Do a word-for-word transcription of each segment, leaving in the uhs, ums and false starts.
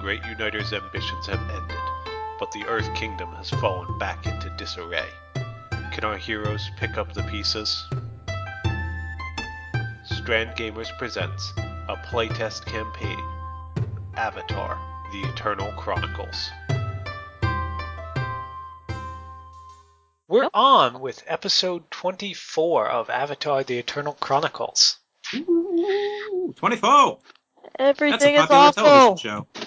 Great Uniter's ambitions have ended, but the Earth Kingdom has fallen back into disarray. Can our heroes pick up the pieces? Strand Gamers presents a playtest campaign, Avatar: The Eternal Chronicles. We're nope. on with episode twenty-four of Avatar: The Eternal Chronicles. Ooh, twenty-four! Everything That's a popular is awful. television show.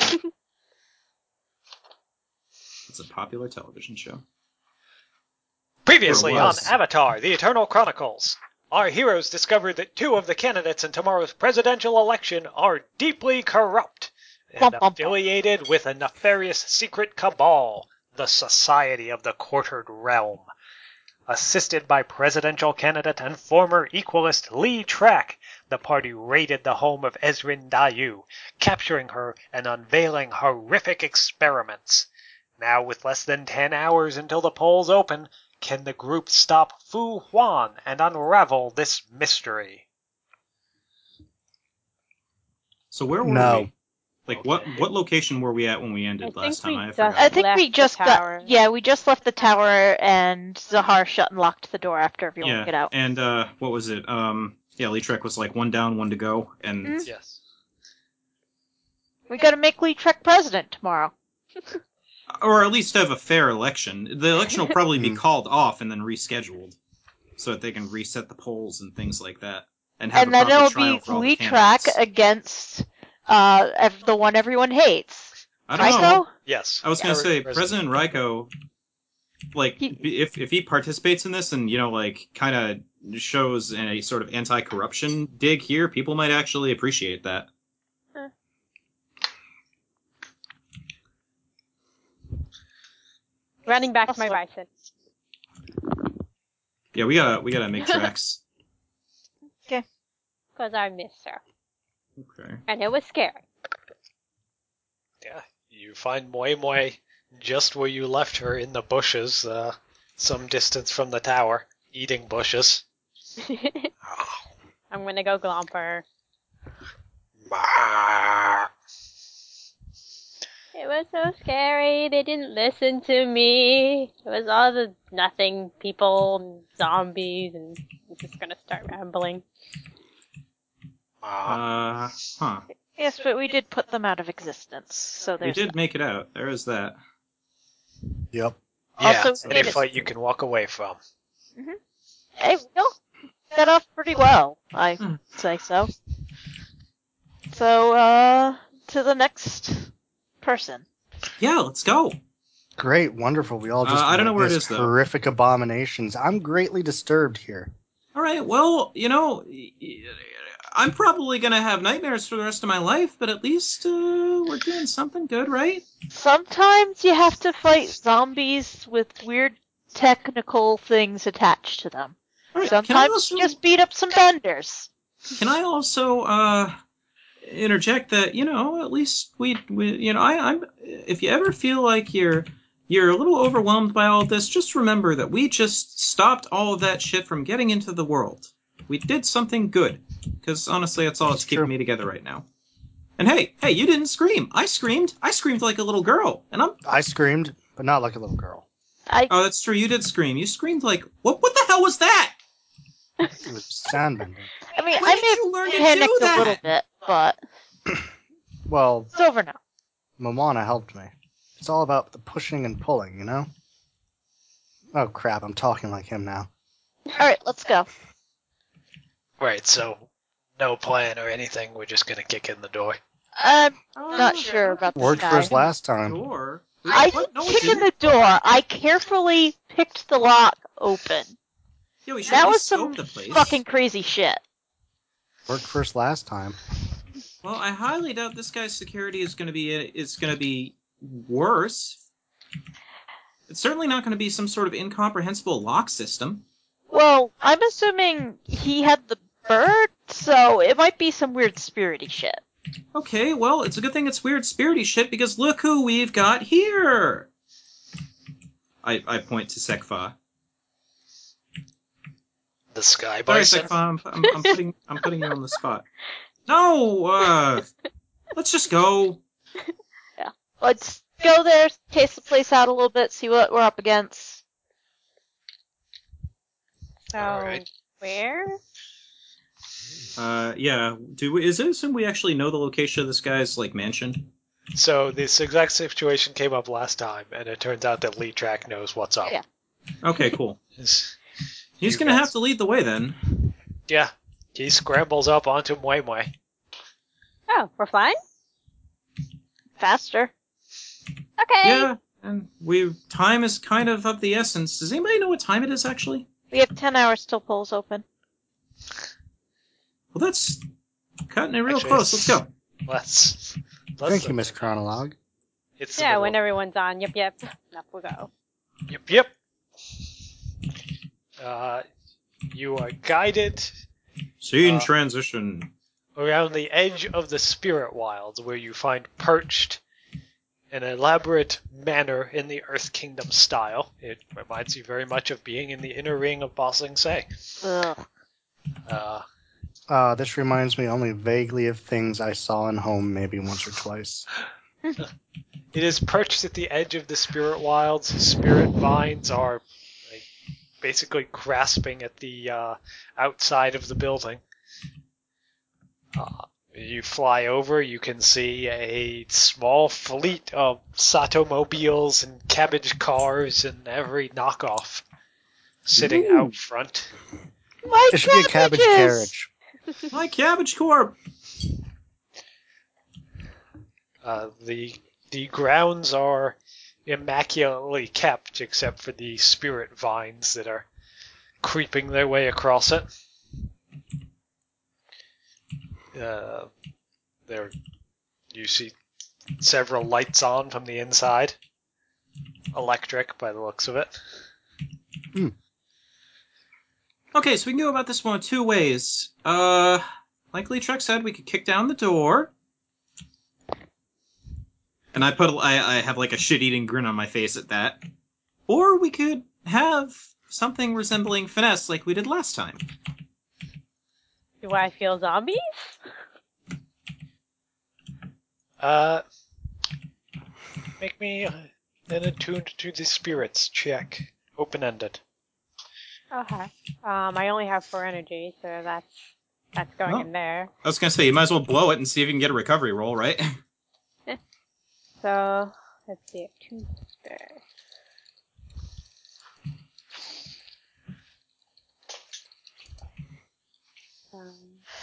It's a popular television show. Previously on Avatar: The Eternal Chronicles, our heroes discovered that two of the candidates in tomorrow's presidential election are deeply corrupt and bum, bum, affiliated bum. with a nefarious secret cabal, the Society of the Quartered Realm. Assisted by presidential candidate and former equalist Lee Track, the party raided the home of Ezrin Dayu, capturing her and unveiling horrific experiments. Now, with less than ten hours until the polls open, can the group stop Fu Huan and unravel this mystery? So where were no. we? Like, what what location were we at when we ended I last time? I just forgot. I think we just got, yeah, we just left the tower, and Zahar shut and locked the door after everyone yeah, got out. and uh, what was it? Um, yeah, Lee Trek was like one down, one to go, and mm-hmm. yes, we got to make Lee Trek president tomorrow, or at least have a fair election. The election will probably be called off and then rescheduled, so that they can reset the polls and things like that, and have and a then proper it'll trial be for all Lee the Trek candidates. against uh ev- the one everyone hates. I don't Raiko? know. Yes. I was going to say, President. President Raiko, like, He- if if he participates in this and, you know, like, kind of shows a sort of anti-corruption dig here, people might actually appreciate that. Huh. Running back to my bison. Yeah, we gotta we gotta make tracks. Okay. Because I miss her. Okay. And it was scary. Yeah, you find Moi Moi just where you left her in the bushes, uh, some distance from the tower, eating bushes. I'm gonna go glomp her. It was so scary. They didn't listen to me. It was all the nothing people and zombies, and I'm just gonna start rambling. Uh, huh. Yes, but we did put them out of existence, so We there's did make it out. There is that. Yep. Yeah, Also, any it is- fight you can walk away from. Mm-hmm. Hey, we all got off pretty well, I Hmm. say so. So, uh, to the next person. Yeah, let's go. Great, wonderful. We all just Uh, I don't know where it witnessed is, though. horrific abominations. I'm greatly disturbed here. All right, well, you know, I'm probably going to have nightmares for the rest of my life, but at least uh, we're doing something good, right? Sometimes you have to fight zombies with weird technical things attached to them. All right, can I Sometimes also, you just beat up some benders. can I also uh, interject that, you know, at least we, we you know, I, I'm, if you ever feel like you're you're a little overwhelmed by all of this, just remember that we just stopped all of that shit from getting into the world. We did something good, because honestly, that's all that's, That's keeping true. me together right now. And hey, hey, you didn't scream. I screamed. I screamed like a little girl, and I'm. I screamed, but not like a little girl. I Oh, that's true. You did scream. You screamed like what? What the hell was that? It was sound bending. I mean, When I did may you learn have to panicked do a little that? bit, but Well, it's over now. Moana helped me. It's all about the pushing and pulling, you know? Oh crap, I'm talking like him now. Alright, let's go. Right, so no plan or anything. We're just gonna kick in the door. I'm Oh, not sure about this Worked for guy. us last time. Door. I What? No, it kicked in didn't. the door. I carefully picked the lock open. Yeah, we should That at was least some scope the place. fucking crazy shit. Worked for us last time. Well, I highly doubt this guy's security is going to be is going to be worse. It's certainly not going to be some sort of incomprehensible lock system. Well, I'm assuming he had the bird, so it might be some weird spirity shit. Okay, well, it's a good thing it's weird spirity shit, because look who we've got here! I, I point to Sekfa. The Sky Sorry, Bison. Sekfa, I'm, I'm, I'm, putting, I'm putting you on the spot. No! Uh, let's just go. Let's go there, taste the place out a little bit, see what we're up against. So, Alright. where? Uh, yeah. Do we, is it assumed we actually know the location of this guy's like mansion? So this exact situation came up last time, and it turns out that Lee Track knows what's up. Yeah. Okay, cool. He's He's you gonna guys- have to lead the way then. Yeah, he scrambles up onto Mui Mui. Oh, we're flying? Faster. Okay. Yeah, and we time is kind of of the essence. Does anybody know what time it is actually? We have ten hours till polls open. Well, that's cutting it real Actually, close. Let's go. Let's. let's Thank you, Miss Chronologue. It's the Yeah, middle. when everyone's on. Yep, yep. Up we go. Yep, yep. Uh, you are guided Scene Uh, transition. around the edge of the spirit wilds, where you find perched an elaborate manor in the Earth Kingdom style. It reminds you very much of being in the inner ring of Ba Sing Se. Ugh. Uh, Uh, this reminds me only vaguely of things I saw in home maybe once or twice. It is perched at the edge of the spirit wilds. Spirit vines are like, basically grasping at the uh, outside of the building. Uh, you fly over, you can see a small fleet of Sato mobiles and cabbage cars and every knockoff sitting Ooh. out front. My It should be a cabbage cabbages! carriage. My cabbage corp. Uh, the the grounds are immaculately kept, except for the spirit vines that are creeping their way across it. Uh, there, you see several lights on from the inside, electric by the looks of it. Okay, so we can go about this one of two ways. Uh, like Lee Truck said, we could kick down the door. And I put, I, I have like a shit-eating grin on my face at that. Or we could have something resembling finesse like we did last time. Do I feel zombies? Uh, make me an attuned to the spirits check, open-ended. Okay. Um, I only have four energy, so that's that's going Oh. in there. I was gonna say, you might as well blow it and see if you can get a recovery roll, right? So let's see, two there. Um,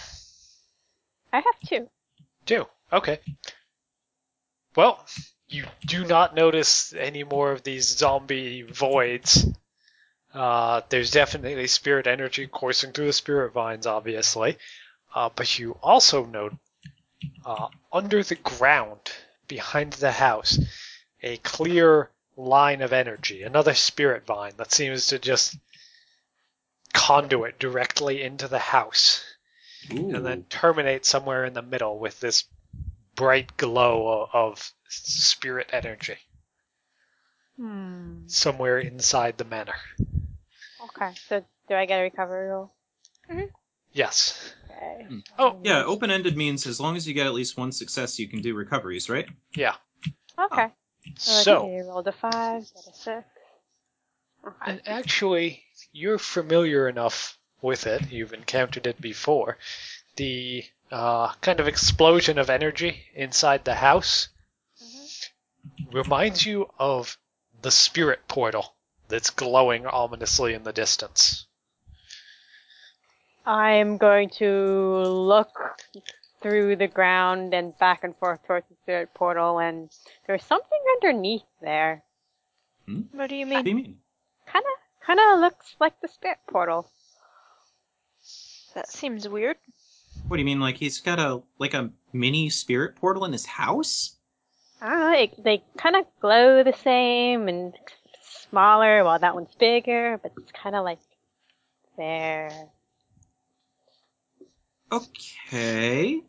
I have two. Two. Okay. Well, you do not notice any more of these zombie voids. Uh, there's definitely spirit energy coursing through the spirit vines, obviously. Uh, but you also note, uh, under the ground, behind the house, a clear line of energy, another spirit vine that seems to just conduit directly into the house, and then terminate somewhere in the middle with this bright glow of, of spirit energy Hmm. somewhere inside the manor. Okay. So do I get a recovery roll? Yes. Okay. Oh, Yeah, open-ended means as long as you get at least one success, you can do recoveries, right? yeah. Okay. So, let's So, see, rolled a five, got a six. Okay. and actually, you're familiar enough with it, you've encountered it before. The uh, kind of explosion of energy inside the house reminds you of the spirit portal that's glowing ominously in the distance. I'm going to look through the ground and back and forth towards the spirit portal, and there's something underneath there. What do you What do mean? you mean? Kind of, kind of looks like the spirit portal. That seems weird. What do you mean, like he's got a like a mini spirit portal in his house? I don't know. They, they kind of glow the same and smaller, while that one's bigger, but it's kind of like there. Okay.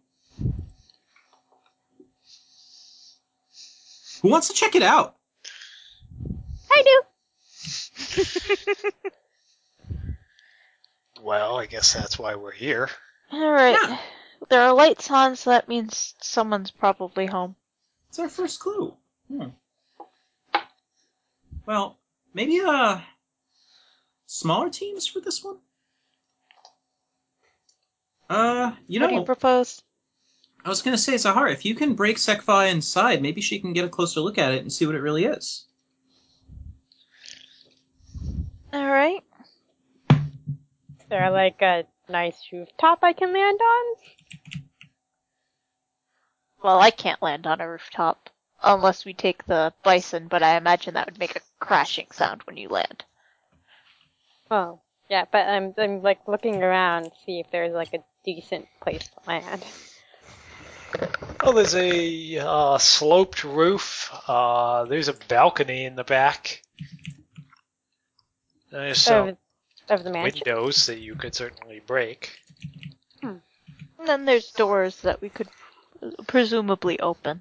Who wants to check it out? I do. Well, I guess that's why we're here. Alright. Yeah. There are lights on, so that means someone's probably home. It's our first clue. Hmm. Well, maybe uh, smaller teams for this one. Uh, you What do know, you propose? I was gonna say, Zahar, if you can break Sekfi inside, maybe she can get a closer look at it and see what it really is. All right. Is there like a nice rooftop I can land on? Well, I can't land on a rooftop unless we take the bison, but I imagine that would make a crashing sound when you land. Oh, yeah, but I'm I'm like looking around to see if there's like a decent place to land. Oh, there's a uh, sloped roof. Uh, there's a balcony in the back. There's some Of, of the mansion. windows that you could certainly break. And then there's doors that we could presumably open.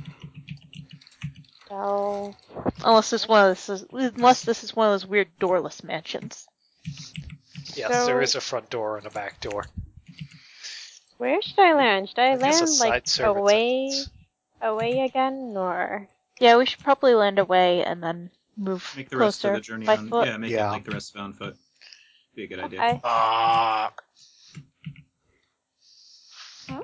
So, Unless this one of this is, unless this is one of those weird doorless mansions. Yes, So- there is a front door and a back door. where should I land? Should I, I guess a land side like servants away, entrance. away again, or? Yeah, we should probably land away and then move Make the rest closer of the journey by on. foot. Yeah, make Yeah. it like the rest of it on foot. Be a good idea. Okay. Ah. Hmm?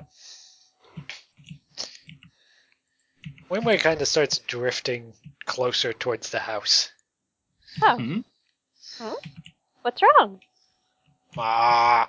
Wimway kind of starts drifting closer towards the house. Oh, Hmm? what's wrong? Ah.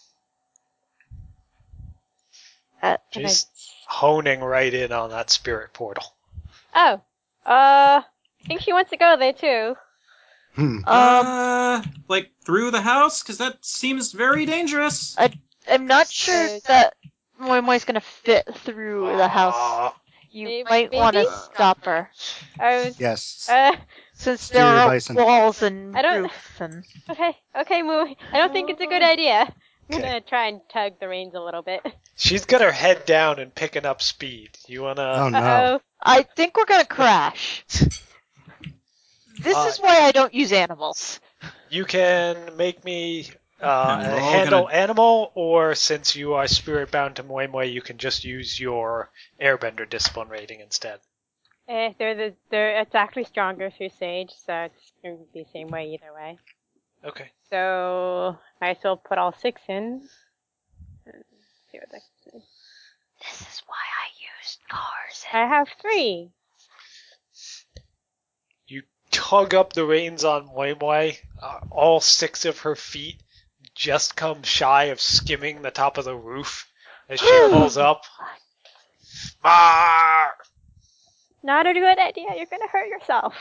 Uh, Can I- She's honing right in on that spirit portal. Oh, uh, I think she wants to go there too. Hmm. um, uh, like through the house, because that seems very dangerous. I- I'm not sure Uh, that Moimoi's gonna fit through the house. Ah. You Maybe- might want to maybe? stop her, I was, Yes. uh, since Steer there your are bison. walls and I don't- roof and. okay, okay, move. I don't think it's a good idea. I'm Okay. gonna try and tug the reins a little bit. She's got her head down and picking up speed. You wanna? Oh no. Uh-oh. I think we're gonna crash. This Uh, is why I don't use animals. You can make me uh, And we're all handle gonna- animal, or since you are spirit bound to Moimoi, you can just use your Airbender discipline rating instead. Eh, they're the, they're, it's actually stronger through Sage, so it's gonna be the same way either way. Okay. So, I still put all six in. And see what that is. This is why I used cars. I have three. You tug up the reins on Moimoi. Uh, all six of her feet just come shy of skimming the top of the roof as she pulls up. Ah! Not a good idea. You're gonna hurt yourself.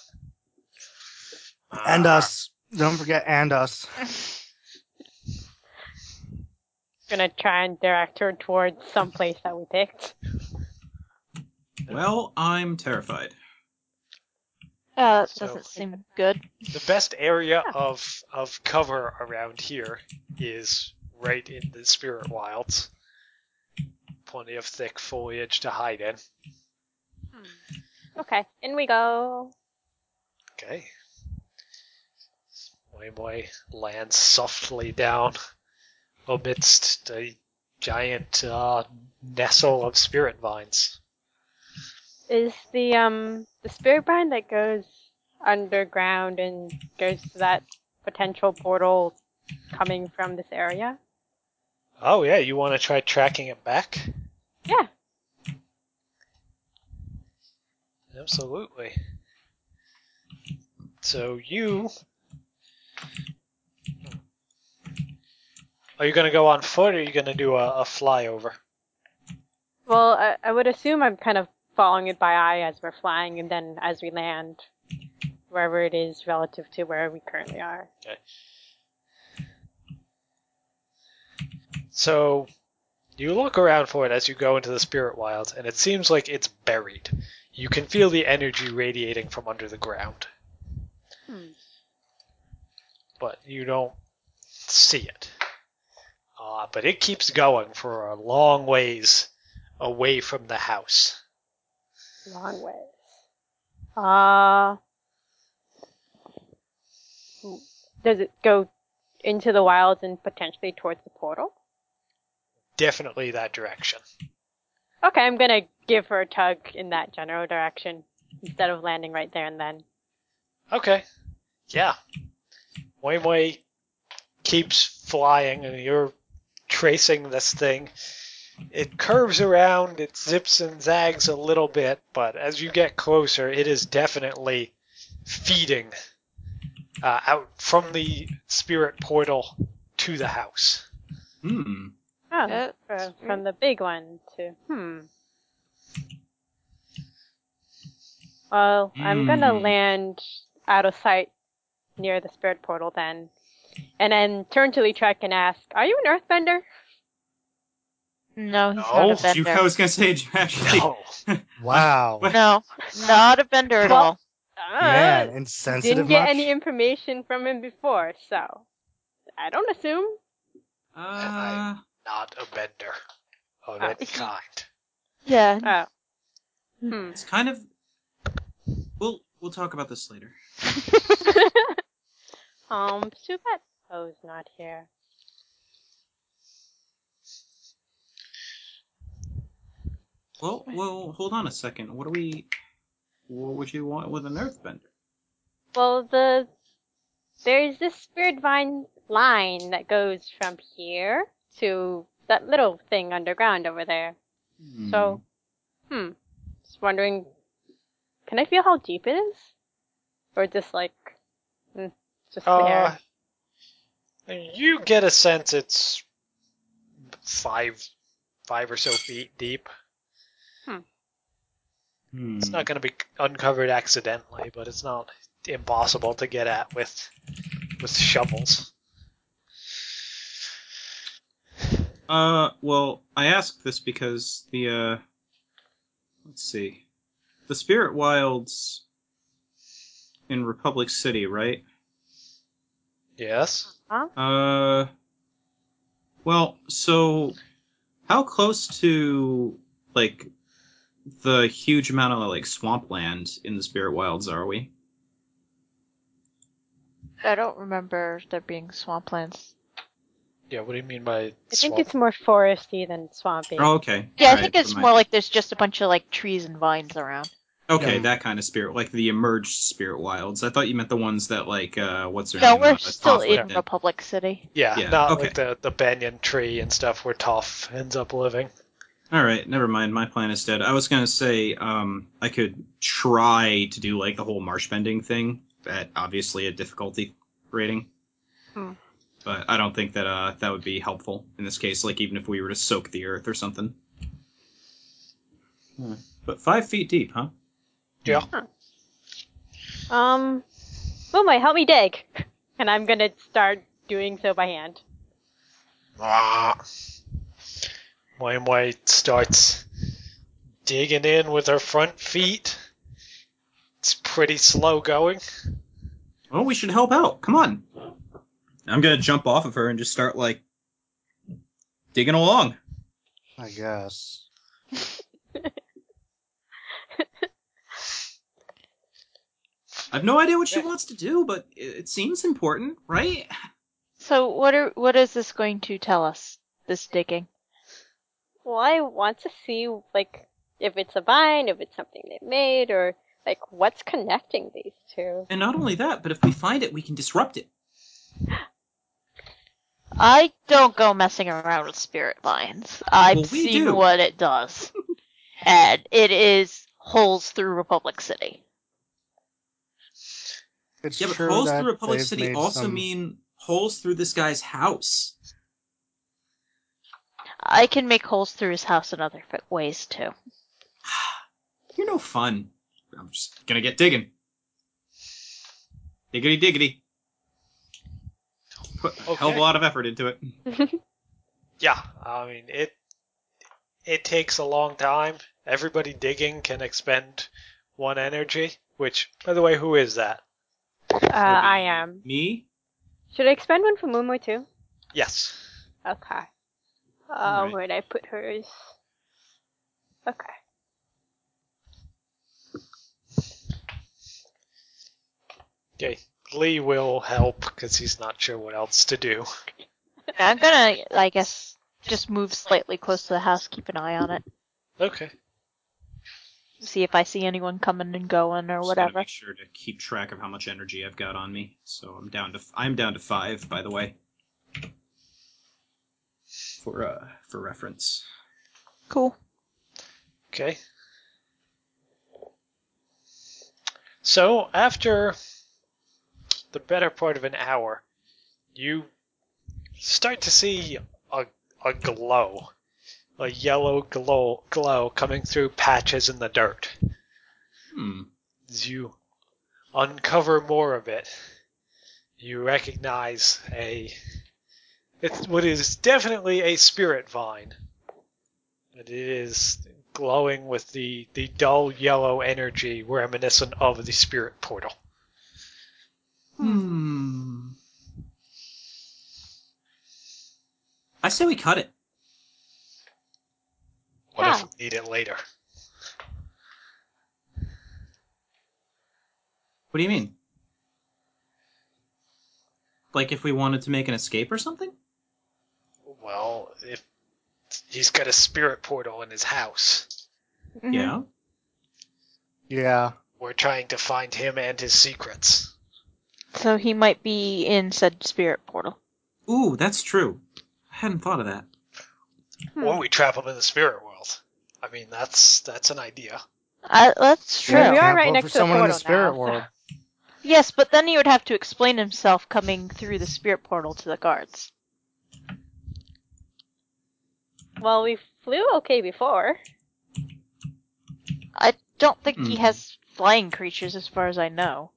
And us. Don't forget and us. Gonna try and direct her towards some place that we picked. Well, I'm terrified. Uh, that So- doesn't seem good. The best area of of cover around here is right in the spirit wilds. Plenty of thick foliage to hide in. Okay, in we go. Okay. Moimoi lands softly down amidst a giant uh, nestle of spirit vines. Is the um the spirit brine that goes underground and goes to that potential portal coming from this area? Oh yeah, you want to try tracking it back? Yeah. Absolutely. So you... Are you going to go on foot, or are you going to do a, a flyover? Well, I, I would assume I'm kind of following it by eye as we're flying, and then as we land, wherever it is relative to where we currently are. So you look around for it as you go into the spirit wilds, and it seems like it's buried. You can feel the energy radiating from under the ground, Hmm. but you don't see it. Uh, but it keeps going for a long ways away from the house. Long ways. Uh, does it go into the wilds and potentially towards the portal? Definitely that direction. Okay, I'm gonna give her a tug in that general direction. instead of landing right there and then. Okay. Yeah. Moi Moi keeps flying, and you're tracing this thing. It curves around, it zips and zags a little bit, but as you get closer, it is definitely feeding uh, out from the spirit portal to the house. Hmm. Oh, Yeah. fr- from the big one to hmm. Well, I'm gonna Hmm. land out of sight near the spirit portal then, and then turn to Leetrek and ask, "Are you an Earthbender?" No, he's No, not a You, bender. I was gonna say, actually. No. Wow. What? No, not a bender at Well, all. Uh, Man, insensitive didn't get much? any information from him before, so I don't assume. Uh, Not a bender of Oh. any kind. Yeah. Oh. Hmm. it's kind of. We'll we'll talk about this later. um, too bad Poe's not here. Well, well, hold on a second. What do we? What would you want with an Earthbender? Well, the there's this spirit vine line that goes from here to that little thing underground over there. Hmm. So, hmm, just wondering, can I feel how deep it is, or just like, hmm, just Uh, there? you get a sense it's five, five or so feet deep. Hmm. It's not going to be uncovered accidentally, but it's not impossible to get at with with shovels. Uh, well, I asked this because the uh, let's see, the Spirit Wilds in Republic City, right? Yes. Uh, well, so how close to like the huge amount of like swampland in the Spirit Wilds are we? I don't remember there being swamplands. Yeah. What do you mean by? I think swamp? it's more foresty than swampy. Oh, okay. Yeah, I Alright, think it's never more mind. like there's just a bunch of like trees and vines around. Okay, Yeah. that kind of spirit, like the emerged Spirit Wilds. I thought you meant the ones that like uh, what's their No, name? we're uh, still Toph in lived Republic City. Yeah, Yeah, not okay. like the the banyan tree and stuff where Toph ends up living. All right, never mind. My plan is dead. I was gonna say um, I could try to do like the whole marsh bending thing at obviously a difficulty rating, Hmm. but I don't think that uh, that would be helpful in this case. Like even if we were to soak the earth or something. Hmm. But five feet deep, huh? Yeah. Um, Momo, help me dig, and I'm gonna start doing so by hand. Moi Moi starts digging in with her front feet. It's pretty slow going. Well, we should help out. Come on. I'm gonna jump off of her and just start like digging along. I guess. I have no idea what she wants to do, but it, it seems important, right? So what are what is this going to tell us? This digging. Well, I want to see, like, if it's a vine, if it's something they made, or, like, what's connecting these two. And not only that, but if we find it, we can disrupt it. I don't go messing around with spirit vines. I've Well, we seen do. what it does, and it is holes through Republic City. It's Yeah, but true holes that through Republic they've City made also some... mean holes through this guy's house. I can make holes through his house in other f- ways too. You're no fun. I'm just gonna get digging. Diggity diggity. Put a hell of a Okay. lot of effort into it. Yeah, I mean it. It takes a long time. Everybody digging can expend one energy. Which, by the way, who is that? Uh, I am. Me? Should I expend one for Momo too? Yes. Okay. Uh, Alright. where'd I put hers? Okay. Okay. Lee will help because he's not sure what else to do. I'm gonna, I guess, just move slightly close to the house, keep an eye on it. Okay. see if I see anyone coming and going or Just gotta whatever. make sure to keep track of how much energy I've got on me. So I'm down to I'm down to five, by the way. For uh for reference. Cool. Okay. So, after the better part of an hour, you start to see a, a glow. A yellow glow, glow coming through patches in the dirt. Hmm. As you uncover more of it, you recognize a... It's what is definitely a spirit vine. It is glowing with the, the dull yellow energy reminiscent of the spirit portal. Hmm. I say we cut it. What if How? we need it later? What do you mean? Like if we wanted to make an escape or something? Well, if he's got a spirit portal in his house, Mhm. Yeah. Yeah. we're trying to find him and his secrets. So he might be in said spirit portal. Ooh, that's true. I hadn't thought of that. Hmm. Or we trap him in the spirit world. I mean, that's that's an idea. I, that's true. Yeah, we are Can't right vote next for to the someone in the portal spirit now, so- world. Yes, but then he would have to explain himself coming through the spirit portal to the guards. Well, we flew okay before. I don't think he Hmm. has flying creatures as far as I know.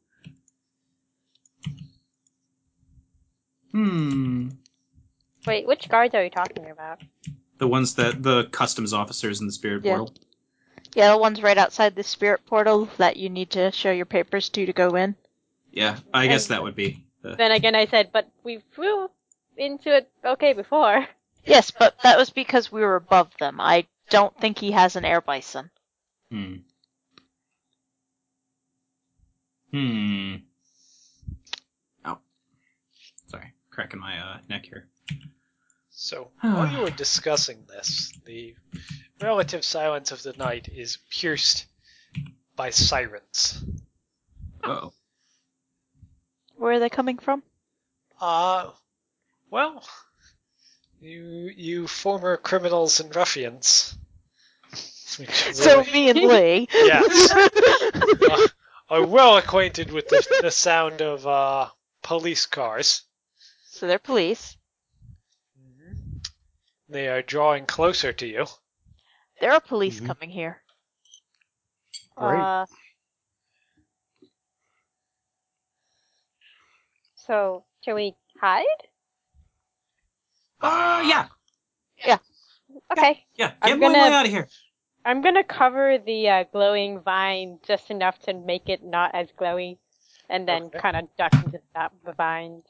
Hmm. Wait, which guards are you talking about? The ones that the customs officers in the spirit Yeah. portal. Yeah, the one's right outside the spirit portal that you need to show your papers to to go in. Yeah, I guess And- that would be the Then again, I said, but we flew into it okay before. Yes, but that was because we were above them. I don't think he has an air bison. Hmm. Hmm. Oh. Sorry, cracking my uh, neck here. So, while you were discussing this, the relative silence of the night is pierced by sirens. Uh-oh. Where are they coming from? Uh, well, you you former criminals and ruffians. So me and Lee. Yes. uh, are well acquainted with the, the sound of uh, police cars. So they're police. They are drawing closer to you. There are police Mhm. coming here. Great. Uh, so, can we hide? Uh, yeah, Okay. yeah. I'm Get my gonna- way out of here. I'm gonna cover the uh, glowing vine just enough to make it not as glowy, and then Okay. kind of duck into that, the vines.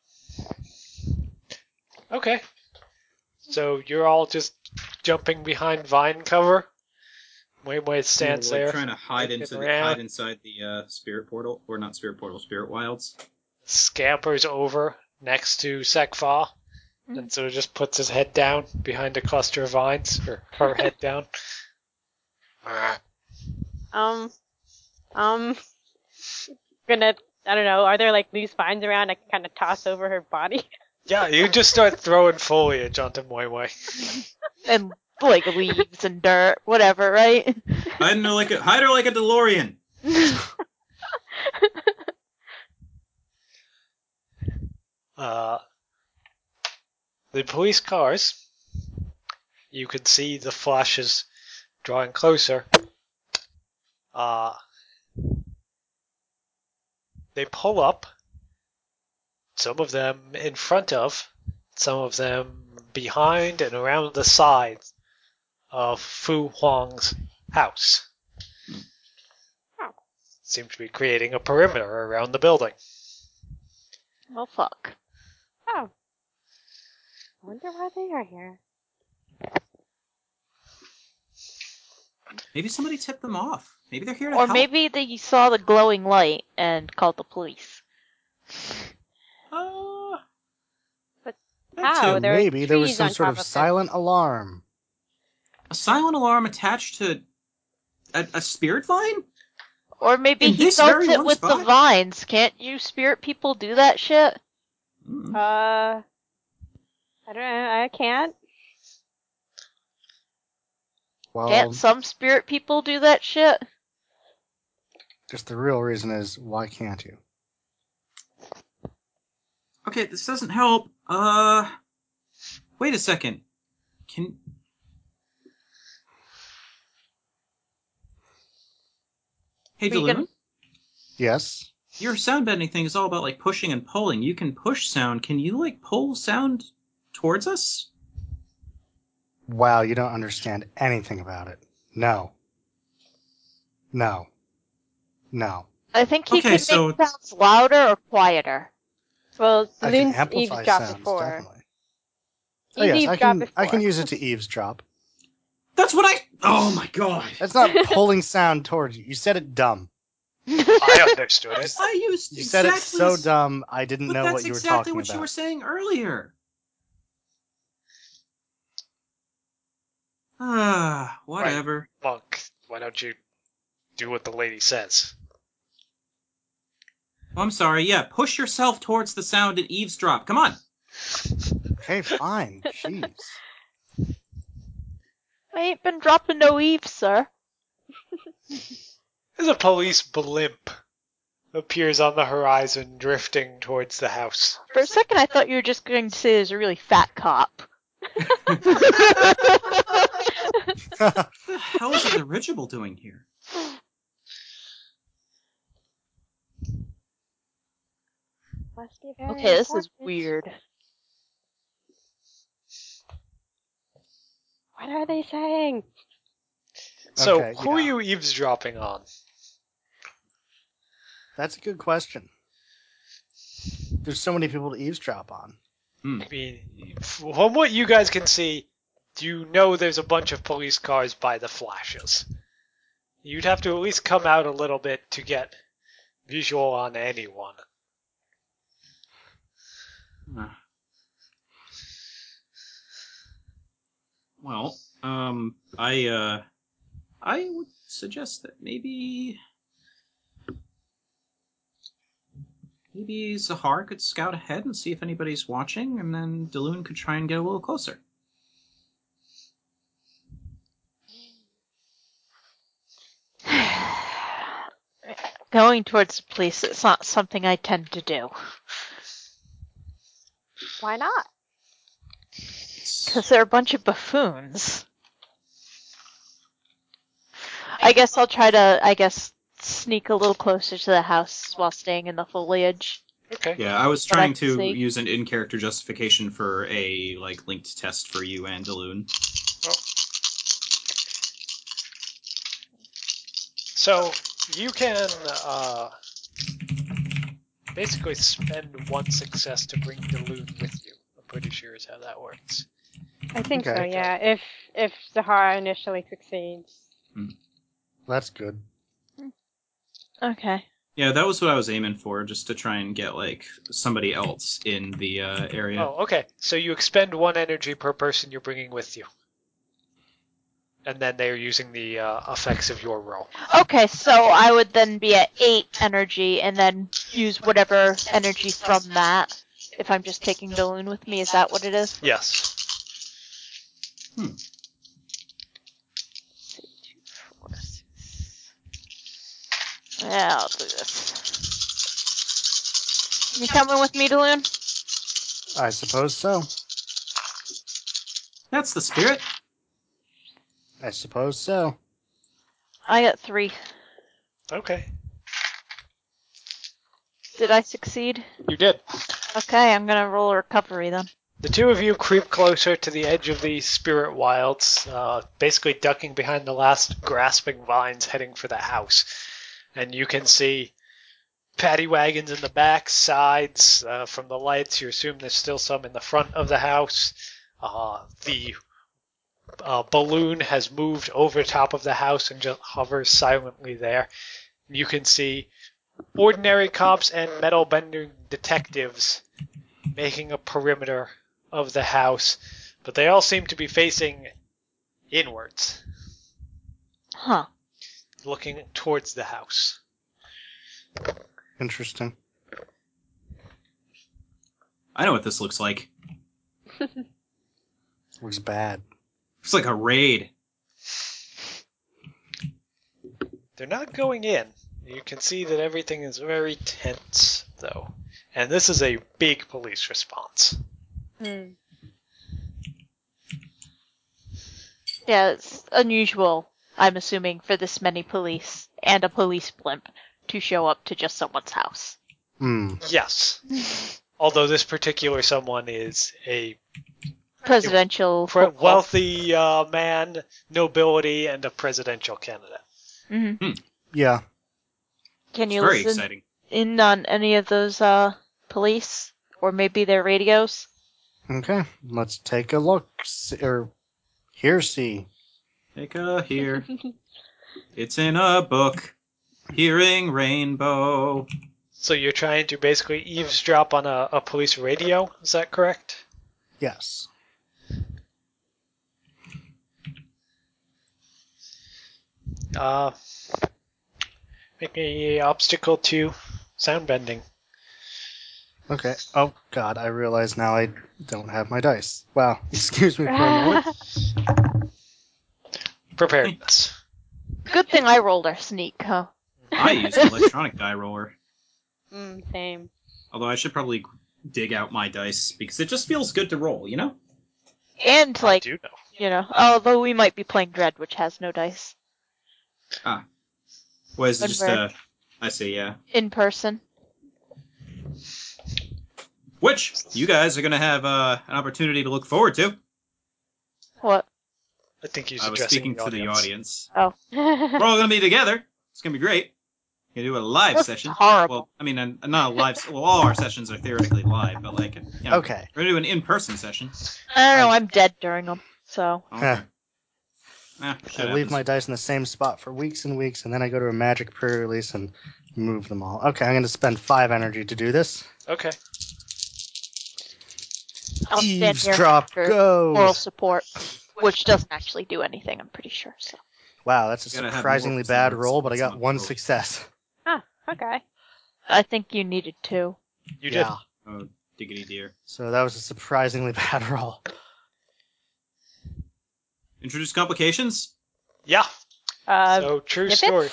Okay. So you're all just jumping behind vine cover? Wait, wait, stands We're, like, there. trying to hide looking into the, around. hide inside the uh, spirit portal, or not spirit portal, spirit wilds. Scampers over next to Sekfa, Mm. and sort of just puts his head down behind a cluster of vines, or her head down. Um, um, gonna, I don't know, are there like loose vines around I can kind of toss over her body? Yeah, you just start throwing foliage onto Moi Moi. And like leaves and dirt, whatever, right? Hide her like a hide her like a DeLorean. Uh, the police cars, you can see the flashes drawing closer. Uh, they pull up, some of them in front of, some of them behind and around the sides of Fu Huang's house. Oh. Seem to be creating a perimeter around the building. Well, fuck. Oh. I wonder why they are here. Maybe somebody tipped them off. Maybe they're here to Or help. maybe they saw the glowing light and called the police. Uh, But that how? too. There are Maybe there was trees some on sort top of of it. silent alarm. A silent alarm attached to A, a spirit vine? Or maybe In he this felt very it one with the spot? vines. Can't you spirit people do that shit? Hmm. Uh, I don't know. I can't. Well, Can't some spirit people do that shit? just the real reason is, why can't you? Okay, this doesn't help. Uh, wait a second. Can... Hey, We Daloon? can- Yes? Your sound bending thing is all about, like, pushing and pulling. You can push sound. Can you, like, pull sound towards us? Wow, you don't understand anything about it. No. No. No. I think he Okay, can so- make sounds louder or quieter. Well, I can Loon's amplify eavesdropped sounds, before. definitely. He's Oh, yes, I eavesdropped can, before. I can use it to eavesdrop. That's what I... Oh, my God. That's not pulling sound towards you. You said it dumb. I understood it. I used You exactly said it so the- dumb, I didn't But know that's what you were exactly talking what about. you were saying earlier. Ah, whatever. Monk, why don't you do what the lady says? Oh, I'm sorry. Yeah, push yourself towards the sound and eavesdrop. Come on. Okay, fine. Jeez. I ain't been dropping no eaves, sir. As a police blimp appears on the horizon, drifting towards the house. For a second, I thought you were just going to say there's a really fat cop. What the hell is a dirigible doing here? Must be very Okay, this is important. weird. What are they saying? So, Okay, who are yeah. you eavesdropping on? That's a good question. There's so many people to eavesdrop on. Hmm. I mean, from what you guys can see, you know there's a bunch of police cars by the flashes. You'd have to at least come out a little bit to get visual on anyone. Uh, Well, um, I, uh, I would suggest that maybe, maybe Zahar could scout ahead and see if anybody's watching, and then Daloon could try and get a little closer. Going towards the police is not something I tend to do. Why not? Because they're a bunch of buffoons. I guess I'll try to, I guess, sneak a little closer to the house while staying in the foliage. Okay. Yeah, I was But I trying can to see. use an in-character justification for a, like, linked test for you and Daloon. So, you can uh, basically spend one success to bring Daloon with you. I'm pretty sure is how that works. I think so, Okay. yeah. If if Zahara initially succeeds. That's good. Okay. Yeah, that was what I was aiming for, just to try and get, like, somebody else in the uh, area. Oh, okay. So you expend one energy per person you're bringing with you. And then they're using the uh, effects of your roll. Okay, so I would then be at eight energy and then use whatever energy from that if I'm just taking Daloon with me. Is that what it is? Yes. Hmm. Yeah, I'll do this. You coming with me, Daloon? I suppose so. That's the spirit. I suppose so. I got three. Okay. Did I succeed? You did. Okay, I'm gonna roll a recovery then. The two of you creep closer to the edge of the spirit wilds, uh, basically ducking behind the last grasping vines heading for the house. And you can see paddy wagons in the back, sides. Uh, from the lights, you assume there's still some in the front of the house. Uh, the uh, balloon has moved over top of the house and just hovers silently there. You can see ordinary cops and metal-bending detectives making a perimeter of the house, but they all seem to be facing inwards. Huh. looking towards the house. Interesting. I know what this looks like. Looks bad. Looks like a raid. They're not going in. You can see that everything is very tense, though. And this is a big police response. Hmm. Yeah, it's unusual, I'm assuming, for this many police and a police blimp to show up to just someone's house. Hmm. Yes. Although this particular someone is a Presidential pre- football. wealthy uh, man, nobility, and a presidential candidate. hmm Yeah. Can It's you very listen exciting. in on any of those uh, police? Or maybe their radios? Okay. Let's take a look. See, or here, see. Take a here. It's in a book. Hearing rainbow. So you're trying to basically eavesdrop on a, a police radio, is that correct? Yes. Uh, make a obstacle to sound bending. Okay. Oh, God, I realize now I don't have my dice. Wow. Excuse me for a moment. Preparedness. Good thing I rolled our sneak, huh? I use an electronic die roller. Mm, same. Although I should probably dig out my dice because it just feels good to roll, you know? And, I like, do know. you know, although we might be playing Dread, which has no dice. Ah. What is it When just we're- uh I see, yeah. In person. Which you guys are gonna have uh, an opportunity to look forward to. What? I think he's I was addressing speaking the to the audience. audience. Oh. We're all gonna be together. It's gonna be great. We're gonna do a live That's session. horrible. Well, I mean, uh, not a live. Well, all our sessions are theoretically live, but like, you know, Okay. we're gonna do an in-person session. I don't know, I'm dead during them, so. Okay. Eh, shit I leave happens. my dice in the same spot for weeks and weeks, and then I go to a magic pre-release and move them all. Okay, I'm going to spend five energy to do this. Okay. I'll stand here Eavesdrop, for go! moral support, which doesn't actually do anything, I'm pretty sure, so. Wow, that's a Gotta have surprisingly moral bad support, roll, so but I it's got not one broke. success. Huh, okay. I think you needed two. You yeah. Oh, diggity dear. So that was a surprisingly bad roll. Introduce complications? did. Yeah. Uh, So, true snippets? story.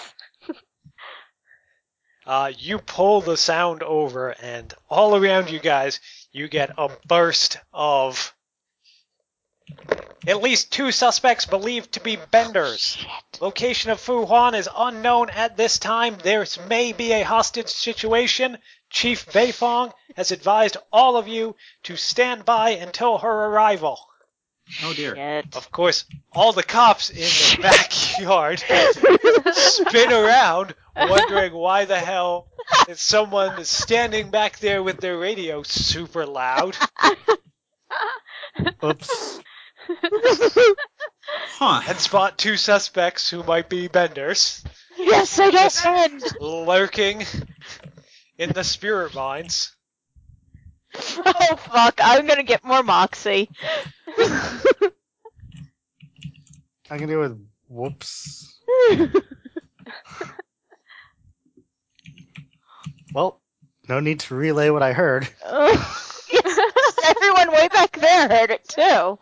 Uh, you pull the sound over, and all around you guys, you get a burst of at least two suspects believed to be benders. Location of Fu Huan is unknown at this time. There may be a hostage situation. Chief Beifong has advised all of you to stand by until her arrival. Oh dear. Shit. Of course, all the cops in the backyard spin around, wondering why the hell is someone standing back there with their radio super loud. Oops. Huh. And spot two suspects who might be benders Yes, I don't Just- bend! lurking in the spirit mines. Oh fuck, I'm gonna get more moxie. I can do with whoops. Well, no need to relay what I heard. Yes, everyone way back there heard it too.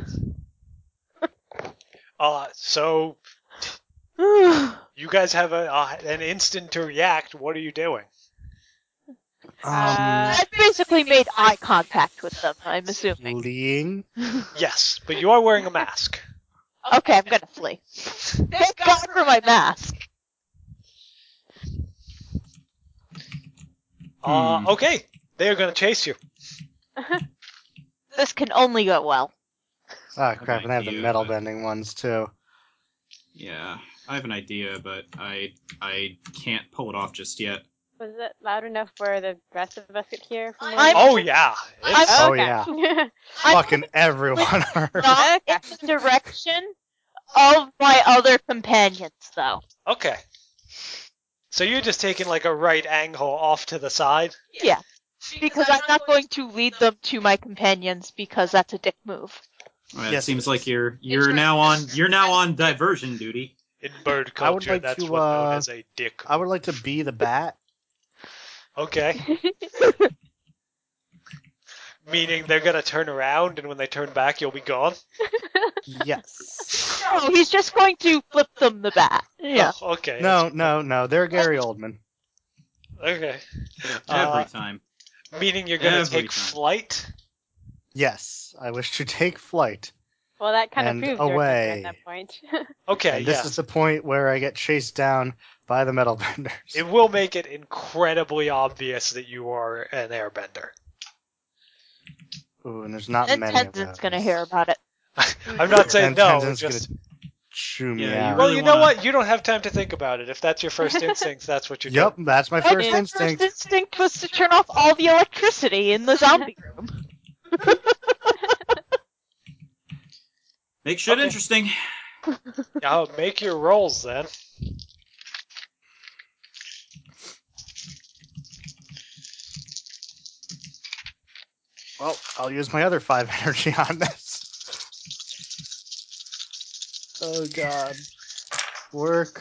Uh, so you guys have a, uh, an instant to react. What are you doing? Um, I basically made eye contact with them, I'm assuming. fleeing. Yes, but you are wearing a mask. Okay, I'm gonna flee. Thank God for my mask. Uh, Hmm. okay, they are going to chase you. This can only go well. Ah, crap, and I have the idea, metal but- bending ones too. Yeah, I have an idea, but I I can't pull it off just yet. Was it loud enough where the rest of us could hear from where I'm- we- Oh yeah, it's, I'm- Oh, yeah. yeah. Fucking everyone heard. Not in the direction of my other companions, though. okay. So you're just taking like a right angle off to the side. Yeah. Because I'm not going to lead them to my companions because that's a dick move. Well, it Yes, seems it like is. you're you're now on you're now on diversion duty. In bird I would culture, like that's to, what's known uh, as a dick. I would like to be the bat. Okay. Meaning they're gonna turn around, and when they turn back, you'll be gone? Yes. No, he's just going to flip them the bat. Yeah. Oh, okay. No, no, no. They're Gary Oldman. Okay. Every Uh, time. meaning you're gonna Every take time. flight? Yes, I wish to take flight. Well, that kind of And proves your away. nature at that point. Okay, And this yes. is the point where I get chased down by the metal benders. It will make it incredibly obvious that you are an airbender. Ooh, and there's not And many of Tenzin's those. gonna hear about it. I'm not saying And no, Tenzin's just... gonna chew me Yeah, you out. Well, really you know wanna- what? You don't have time to think about it. If that's your first instinct, that's what you're Yep, doing. that's my My first first instinct. instinct was to turn off all the electricity in the zombie room. Make shit Okay. interesting. Now make your rolls then. Well, I'll use my other five energy on this. Oh god. Work.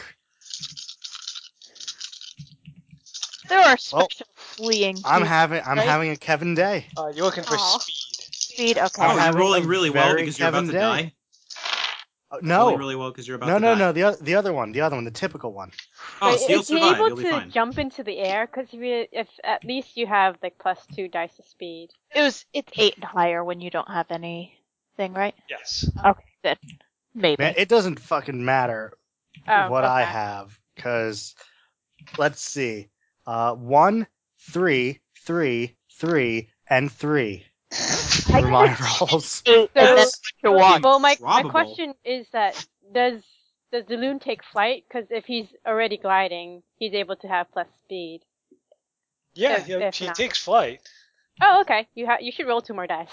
There are special fleeing. I'm tubes, having I'm right? having a Kevin day. Uh, you're looking for Aw. speed. Speed. Okay. I'm Oh, you're having rolling a really well very because you're about Kevin to day. die? Oh, Rolling no. really well because you're about No, to no, die. no. The oth- the other one, the other one, the typical one. Oh, Wait, so you'll is he survive. able You'll be to fine. jump into the air? Because if, you- if at least you have like plus two dice of speed. It was. It's eight and higher when you don't have anything, right? Yes. Okay, good. Maybe. Man, it doesn't fucking matter Oh, what I okay. have, because let's see. Uh, one, three, three, three, and three I for my guess rolls. eight and then That's to one. Well, my, my Probable. question is that does does the loon take flight? Because if he's already gliding, he's able to have plus speed. Yeah, If- yeah if she not. takes flight. Oh, okay. You ha- you should roll two more dice.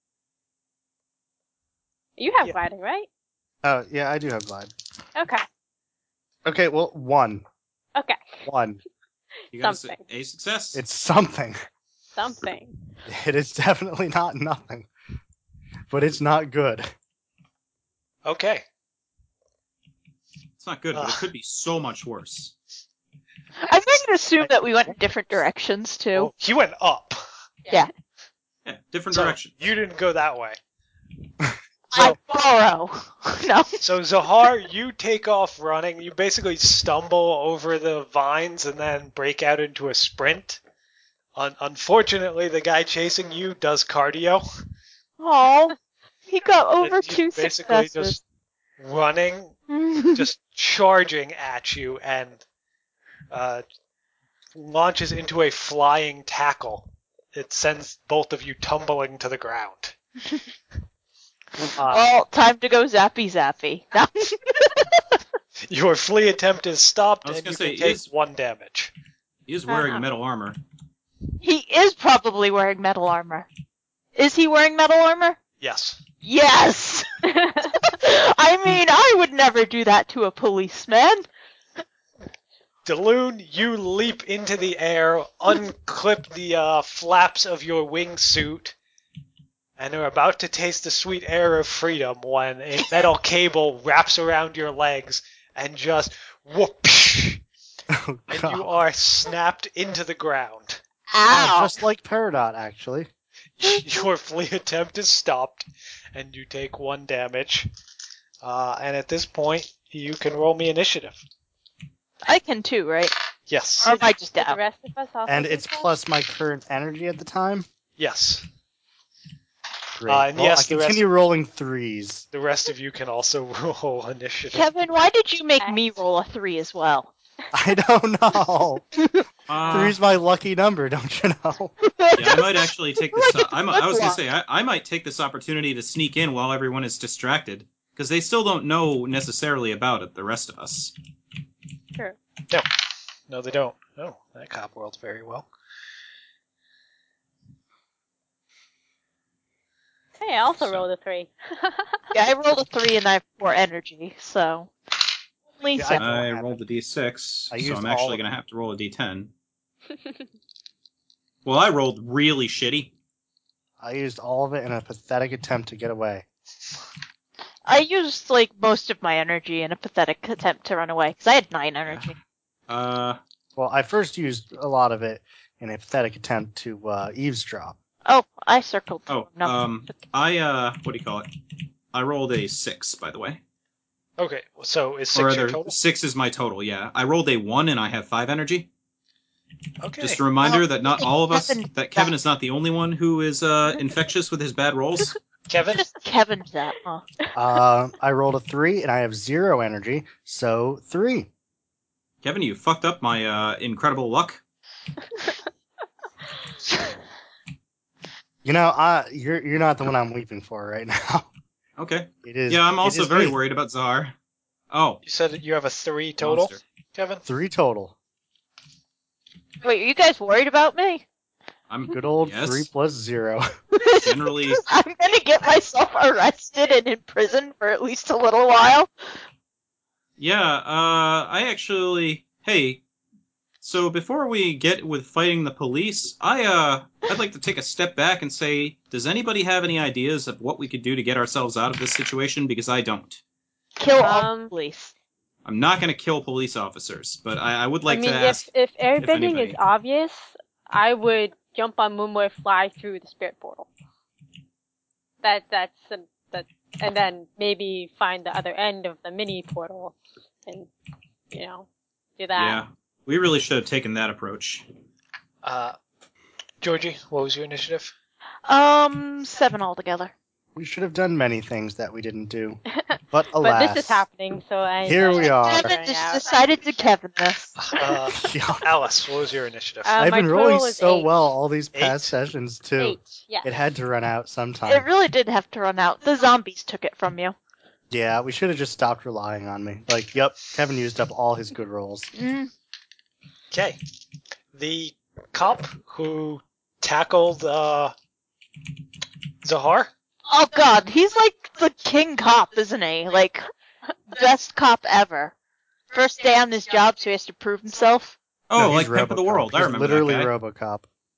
You have Yeah. gliding, right? Oh, yeah, I do have glide. Okay. Okay, well, one. Okay. One. You got a, Something. a success. It's something. Something. It is definitely not nothing. But it's not good. Okay. It's not good, but it Ugh. could be so much worse. I'm going to assume that we went in different directions too. Well, he went up. Yeah. Yeah, different So direction. you didn't go that way. I borrow. No. So Zahar, you take off running. You basically stumble over the vines and then break out into a sprint. Un- unfortunately, the guy chasing you does cardio. Oh, he got over And he's two basically successes. just running, just charging at you, and uh, launches into a flying tackle. It sends both of you tumbling to the ground. Uh, Well, time to go zappy zappy. No. your flee attempt is stopped, I was and gonna you say, can take is- one damage. He is wearing Uh-huh. metal armor. He is probably wearing metal armor. Is he wearing metal armor? Yes. Yes! I mean, I would never do that to a policeman. Daloon, you leap into the air, unclip the uh, flaps of your wingsuit, and are about to taste the sweet air of freedom when a metal cable wraps around your legs and just whoopsh, Oh, and God. you are snapped into the ground. Ah, Ow. just like Peridot, actually. Your flee attempt is stopped, and you take one damage. Uh, and at this point, you can roll me initiative. I can too, right? Yes. Or am I just Did the down? rest of us also And do it's that? plus my current energy at the time. Yes. Great. Uh, and well, yes, I the rest- continue rolling threes. The rest of you can also roll initiative. Kevin, why did you make me roll a three as well? I don't know. Uh, Three's my lucky number, don't you know? yeah, I might actually take this. Like Uh, I'm, it's I was gonna Woodblock. say I, I might take this opportunity to sneak in while everyone is distracted because they still don't know necessarily about it. The rest of us. Sure. No, they don't. Oh, that cop rolled very well. Hey, I also So- rolled a three. Yeah, I rolled a three and I have four energy, so. Only Yeah, I- seven. I have rolled it. a d six, I so used I'm all actually of gonna them. have to roll a d ten. Well, I rolled really shitty. I used all of it in a pathetic attempt to get away. I used like most of my energy in a pathetic attempt to run away because I had nine energy. Uh, Well, I first used a lot of it in a pathetic attempt to uh, eavesdrop. Oh, I circled. oh, no. um, I, uh, what do you call it? I rolled a six, by the way. Okay, so is Or six your rather, total? six is my total, yeah. I rolled a one and I have five energy. Okay. Just a reminder Well, that not all of us, Kevin- that Kevin is not the only one who is uh, infectious with his bad rolls. Kevin? Just Kevin's that, huh? Uh, I rolled a three, and I have zero energy, so three. Kevin, you fucked up my uh, incredible luck. You know, I you're you're not the one I'm weeping for right now. Okay. It is. Yeah, I'm it also is very me. worried about Zahar. Oh, You said that you have a three total, monster. Kevin? Three total. Wait, are you guys worried about me? I'm Good old yes. three plus zero. Generally, I'm gonna get myself arrested and in prison for at least a little while. yeah. Uh, I actually, hey. So before we get with fighting the police, I uh, I'd like to take a step back and say, does anybody have any ideas of what we could do to get ourselves out of this situation? Because I don't. Kill all the Um, police. I'm not going to kill police officers, but I, I would like I mean, to ask. if if airbending anybody. is obvious, I would jump on Moonboy, fly through the spirit portal. That that's um, that, and then maybe find the other end of the mini portal, and you know, do that. Yeah, we really should have taken that approach. Uh, Georgie, what was your initiative? Um, seven altogether. We should have done many things that we didn't do, but But alas, this is happening, so I. Here we are. Kevin figuring just out. decided to Kevin this. Uh, Yeah. Alice, what was your initiative? Uh, I've my been rolling total is so eight. well all these past Eight? sessions too. Eight. Yes. It had to run out sometime. It really did have to run out. The zombies took it from you. Yeah, we should have just stopped relying on me. Like, yep, Kevin used up all his good rolls. Mm. Okay. The cop who tackled uh, Zahar? Oh god, he's like the king cop, isn't he? Like, best cop ever. First day on his job, so he has to prove himself. Oh, No, like he's Pimp of the RoboCop. World. I He's remember literally that guy. RoboCop.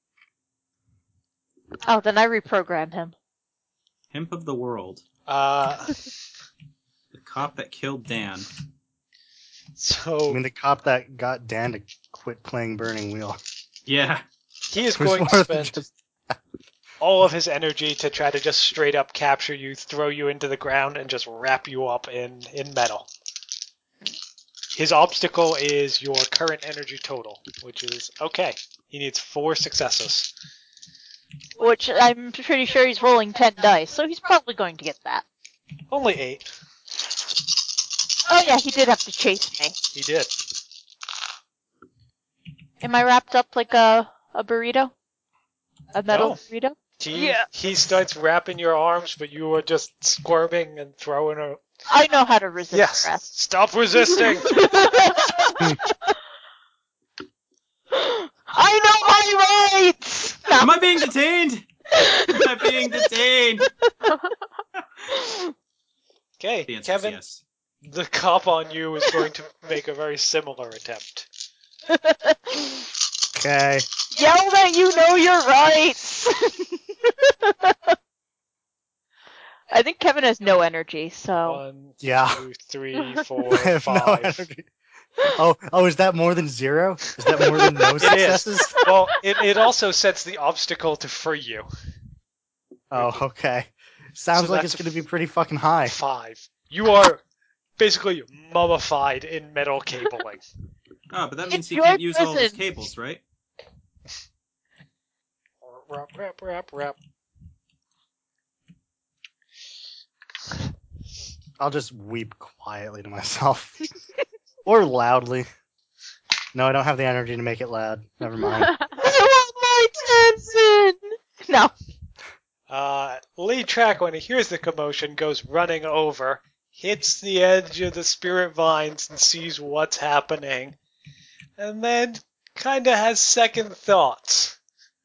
Oh, then I reprogram him. Pimp of the World. Uh, The cop that killed Dan. I so mean, the cop that got Dan to quit playing Burning Wheel. Yeah. he is It was going more to than spend just- all of his energy to try to just straight up capture you, throw you into the ground, and just wrap you up in, in metal. His obstacle is your current energy total, which is okay. He needs four successes. Which I'm pretty sure he's rolling ten dice, so he's probably going to get that. Only eight. Oh yeah, he did have to chase me. He did. Am I wrapped up like a, a burrito? A metal No. burrito? He, Yeah. he starts wrapping your arms, but you are just squirming and throwing a... I know how to resist Yes! arrest. Stop resisting! I know my rights! No. Am I being detained? Am I being detained? Okay, The answer is Kevin, yes. the cop on you is going to make a very similar attempt. Okay. Yell that you know your rights! I think Kevin has no energy, so... One, Yeah. two, three, four, I have no five. energy. Oh, oh, is that more than zero? Is that more than no It successes? is. Well, it, it also sets the obstacle to free you. Oh, okay. Sounds So like that's it's going to be pretty fucking high. Five. You are basically mummified in metal cabling. Oh, but that means It's he your can't use all his prison. cables, right? Rap, rap, rap, rap. I'll just weep quietly to myself. Or loudly. No, I don't have the energy to make it loud. Never mind. I want my Tenson! No. Uh, lead track, when he hears the commotion, goes running over, hits the edge of the spirit vines and sees what's happening, and then kinda has second thoughts.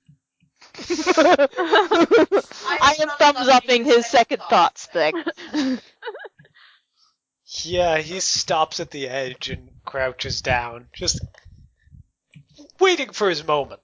I am thumbs upping his second thoughts thing. Yeah, he stops at the edge and crouches down, just waiting for his moment.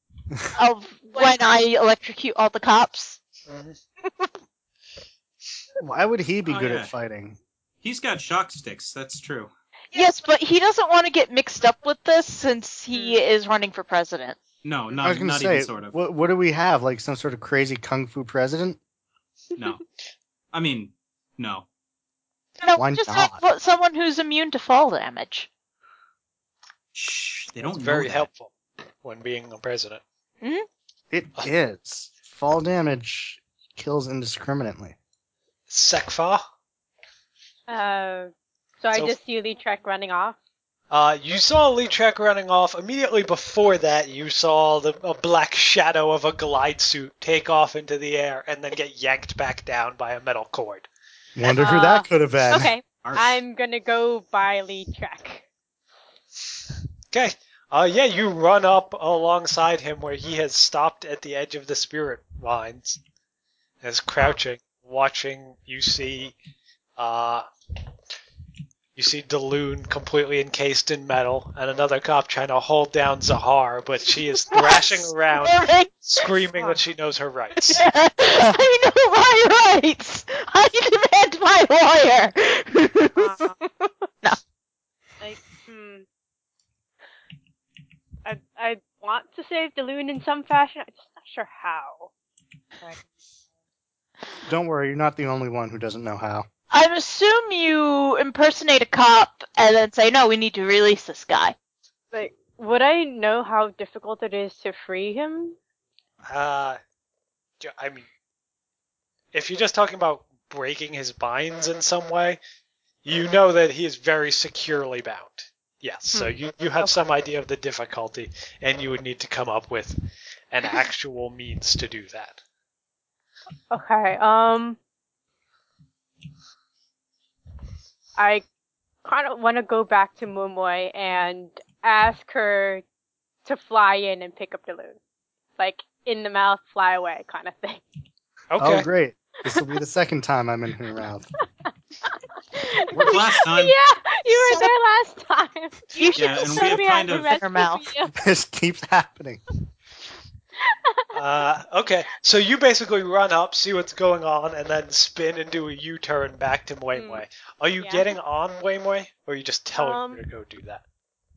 Of when I electrocute all the cops. Why would he be Oh, good yeah. at fighting? He's got shock sticks. That's true. Yes, but he doesn't want to get mixed up with this since he Hmm. is running for president. No, I not was gonna not say, even sort of. what, what do we have? Like some sort of crazy kung fu president? No, I mean, no. No, Why just not? have someone who's immune to fall damage. Shh, they It's don't very know that. helpful when being a president. It is. Fall damage kills indiscriminately. Sekfa? Uh, so I So- just see Lee Trek running off. Uh, you saw Lee Trek running off. Immediately before that, you saw the a black shadow of a glide suit take off into the air and then get yanked back down by a metal cord. Wonder who Uh, that could have been. Okay, Harsh. I'm gonna go by Lee Trek. Okay. Uh, yeah, you run up alongside him where he has stopped at the edge of the spirit vines. Is crouching, watching. You see, uh, you see Daloon completely encased in metal, and another cop trying to hold down Zahar, but she is thrashing around, Alright. screaming that she knows her rights. I know my rights. I demand my lawyer. no. Like, hmm. I I want to save Daloon in some fashion. I'm just not sure how. Like, Don't worry, you're not the only one who doesn't know how. I assume you impersonate a cop and then say, "No, we need to release this guy." like, would I know how difficult it is to free him? Uh, j- I mean, if you're just talking about breaking his binds in some way, you know that he is very securely bound. Yes, so you, you have some idea of the difficulty, and you would need to come up with an actual means to do that. Okay, um, I kind of want to go back to Momoy and ask her to fly in and pick up Daloon. Like, in the mouth, fly away kind of thing. Okay. Oh, great. This will be the second time I'm in her mouth. Where's last time? Yeah, you were there last time. You should Yeah, and just we have me kind out of- in her mouth. This keeps happening. Uh, okay, so you basically run up, see what's going on, and then spin and do a U-turn back to Mui Mui. Are you Yeah. getting on Mui Mui, or are you just telling Um, her to go do that?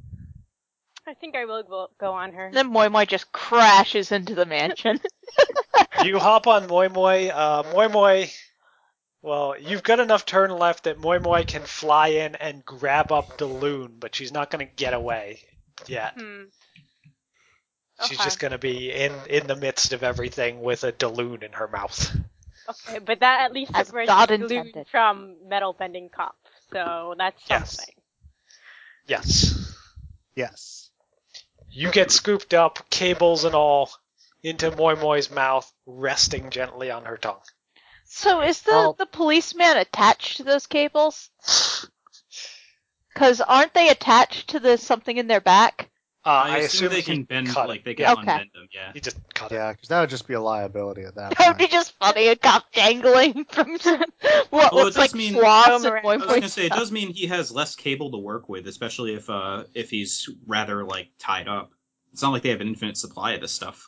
I think I will go, go on her. Then Moi Moi just crashes into the mansion. You hop on Moi Moi. Uh, Moi Moi. Well, you've got enough turn left that Moi Moi can fly in and grab up Daloon, but she's not going to get away yet. Hmm. She's Okay. just going to be in, in the midst of everything with a Daloon in her mouth. Okay, but that at least As separates God Daloon intended. from metal bending cop, so that's Yes. something. Yes. Yes. You get scooped up, cables and all, into Moi Moi's mouth, resting gently on her tongue. So is the, Well- the policeman attached to those cables? Because aren't they attached to the something in their back? Uh, I, assume, they he can bend, cut like it. they can Yeah, Okay. unbend them. Yeah. he just cut it. Yeah, because that would just be a liability at that That would be point. just funny, a cop dangling from some, what Well, it looks does like mean- sloths Oh, and Moi I was Moi gonna say it stuff. does mean he has less cable to work with, especially if uh if he's rather like tied up. It's not like they have an infinite supply of this stuff.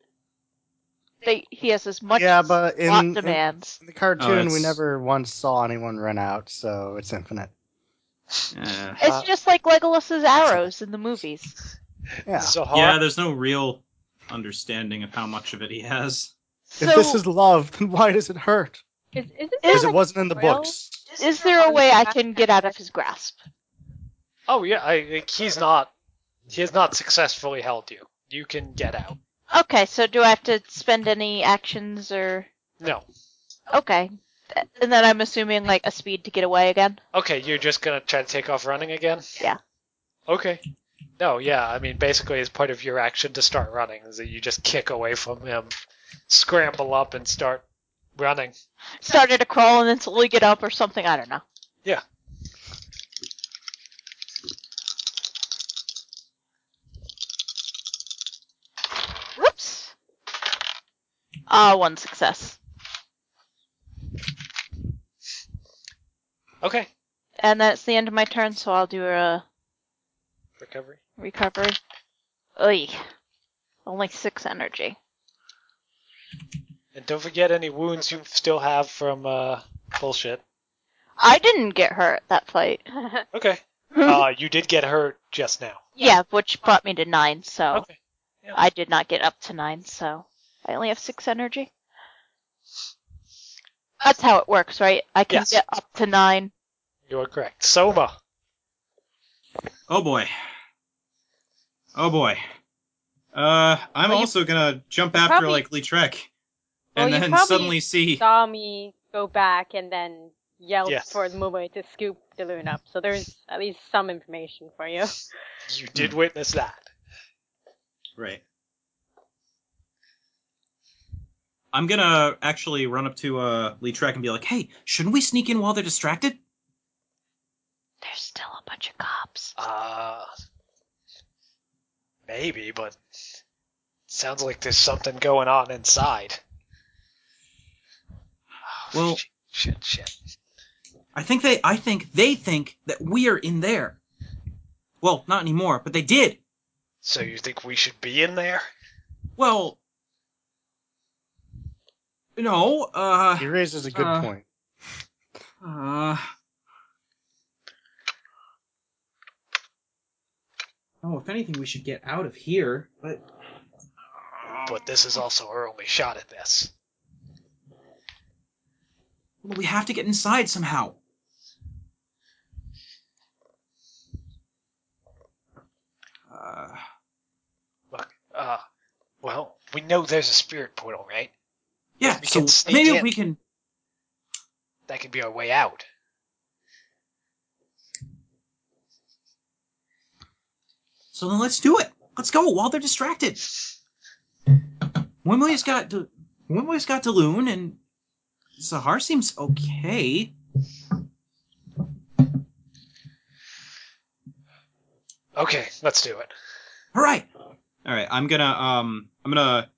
They, he has as much Yeah, as but in- plot in- demands. In the cartoon, we it's- never once saw anyone run out, so it's infinite. Uh, It's Uh, just like Legolas's arrows in the movies. Yeah. Zahar, yeah, there's no real understanding of how much of it he has. So, If this is love, then why does it hurt? Is, isn't there Because it like wasn't in the oil? books. is there a way I can get out of his grasp? Oh yeah, I, like, he's not. He has not successfully held you. You can get out. Okay, so do I have to spend any actions or... No. Okay. Th- And then I'm assuming, like, a speed to get away again? Okay, you're just gonna try to take off running again? Yeah. Okay. No, yeah, I mean, basically, as part of your action to start running, is that you just kick away from him, scramble up, and start running. Started to crawl and then slowly get up or something, I don't know. Yeah. Whoops! Ah, one success. Okay. And that's the end of my turn, so I'll do a Recovery. recovery. Oy. Only six energy. And don't forget any wounds you still have from uh, Bullshit. I didn't get hurt that fight. Okay. Uh, you did get hurt just now. Yeah, which brought me to nine, so Okay. Yeah. I did not get up to nine, so I only have six energy. That's how it works, right? I can Yes. get up to nine. You are correct. Soma. Oh boy. Oh boy. Uh, I'm Well, you- also gonna jump after probably- like Litrek, Well, and you then probably suddenly see. saw me go back and then yelled Yes. for Mumbai to scoop the loon up. So there's at least some information for you. You did witness that. Right. I'm gonna actually run up to uh, Litrek and be like, "Hey, shouldn't we sneak in while they're distracted?" There's still a bunch of cops. Uh, maybe, but sounds like there's something going on inside. Oh, Well- shit, shit, shit. I think they. I think they think that we are in there. Well, not anymore, but they did. So you think we should be in there? Well, no. Uh. He raises a good Uh, point. Uh. Oh, if anything, we should get out of here. But But this is also our only shot at this. we have to get inside somehow. Uh. Look, uh, well, we know there's a spirit portal, right? Yeah. We So can sneak maybe in. we can. That could be our way out. So then let's do it. Let's go while they're distracted. Wimway's got De- Wimway's got Daloon, and Zahar seems okay. Okay, let's do it. All right, all right. I'm gonna um, I'm gonna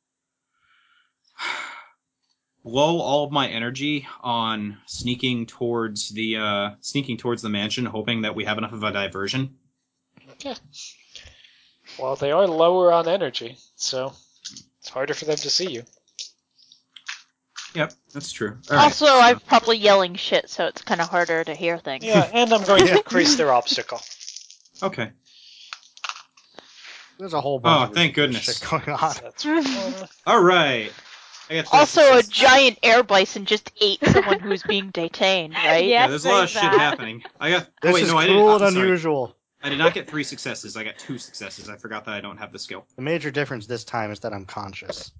blow all of my energy on sneaking towards the uh, sneaking towards the mansion, hoping that we have enough of a diversion. Okay. Well, they are lower on energy, so it's harder for them to see you. Yep, that's true. All right, Also, so- I'm probably yelling shit, so it's kind of harder to hear things. Yeah, and I'm going to increase their obstacle. okay. There's a whole bunch Oh, of thank ridiculous goodness. shit going on. So that's one. All right. I got three Also, a successes. giant air bison just ate someone who was being detained, right? Yeah. Yeah, there's a lot of there's shit that. happening. I got. This oh wait, is no, I didn't. cruel and I'm sorry. unusual. I did not get three successes. I got two successes. I forgot that I don't have the skill. The major difference this time is that I'm conscious.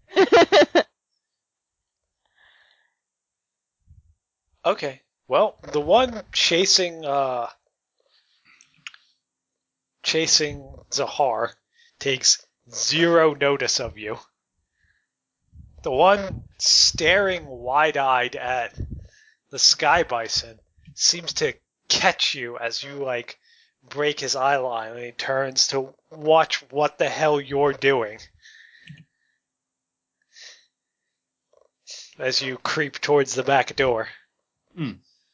Okay. Well, the one chasing uh chasing Zahar takes zero notice of you. The one staring wide-eyed at the sky bison seems to catch you as you like break his eye line, and he turns to watch what the hell you're doing as you creep towards the back door. Hmm.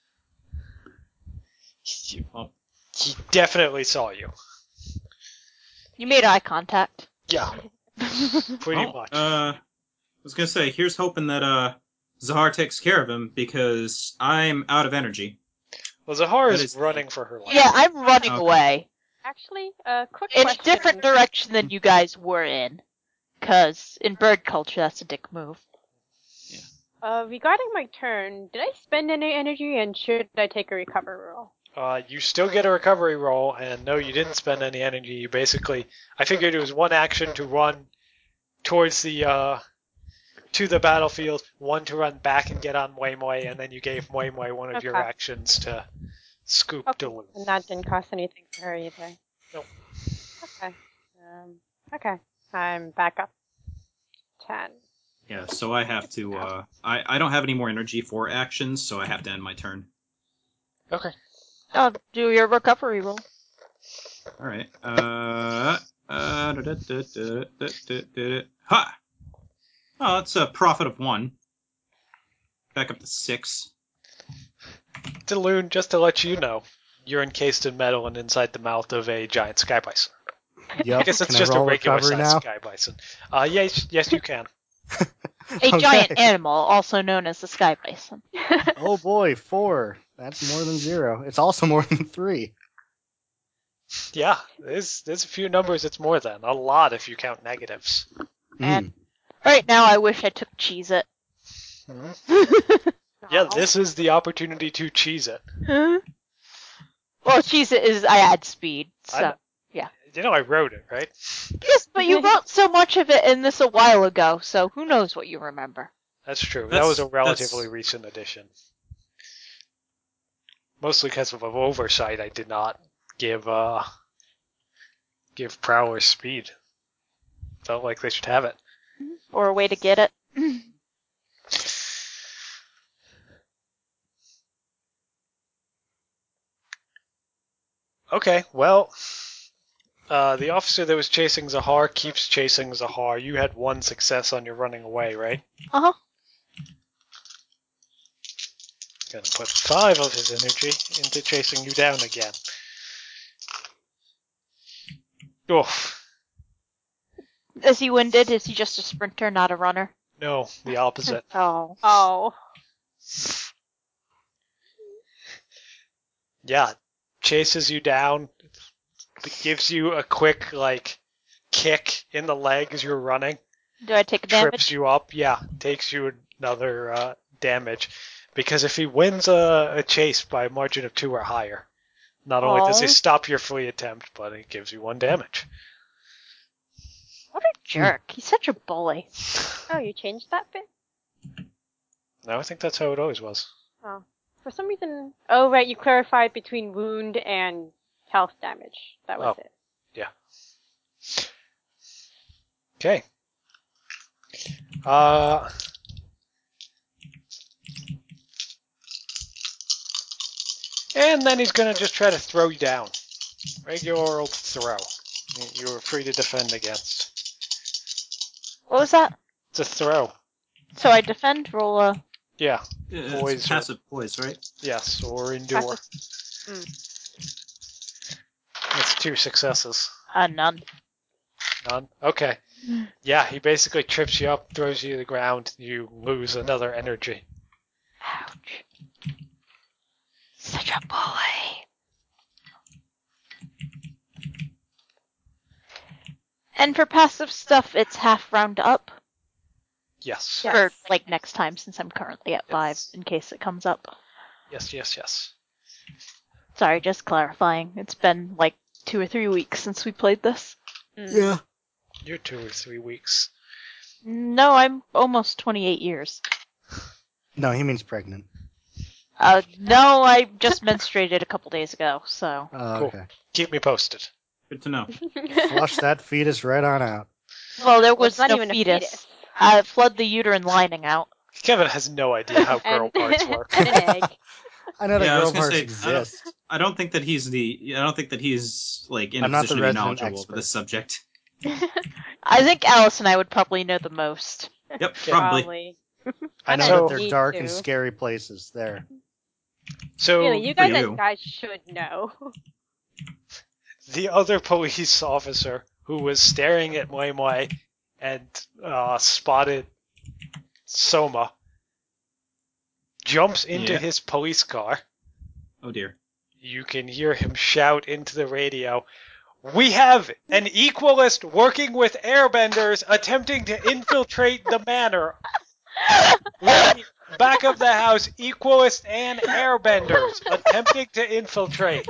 He, he definitely saw you. You made eye contact. Yeah, pretty Well, much. Uh, I was gonna say, here's hoping that uh Zahar takes care of him because I'm out of energy. well, Zahar that is, is- running for her life. Yeah, I'm running Okay. away. Actually, a quick In a question. different direction than you guys were in. Because in bird culture, that's a dick move. Uh, regarding my turn, did I spend any energy and should I take a recovery roll? Uh, you still get a recovery roll, and no, you didn't spend any energy. You basically, I figured it was one action to run towards the, uh, to the battlefield, one to run back and get on Waymway, and then you gave Waymway one of your Okay. actions to scoop Okay. Duluth. And that didn't cost anything for her either. Nope. Okay. Um, okay. I'm back up. Ten. Yeah, so I have to. Uh, I I don't have any more energy for actions, so I have to end my turn. Okay. Oh, do your recovery roll. All right. Uh. Uh. Da, da, da, da, da, da, da. Ha! Oh, that's a profit of one. Back up to six. Daloon, just to let you know, you're encased in metal and inside the mouth of a giant sky bison. Yep. I guess it's Can just I a roll regular recovery sized now? sky bison. Uh, yes, yes, you can. A Okay. giant animal, also known as the sky bison. Oh boy, four. That's more than zero. It's also more than three. Yeah, there's there's a few numbers it's more than. A lot if you count negatives. And- Mm. Right now, I wish I took Cheez-It. Yeah, No. this is the opportunity to cheese it. Well, Cheez-It is, I add speed, I so. know. You know I wrote it, right? Yes, but you wrote so much of it in this a while ago, so who knows what you remember. That's true. that That's- was a relatively that's- recent addition. Mostly because of of oversight, I did not give uh give Prowler speed. Felt like they should have it. Or a way to get it. Okay, well, uh, the officer that was chasing Zahar keeps chasing Zahar. You had one success on your running away, right? Uh-huh. Gonna put five of his energy into chasing you down again. Oof. Is he winded? Is he just a sprinter, not a runner? No, the opposite. Oh. Oh. Yeah, chases you down, gives you a quick, like, kick in the leg as you're running, Do I take a trips damage? you up, yeah, takes you another uh, damage. Because if he wins a, a chase by a margin of two or higher, not only does he Aw. stop your flee attempt, but he gives you one damage. What a jerk. He's such a bully. Oh, you changed that bit? No, I think that's how it always was. Oh. For some reason... Oh, right, you clarified between wound and health damage. That was Oh. it. Okay. Uh... And then he's gonna just try to throw you down. Regular old throw. You- You were free to defend against. What was that? It's a throw. So I defend, roll a... Yeah, It's Poise or- passive poise, right? yes, or endure. Mm. That's two successes. Uh, none. None? Okay. Yeah, he basically trips you up, throws you to the ground, you lose another energy. Ouch. Such a bully. And for passive stuff, it's half round up. Yes. Yeah. For, like, next time, since I'm currently at five, Yes. in case it comes up. Yes, yes, yes. Sorry, just clarifying. It's been, like, two or three weeks since we played this. Mm. You're two or three weeks. No, I'm almost twenty-eight years. No, he means pregnant. Uh, no, I just menstruated a couple days ago, so. Oh, Cool. okay. Keep me posted. Good to know. Flush that fetus right on out. Well, there Well, was it's not no even a fetus. fetus. I flood the uterine lining out. Kevin has no idea how girl And- parts work. and an egg. I know that Yeah, I was girl gonna parts say, I don't- exist. I don't think that he's the. I don't think that he's like in I'm a not the position to be resident knowledgeable expert. with this subject. I think Alice and I would probably know the most. Yep, probably. Probably. I know So- that they're Me dark too. and scary places. There. So Really, you guys, you. as guys should know. the other police officer who was staring at Mui Mui and uh, spotted Soma jumps into Yeah. his police car. Oh dear. You can hear him shout into the radio, "We have an equalist working with airbenders attempting to infiltrate the manor. We, back of the house, equalist and airbenders attempting to infiltrate."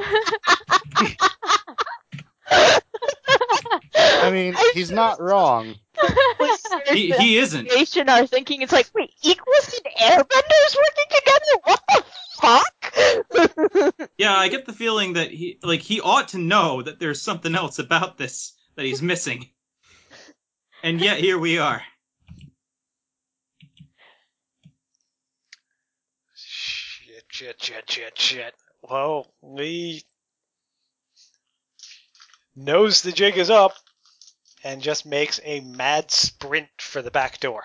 I mean, he's not wrong. He he isn't. Nation are thinking it's like, wait, Equus and Airbenders working together? What the fuck? Yeah, I get the feeling that he like he ought to know that there's something else about this that he's missing. And yet here we are. Shit, shit, shit, shit, shit. Well, Lee knows the jig is up and just makes a mad sprint for the back door.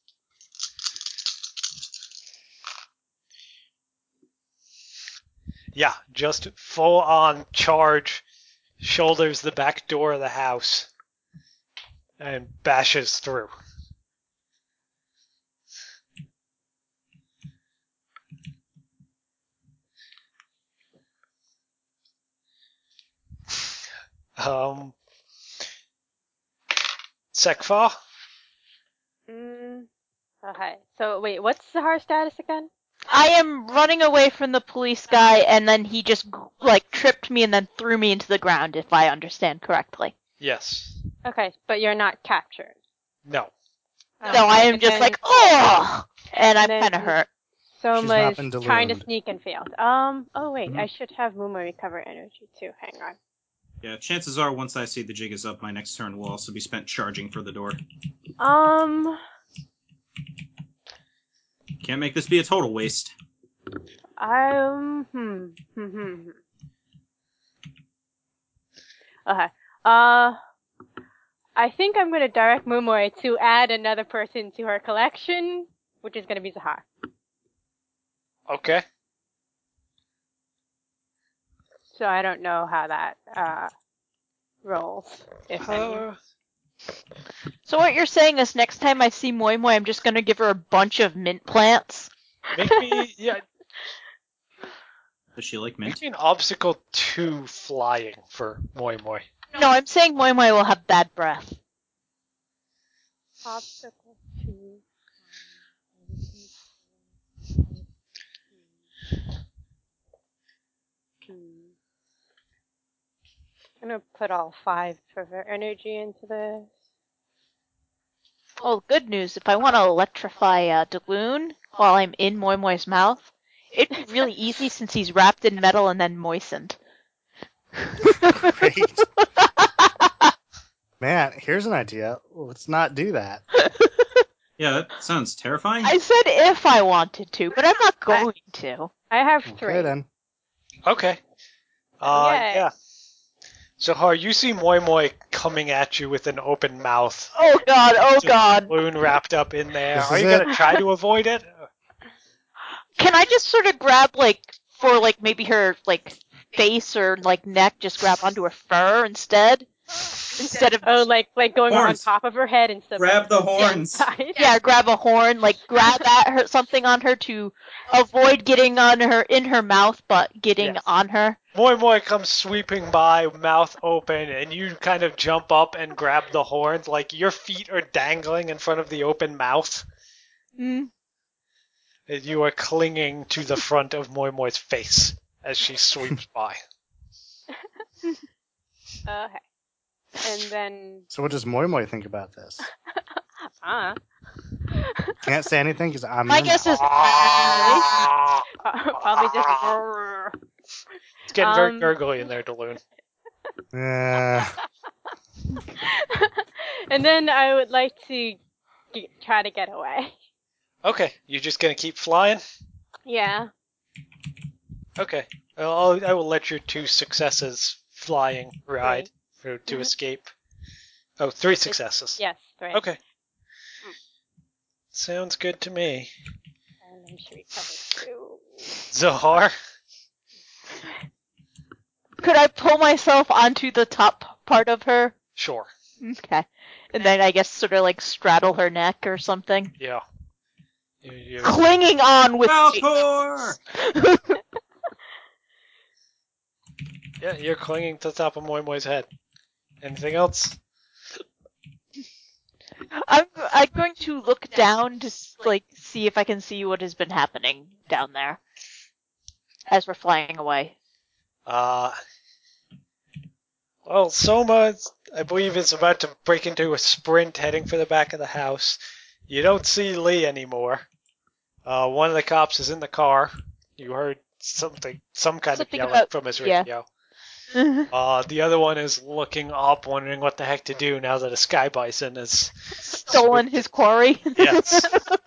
Yeah, just full on charge, shoulders the back door of the house, and bashes through. Um, Sekfa? Mm, okay. So wait, what's Zahar's status again? I am running away from the police guy, and then he just like tripped me and then threw me into the ground, if I understand correctly. Yes. Okay, but you're not captured. No. Okay, So I am and just then- like, oh, and I'm then- kind of hurt. Soma She's not is been trying to deluded. sneak and failed. Um. Oh wait, Mhm. I should have Muma recover energy too. Hang on. Yeah, chances are once I see the jig is up, my next turn will also be spent charging for the door. Um. Can't make this be a total waste. Um. Hmm. Hmm. Hmm. hmm. Okay. Uh. I think I'm going to direct Mumoy to add another person to her collection, which is going to be Zahar. Okay. So I don't know how that uh rolls, if any. Uh, So what you're saying is next time I see Moi Moi, I'm just gonna give her a bunch of mint plants? make me, yeah, Does she like make mint? me an obstacle to flying for Moi Moi. No, I'm saying Moi Moi will have bad breath. Obstacle two. Hmm. I'm gonna put all five of her energy into this. Well, good news, if I want to electrify uh, Daloon while I'm in Moi Moi's mouth, it'd be really easy since he's wrapped in metal and then moistened. Great. Man, here's an idea. Let's not do that. Yeah, that sounds terrifying. I said if I wanted to, but I'm not going to. I have three. Okay, then. Okay. Uh, Yay. yeah. Zahar, you see Moi Moi coming at you with an open mouth. Oh god, oh god. Balloon wrapped up in there. This Are is you it. gonna try to avoid it? Can I just sort of grab, like, for, like, maybe her, like, face or, like, neck, just grab onto her fur instead? Instead of, Oh, like like going on Horns. top of her head instead Grab of the horns. inside. yeah, grab a horn, like, grab at her, something on her to avoid getting on her, in her mouth, but getting Yes. on her. Moi Moi comes sweeping by, mouth open, and you kind of jump up and grab the horns, like your feet are dangling in front of the open mouth. Mm. And you are clinging to the front of Moi Moi's face as she sweeps by. Okay. And then So what does Moi Moi think about this? ah, Can't say anything because I'm My in guess your is, Ah! probably just. It's getting very Um, gurgly in there, Daloon. mouth. And then I would like to get, try to get away. Okay, you're just gonna keep flying? Yeah. Okay. I'll, I will let your two successes flying ride for, to Mhm. escape. Oh, three successes. Yes. Right. Okay. Sounds good to me. And then she recovers too. Zahar? could I pull myself onto the top part of her? Sure. Okay. And then I guess sort of, like, straddle her neck or something. Yeah. You, you, Clinging on with Valtor! yeah, you're clinging to the top of Moi Moi's head. Anything else? I'm I'm going to look down to s- like see if I can see what has been happening down there as we're flying away. Uh, well, Soma, I believe, is about to break into a sprint heading for the back of the house. You don't see Lee anymore. Uh, one of the cops is in the car. You heard something, some kind Something of yelling about- from his yeah. radio. Uh, the other one is looking up, wondering what the heck to do now that a sky bison has Stolen his quarry. Yes.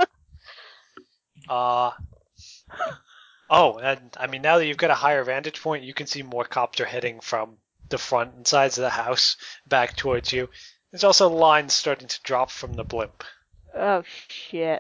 Uh, oh, and I mean, now that you've got a higher vantage point, you can see more copter heading from the front and sides of the house back towards you. There's also lines starting to drop from the blimp. Oh shit.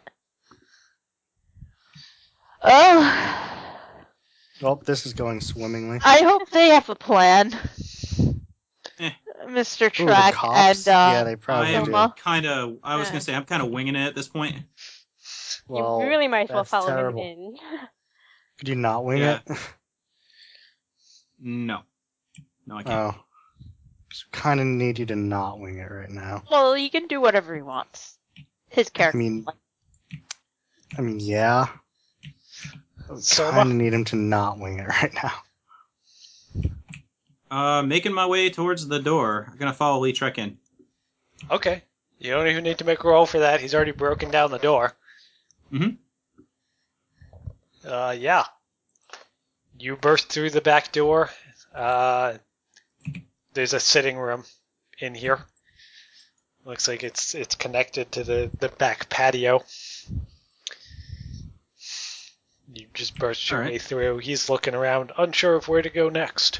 Oh. Well, this is going swimmingly. I hope they have a plan. Eh. Mister Ooh, the Track cops? and uh yeah, they probably I am do. Soma. kind of. I was Yeah. gonna say I'm kind of winging it at this point. Well, you really might as well that's follow terrible. him in. Could you not wing Yeah. it? No. No, I can't. Oh. Kind of need you to not wing it right now. Well, he can do whatever he wants. His I character. mean, I mean, yeah. Soma? Kind of need him to not wing it right now. Uh, making my way towards the door. I'm gonna follow Lee Trek in. Okay. You don't even need to make a roll for that. He's already broken down the door. Mm-hmm. Uh, yeah. You burst through the back door. Uh, there's a sitting room in here. Looks like it's it's connected to the, the back patio. You just burst your All right. way through. He's looking around, unsure of where to go next.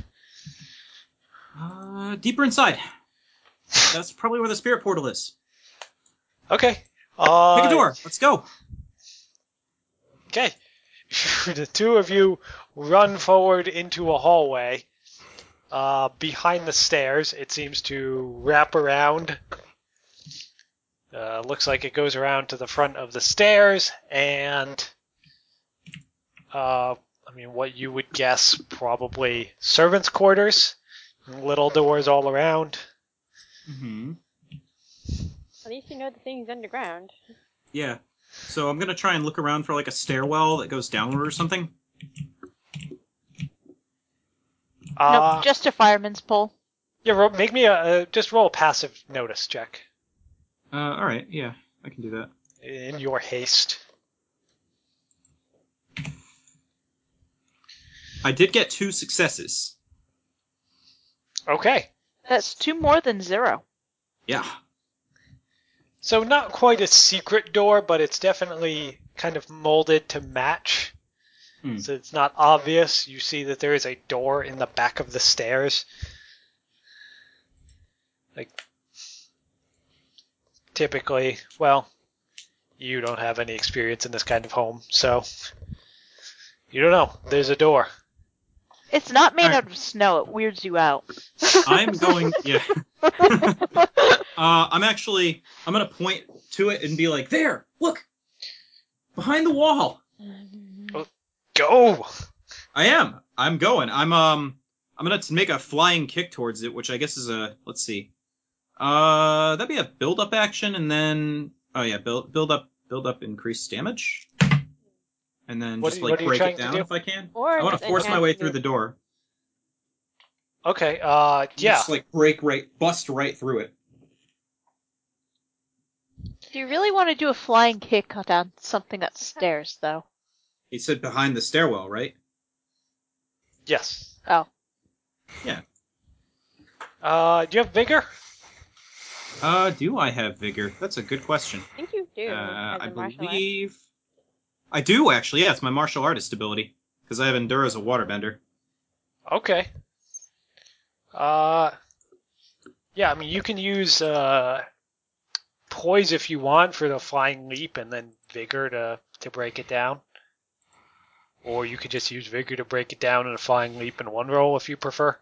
Uh, deeper inside. That's probably where the spirit portal is. Okay. Uh, Pick a door. Let's go. Okay. The two of you run forward into a hallway. Uh, behind the stairs, it seems to wrap around. Uh, looks like it goes around to the front of the stairs, and uh, I mean, what you would guess, probably servants' quarters. Little doors all around. Mm-hmm. At least you know the thing's underground. Yeah. So I'm gonna try and look around for like a stairwell that goes downward or something. Uh, no, just a fireman's pole. yeah, ro- make me a, a just roll a passive notice check Uh, all right. Yeah, I can do that. in your haste. I did get two successes. Okay. That's two more than zero. Yeah. So not quite a secret door, but it's definitely kind of molded to match. Hmm. So it's not obvious. You see that there is a door in the back of the stairs. Like, typically, well, you don't have any experience in this kind of home, so you don't know. There's a door. It's not made Alright. out of snow. It weirds you out. I'm going. Yeah. uh, I'm actually. I'm gonna point to it and be like, "There, look, behind the wall." Go! I am. I'm going. I'm um. I'm gonna t- make a flying kick towards it, which I guess is a. Let's see. Uh, that'd be a build up action, and then. Oh yeah, build build up build up increased damage, and then What just are you- like what are you break trying it to down do? if I can. Or I want just to force my enhance way the through the door. Okay, uh, yeah. Just like break right, bust right through it. Do you really want to do a flying kick down something that's stairs, though? He said behind the stairwell, right? Yes. Oh. Yeah. Uh, do you have vigor? Uh, do I have vigor? That's a good question. I think you do. Uh, as I a martial art. believe I do actually. Yeah, it's my martial artist ability because I have endure as a waterbender. Okay. Uh, yeah, I mean, you can use, uh, poise if you want for the flying leap and then vigor to, to break it down. Or you could just use vigor to break it down and a flying leap in one roll if you prefer.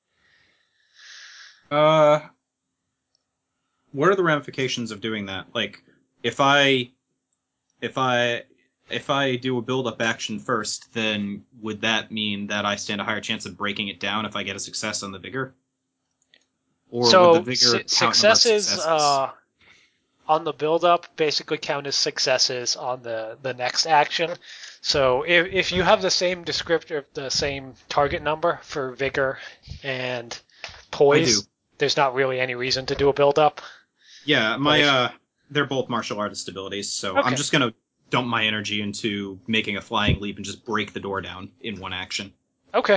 Uh, what are the ramifications of doing that? Like, if I, if I, if I do a build-up action first, then would that mean that I stand a higher chance of breaking it down if I get a success on the vigor? Or so would the vigor su- count number of successes, successes? uh, on the build-up basically count as successes on the, the next action. So if, if you have the same descriptor, the same target number for vigor and poise, I do. there's not really any reason to do a build-up. Yeah, my Nice. uh, they're both martial artist abilities, so Okay. I'm just gonna dump my energy into making a flying leap and just break the door down in one action. Okay.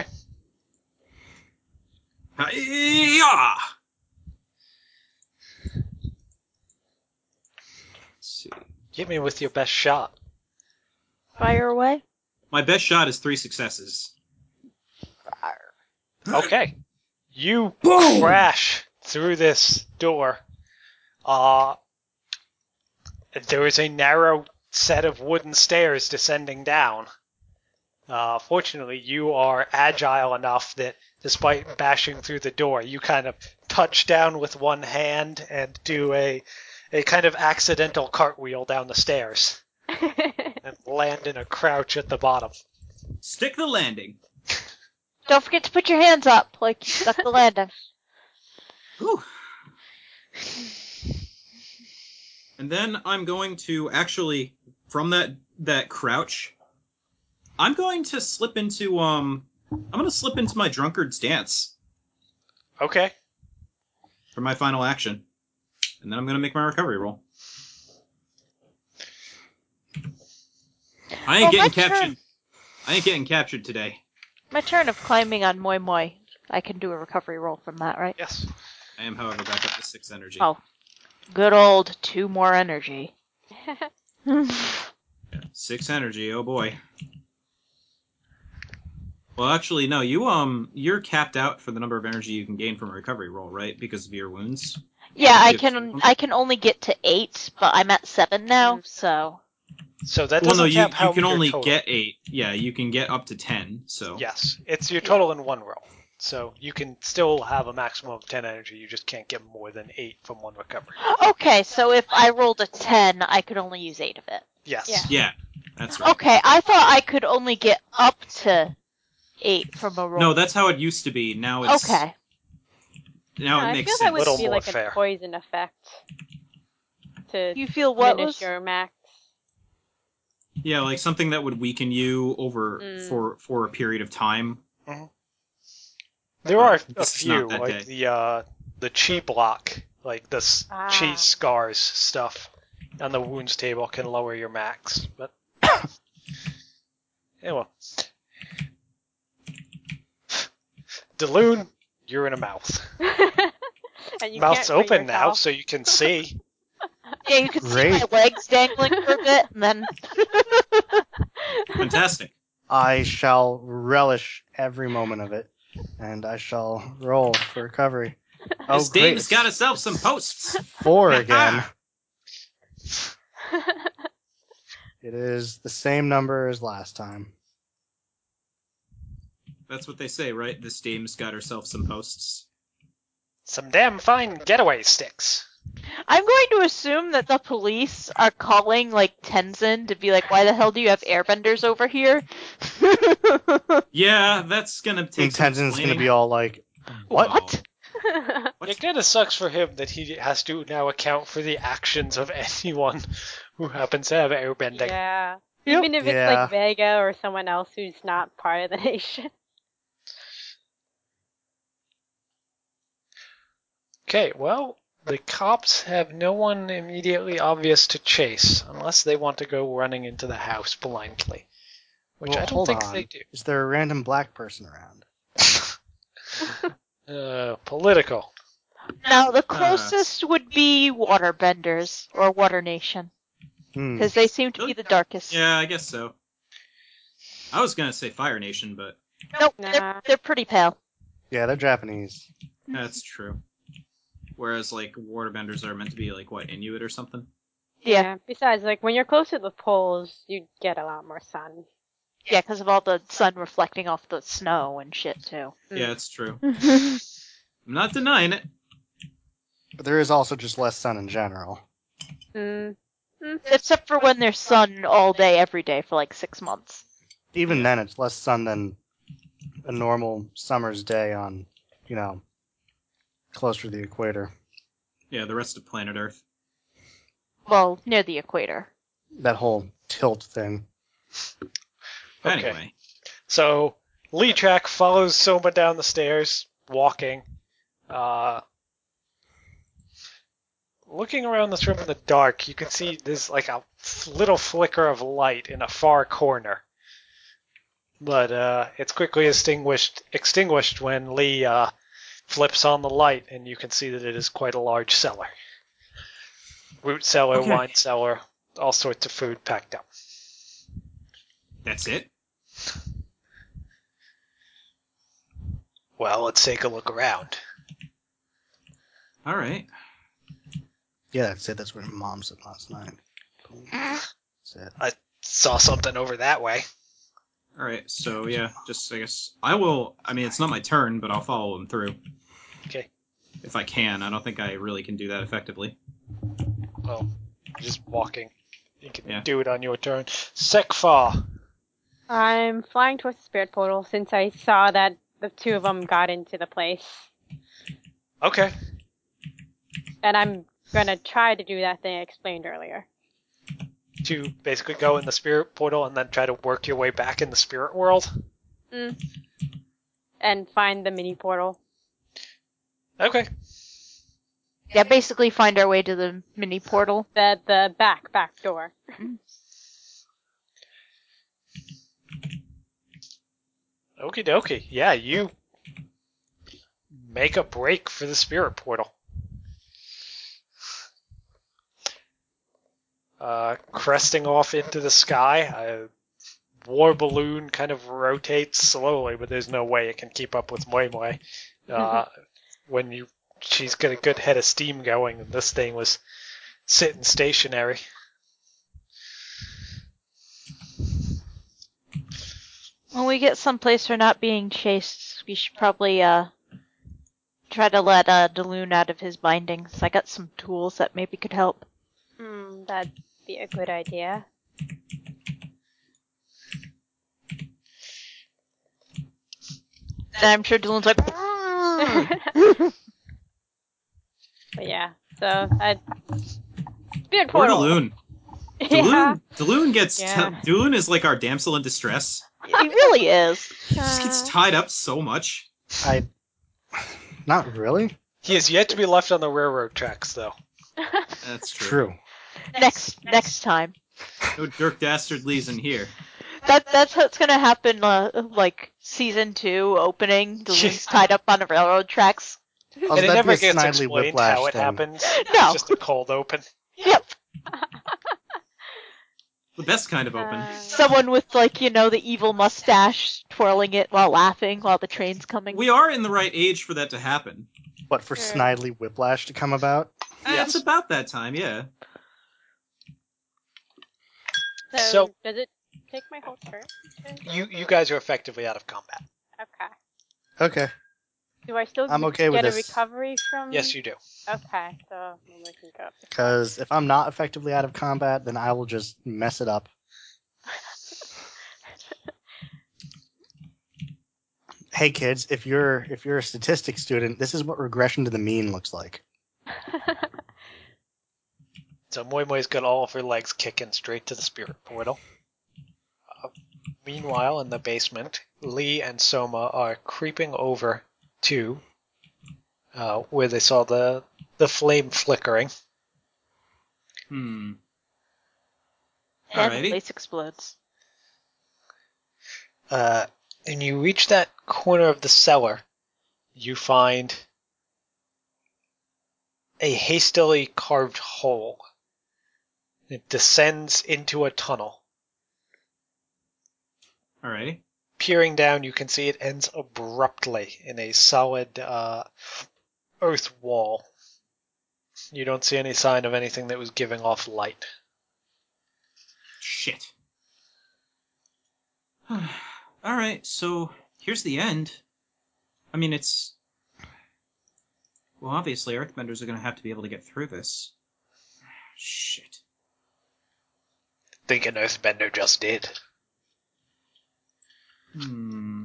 Hi-ya! Let's see. Hit me with your best shot. Fire away? My best shot is three successes. Okay. You Boom! crash through this door. Uh, there is a narrow set of wooden stairs descending down. Uh, fortunately, you are agile enough that despite bashing through the door, you kind of touch down with one hand and do a, a kind of accidental cartwheel down the stairs and land in a crouch at the bottom. Stick the landing. Don't forget to put your hands up, like you stuck the landing. Whew. And then I'm going to actually, from that that crouch, I'm going to slip into um, I'm going to slip into my drunkard's dance Okay. for my final action, and then I'm going to make my recovery roll. I ain't Oh, getting my captured. turn. I ain't getting captured today. My turn of climbing on Moi Moi. I can do a recovery roll from that, right? Yes. I am, however, back up to six energy. Oh. Good old two more energy. Six energy. Oh boy. Well, actually, no. You um, you're capped out for the number of energy you can gain from a recovery roll, right? Because of your wounds. Yeah, I You have two of can them? I can only get to eight, but I'm at seven now, so So that Well, doesn't no, you cap how you can your only total. get eight. Yeah, you can get up to ten. So Yes, it's your total in one roll. So you can still have a maximum of ten energy. You just can't get more than eight from one recovery. okay, so if I rolled a ten, I could only use eight of it. Yes. Yeah. yeah, that's right. Okay, I thought I could only get up to eight from a roll. No, that's how it used to be. Now it's Okay. now Yeah, it I makes feel sense. that would Little be more like fair. a poison effect to You feel what diminish was? your max. Yeah, like something that would weaken you over Mm. for for a period of time. There are a This is not few, that like day. the uh, the chi block, like the s- Ah. chi scars stuff on the wounds table can lower your max. But yeah, well, Daloon, you're in a mouth. And you Mouth's can't free open now, yourself. so you can see. Yeah, you can see my Great. legs dangling for a bit, and then Fantastic. I shall relish every moment of it, and I shall roll for recovery. Oh, This great. dame's got herself some posts. Four again. Ah. It is the same number as last time. That's what they say, right? This dame's got herself some posts. Some damn fine getaway sticks. I'm going to assume that the police are calling like Tenzin to be like, "Why the hell do you have airbenders over here?" Yeah, that's gonna And take some Tenzin's going to explaining. be all like, what? What? What? It kind of sucks for him that he has to now account for the actions of anyone who happens to have airbending. Yeah. Yep. Even if it's Yeah. like Vega or someone else who's not part of the nation. Okay, well, the cops have no one immediately obvious to chase, unless they want to go running into the house blindly. Which Well, I don't hold think on. they do. Is there a random black person around? Uh, political. Now the closest would be Waterbenders or Water Nation, Hmm. because they seem to be the darkest. Yeah, I guess so. I was gonna say Fire Nation, but Nope, Nah. they're they're pretty pale. Yeah, they're Japanese. that's true. Whereas, like, waterbenders are meant to be, like, what, Inuit or something? Yeah. Besides, like when you're close to the poles, you get a lot more sun. Yeah, because of all the sun reflecting off the snow and shit too. Mm. Yeah, it's true. I'm not denying it. But there is also just less sun in general. Mm. Except for when there's sun all day, every day for like six months. Even Yeah. then, it's less sun than a normal summer's day on, you know, closer to the equator. Yeah, the rest of planet Earth. Well, near the equator. That whole tilt thing. Okay. Anyway. So, Lee Track follows Soma down the stairs, walking. Uh, looking around this room in the dark, you can see there's like a f- little flicker of light in a far corner. But uh, it's quickly extinguished, extinguished when Lee uh, flips on the light, and you can see that it is quite a large cellar. Root cellar, Okay. wine cellar, all sorts of food packed up. That's it? Well, let's take a look around. Alright. Yeah, that's it. That's what Mom said last night. That's it. Saw something over that way. Alright, so yeah, just, I guess, I will, I mean, it's not my turn, but I'll follow him through. Okay. If I can. I don't think I really can do that effectively. Well, just walking. You can Yeah. do it on your turn. Sekfar. I'm flying towards the spirit portal since I saw that the two of them got into the place. Okay. And I'm gonna try to do that thing I explained earlier. To basically go in the spirit portal and then try to work your way back in the spirit world. Mm. And find the mini portal. Okay. Yeah, basically find our way to the mini portal. The the back back door. Okie dokie. Yeah, you make a break for the spirit portal. Uh, cresting off into the sky, a war balloon kind of rotates slowly, but there's no way it can keep up with Moi Moi. Uh, when you, she's got a good head of steam going, and this thing was sitting stationary. When we get someplace we're not being chased, we should probably uh try to let uh Daloon out of his bindings. I got some tools that maybe could help. Hmm, that'd be a good idea. And I'm sure Daloon's like, But yeah, so I spirit Poor portal. Daloon. Yeah. Daloon, Daloon gets Yeah. t- Daloon is like our damsel in distress. he really is. He just gets tied up so much. I. Not really. He is yet to be left on the railroad tracks, though. That's true. True. Next next time. No Dirk Dastardly's in here. That that's what's gonna happen. Uh, like season two opening, Daloon's tied up on the railroad tracks. Oh, And it that'd never be a gets Snidely explained Whiplash how it thing. happens. No. It's just a cold open. Yep. The best kind of open. Uh, Someone with like you know the evil mustache twirling it while laughing while the train's coming. We are in the right age for that to happen. What, for Sure. Snidely Whiplash to come about? Uh, Yes. It's about that time, yeah. so, So- does it take my whole turn? You you guys are effectively out of combat. Okay. Okay. Do I still I'm get okay with a this. recovery from? Yes, you do. Okay, so we can go. Because if I'm not effectively out of combat, then I will just mess it up. Hey kids, if you're if you're a statistics student, this is what regression to the mean looks like. So Moi Moi's got all of her legs kicking straight to the spirit portal. Uh, meanwhile, in the basement, Lee and Soma are creeping over to uh, where they saw the the flame flickering. Hmm. And the Alrighty. place explodes. Uh, and you reach that corner of the cellar, you find a hastily carved hole. It descends into a tunnel. Alrighty. Peering down, you can see it ends abruptly in a solid uh, earth wall. You don't see any sign of anything that was giving off light. Shit. Alright, so here's the end. I mean, it's... Well, obviously, Earthbenders are going to have to be able to get through this. Shit. Think an earthbender just did. Hmm.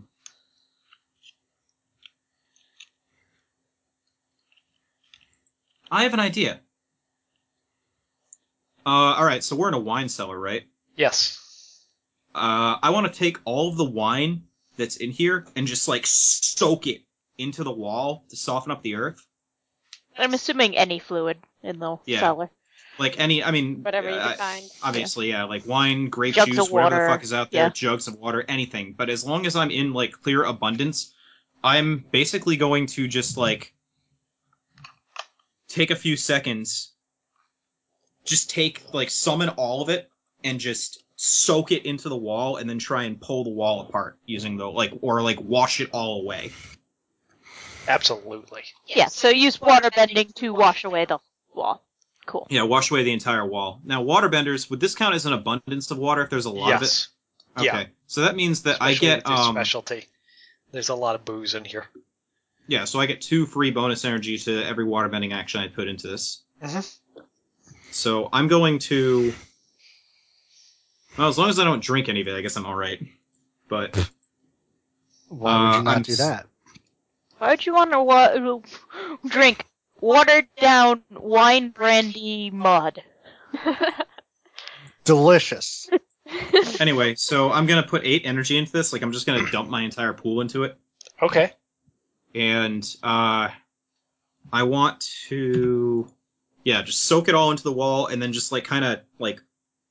I have an idea. Uh, alright, so we're in a wine cellar, right? Yes. Uh, I want to take all of the wine that's in here and just, like, soak it into the wall to soften up the earth. I'm assuming any fluid in the Yeah. cellar. Like any, I mean, Whatever you uh, decide. obviously, yeah, like wine, grape Jugs juice, of whatever the water, fuck is out there, yeah. jugs of water, anything. But as long as I'm in, like, clear abundance, I'm basically going to just, like, take a few seconds, just take, like, summon all of it, and just soak it into the wall, and then try and pull the wall apart using the, like, or, like, wash it all away. Absolutely. Yeah, so use water bending to wash away the wall. Cool. Yeah, wash away the entire wall. Now, waterbenders, would this count as an abundance of water if there's a lot Yes. of it? Okay. Yeah. So that means that Especially I with get, your um... specialty. There's a lot of booze in here. Yeah, so I get two free bonus energy to every waterbending action I put into this. Mhm. So I'm going to... Well, as long as I don't drink any of it, I guess I'm alright. But... Why would Uh, you not I'm do s- that? Why would you want to wa- drink watered down wine brandy mud. Delicious. Anyway, so I'm gonna put eight energy into this. Like, I'm just gonna dump my entire pool into it. Okay. And, uh... I want to... Yeah, just soak it all into the wall, and then just, like, kind of, like...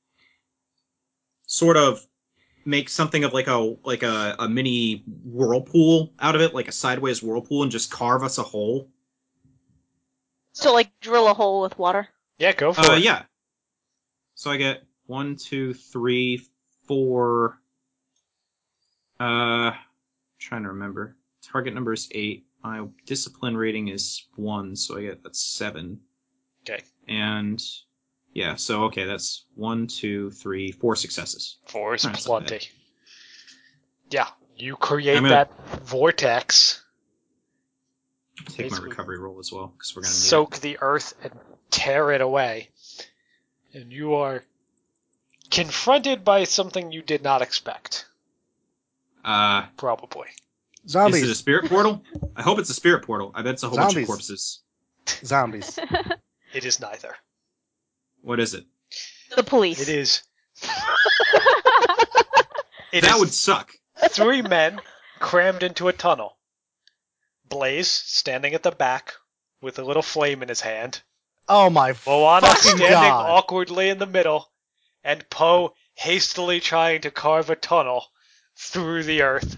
Sort of make something of, like, a like a, a mini whirlpool out of it, like a sideways whirlpool, and just carve us a hole. So, like, drill a hole with water? Yeah, go for Uh, it. yeah. So I get one, two, three, four... Uh... Trying to remember. Target number is eight. My discipline rating is one, so I get that's seven. Okay. And yeah, so okay, that's one, two, three, four successes. Four is That's not plenty. Yeah, you create I'm gonna- that vortex, Take my Basically, recovery roll as well because we're gonna need soak the earth, and tear it away. And you are confronted by something you did not expect, it. Uh, probably. Zombies. is it a spirit portal? I hope it's a spirit portal. I bet it's a whole bunch Zombies. of corpses. Zombies. It is neither. What is it? The police. It is. It that is would suck. three men crammed into a tunnel. Blaze standing at the back with a little flame in his hand. Oh my Moana fucking standing god. awkwardly in the middle, and Poe hastily trying to carve a tunnel through the earth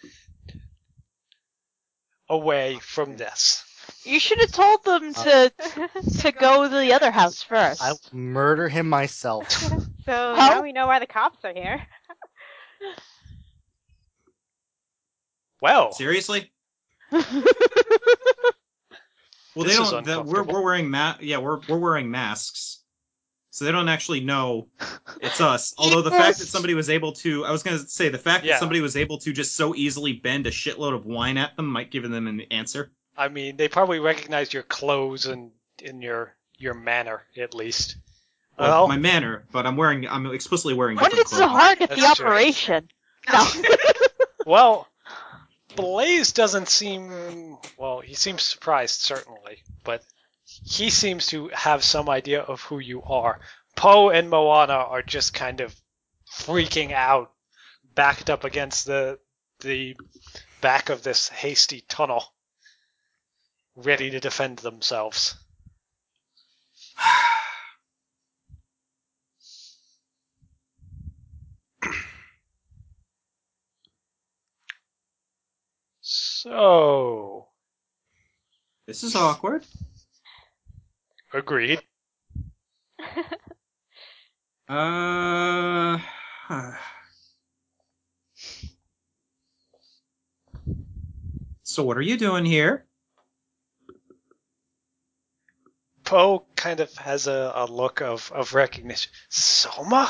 away from this. You should have told them to to go to the other house first. I'll murder him myself. So Huh? now we know why the cops are here. Well, Seriously? Well, This they is don't. The, we're uncomfortable. we're wearing ma- Yeah, we're we're wearing masks, so they don't actually know it's us. Although the fact that Yes. somebody was able to, I was gonna say the fact Yeah. that somebody was able to just so easily bend a shitload of wine at them might give them an answer. I mean, they probably recognize your clothes and in your your manner, at least. Well, Well, my manner, but I'm wearing. I'm explicitly wearing when different did clothing. Zahar get the That's true. operation? No. well, Blaze doesn't seem, well, he seems surprised, certainly, but he seems to have some idea of who you are. Poe and Moana are just kind of freaking out, backed up against the the back of this hasty tunnel, ready to defend themselves. So, This is awkward. agreed. Uh. So what are you doing here? Poe kind of has a, a look of, of recognition. Soma?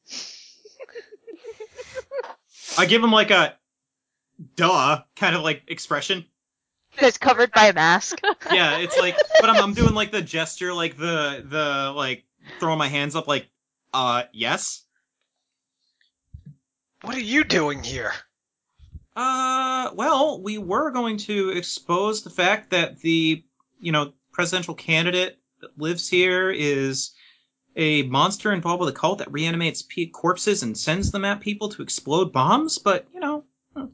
I give him like a duh kind of like expression. It's covered by a mask. Yeah, it's like, but I'm, I'm doing like the gesture, like the the like throwing my hands up, like, uh, yes. What are you doing here? Uh, well, we were going to expose the fact that the, you know, presidential candidate that lives here is a monster involved with a cult that reanimates pe- corpses and sends them at people to explode bombs, but, you know. huh.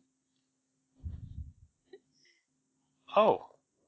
Oh.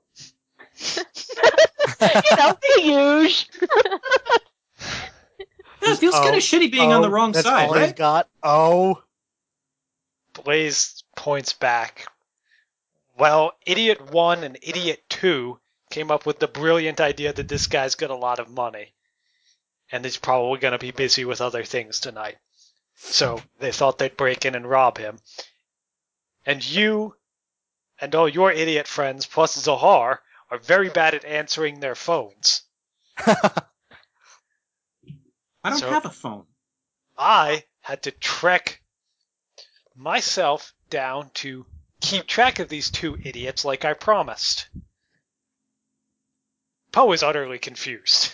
You know, the huge. Yeah, it feels kind Oh, of shitty being on the oh, wrong that's side, all he's right? got. Oh. Blaze points back. Well, Idiot one and Idiot two came up with the brilliant idea that this guy's got a lot of money. And he's probably going to be busy with other things tonight. So they thought they'd break in and rob him. And you and all your idiot friends, plus Zohar, are very bad at answering their phones. I don't So- have a phone. I had to trek myself down to keep track of these two idiots like I promised. Poe is utterly confused.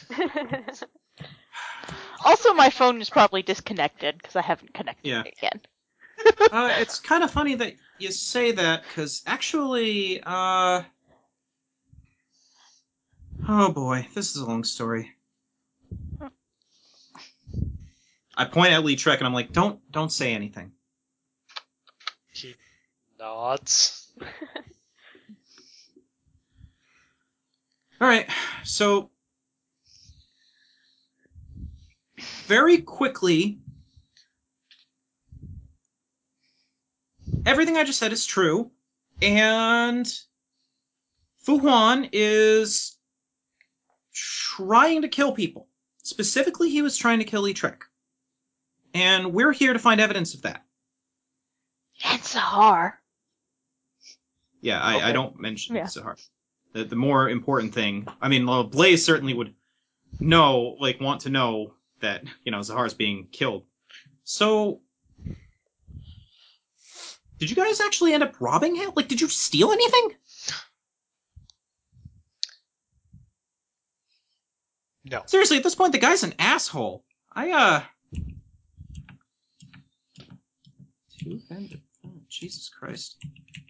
Also, my phone is probably disconnected because I haven't connected Yeah. it again. uh, it's kind of funny that you say that, because actually, uh, Oh boy, this is a long story. I point at Lee Trek and I'm like, don't don't say anything. He nods. Alright, so very quickly, everything I just said is true, and Fu Huan is trying to kill people. Specifically, he was trying to kill Lee Trek. And we're here to find evidence of that. And Sahar. Yeah, I, Okay. I don't mention Yeah. Sahar. The, the more important thing, I mean, well, Blaze certainly would know, like, want to know that, you know, Zahar's being killed. So, did you guys actually end up robbing him? Like, did you steal anything? No. Seriously, at this point, the guy's an asshole. I, uh... Two vendor... Oh, Jesus Christ.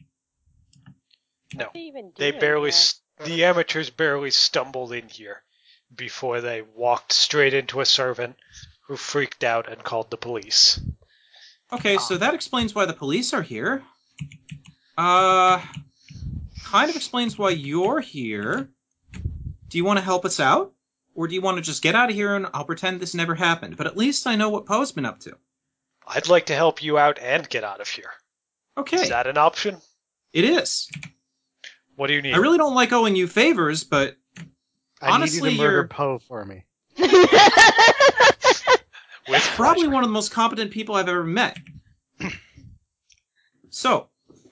No. What are you even They doing barely, here? st- the amateurs barely stumbled in here before they walked straight into a servant who freaked out and called the police. Okay, so that explains why the police are here. Uh... Kind of explains why you're here. Do you want to help us out? Or do you want to just get out of here and I'll pretend this never happened? But at least I know what Poe's been up to. I'd like to help you out and get out of here. Okay, Is that an option? it is. What do you need? I really don't like owing you favors, but I Honestly, need you to murder you're- Poe for me. With probably pleasure. one of the most competent people I've ever met. So,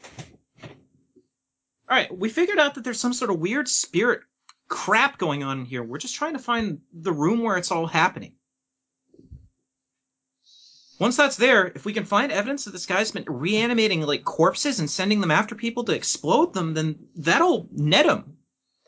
alright, we figured out that there's some sort of weird spirit crap going on in here. We're just trying to find the room where it's all happening. Once that's there, if we can find evidence that this guy's been reanimating like corpses and sending them after people to explode them, then that'll net him.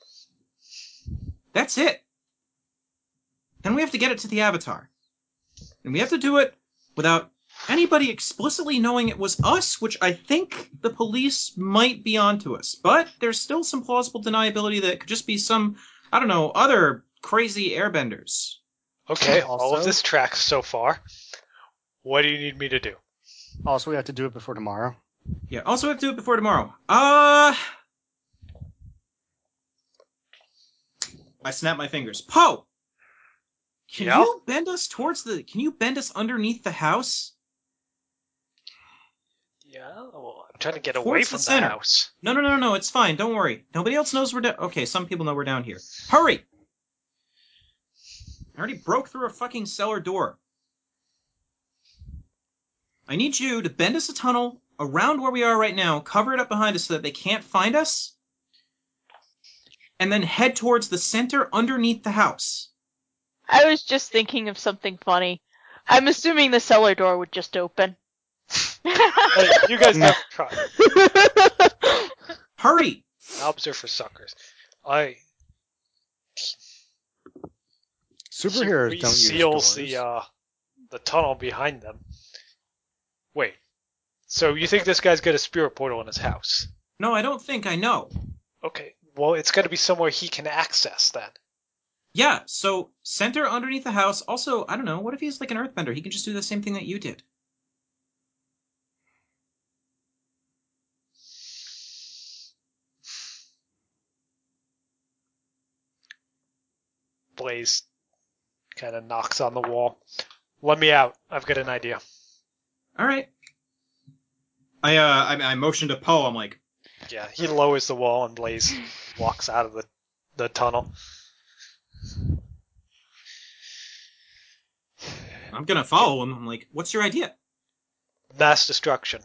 That's it. Then we have to get it to the Avatar. And we have to do it without anybody explicitly knowing it was us, which I think the police might be onto us. But there's still some plausible deniability that it could just be some, I don't know, other crazy airbenders. Okay, all Also- of this tracks so far. What do you need me to do? Also, we have to do it before tomorrow. Yeah, also we have to do it before tomorrow. Uh... I snap my fingers. Poe! Can Yeah? you bend us towards the... Can you bend us underneath the house? Yeah, well, I'm trying to get Towards away the from the, center. house. No, no, no, no, it's fine. Don't worry. Nobody else knows we're down... Okay, some people know we're down here. Hurry! I already broke through a fucking cellar door. I need you to bend us a tunnel around where we are right now, cover it up behind us so that they can't find us, and then head towards the center underneath the house. I was just thinking of something funny. I'm assuming the cellar door would just open. Hey, you guys never try. Hurry! Knobs are for suckers. I Superheroes he don't use seals doors. the uh the tunnel behind them. Wait. So you think this guy's got a spirit portal in his house? No, I don't think I know. Okay. Well, it's got to be somewhere he can access then. Yeah, so center underneath the house. Also, I don't know, what if he's like an earthbender? He can just do the same thing that you did. Blaze kind of knocks on the wall. Let me out. I've got an idea. Alright. I, uh, I, I motioned to Poe. I'm like, Yeah, he lowers the wall and Blaze walks out of the, the tunnel. I'm gonna follow him. I'm like, what's your idea? Mass destruction.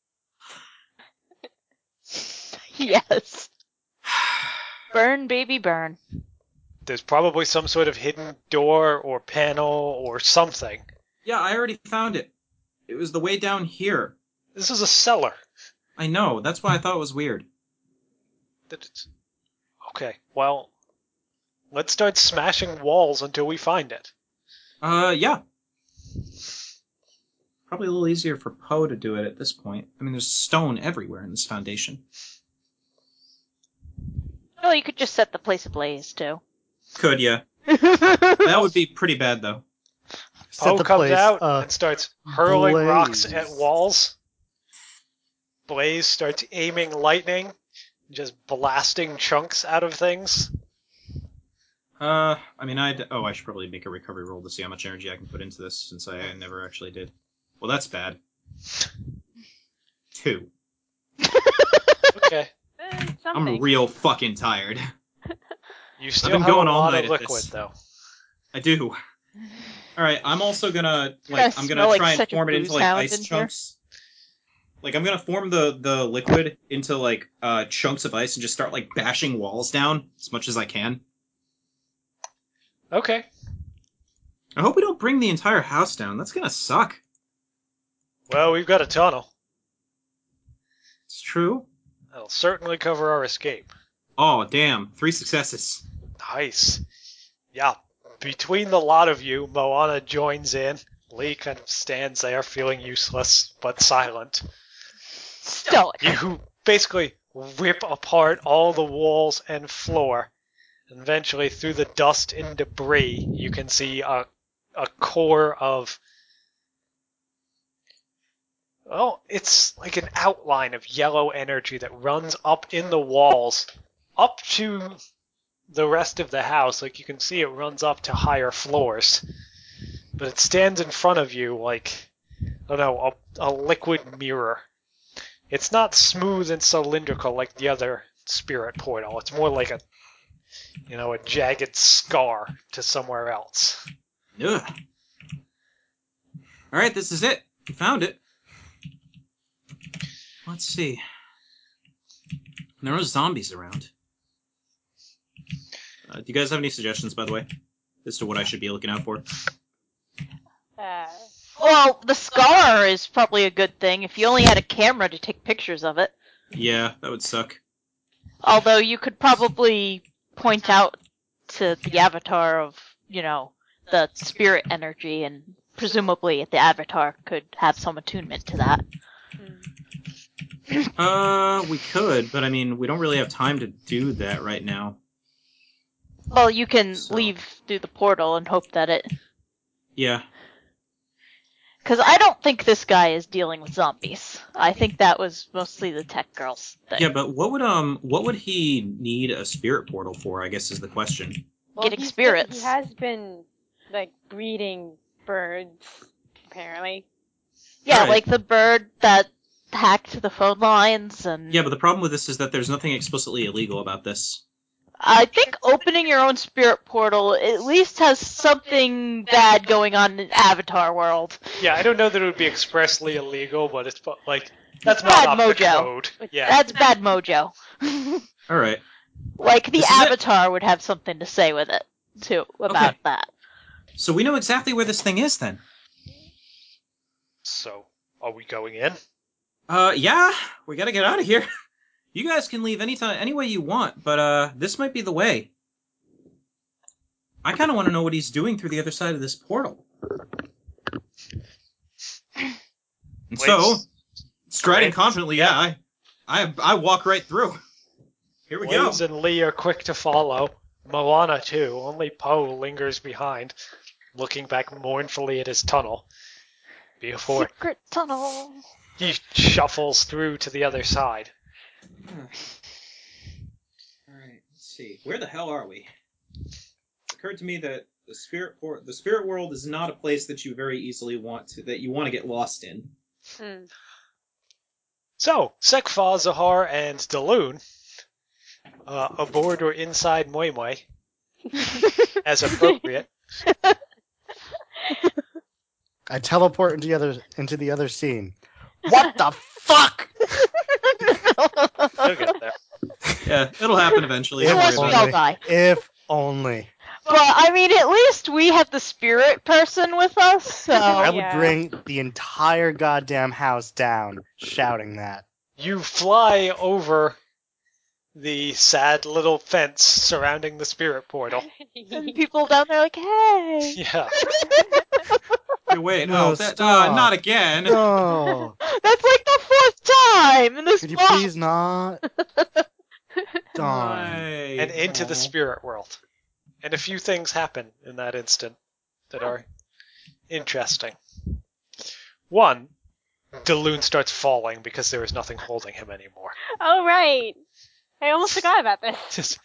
Yes. Burn, baby, burn. There's probably some sort of hidden door or panel or something. Yeah, I already found it. It was the way down here. This is a cellar. I know, that's why I thought it was weird. That it's- Okay, well, let's start smashing walls until we find it. Uh, yeah. Probably a little easier for Poe to do it at this point. I mean, there's stone everywhere in this foundation. Well, you could just set the place ablaze, too. Could, yeah. That would be pretty bad, though. Set Poe the comes place, out uh, and starts hurling blaze. rocks at walls. Blaze starts aiming lightning, just blasting chunks out of things. Uh, I mean, I oh, I should probably make a recovery roll to see how much energy I can put into this, since I never actually did. Well, that's bad. Two. Okay. Eh, I'm something. real fucking tired. You still been have going a all lot night of at liquid, this. though. I do. All right, I'm also gonna like Guys I'm smell gonna like try and such a form it into booze like hound ice in here. chunks. Like I'm gonna form the the liquid into like uh chunks of ice and just start like bashing walls down as much as I can. Okay. I hope we don't bring the entire house down. That's gonna suck. Well, we've got a tunnel. It's true. That'll certainly cover our escape. Oh damn! Three successes. Nice. Yeah. Between the lot of you, Moana joins in. Lee kind of stands there feeling useless, but silent. Stoic. You basically rip apart all the walls and floor. And eventually, through the dust and debris, you can see a, a core of... Well, it's like an outline of yellow energy that runs up in the walls, up to the rest of the house. Like, you can see it runs up to higher floors. But it stands in front of you like, I don't know, a, a liquid mirror. It's not smooth and cylindrical like the other spirit portal. It's more like a, you know, a jagged scar to somewhere else. Ugh. All right, this is it. We found it. Let's see. There are zombies around. Uh, do you guys have any suggestions, by the way, as to what I should be looking out for? Uh, Well, the scar is probably a good thing if you only had a camera to take pictures of it. Yeah, that would suck. Although you could probably point out to the avatar of, you know, the spirit energy, and presumably the avatar could have some attunement to that. hmm. Uh, we could, but I mean, we don't really have time to do that right now. Well, you can So- leave through the portal and hope that it... Yeah. Because I don't think this guy is dealing with zombies. I think that was mostly the tech girls thing. Yeah, but what would um what would he need a spirit portal for, I guess is the question. Well, Getting he's spirits. Been, he has been, like, breeding birds, apparently. Yeah, Right. like the bird that hacked the phone lines, and Yeah, but the problem with this is that there's nothing explicitly illegal about this. I think opening your own spirit portal at least has something bad going on in Avatar world. Yeah, I don't know that it would be expressly illegal, but it's like, that's Bad not up to mojo. code. Yeah. That's bad mojo. Alright. Like the This is it. Avatar would have something to say with it too about Okay. that. So we know exactly where this thing is then. So, are we going in? Uh, yeah, we gotta get out of here. You guys can leave anytime, any way you want, but uh, this might be the way. I kind of want to know what he's doing through the other side of this portal. And so, Blaze- striding Blaze- confidently, yeah, I, I, I walk right through. Here we go. Blaze and Lee are quick to follow. Moana, too. Only Poe lingers behind, looking back mournfully at his tunnel before Secret tunnel. he shuffles through to the other side. Alright, let's see. Where the hell are we? It occurred to me that the spirit por- the spirit world is not a place that you very easily want to that you want to get lost in. Hmm. So, Sekfa, Zahar, and Daloon, uh, aboard or inside Moi Moi, as appropriate. I teleport into the other into the other scene. What the fuck? You'll get there. Yeah, it'll happen eventually. If Don't worry Unless we about all it. die. If only. But I mean, at least we have the spirit person with us, so I would yeah. bring the entire goddamn house down shouting that. You fly over the sad little fence surrounding the spirit portal. and people down there are like, hey. Yeah. Hey, wait, No, no, that, uh, stop. not again. No. That's like the fourth time in this Could you book. please not? Darn. Why? And into the Aw. spirit world. And a few things happen in that instant that are interesting. One, Daloon starts falling because there is nothing holding him anymore. Oh, right. I almost forgot about this.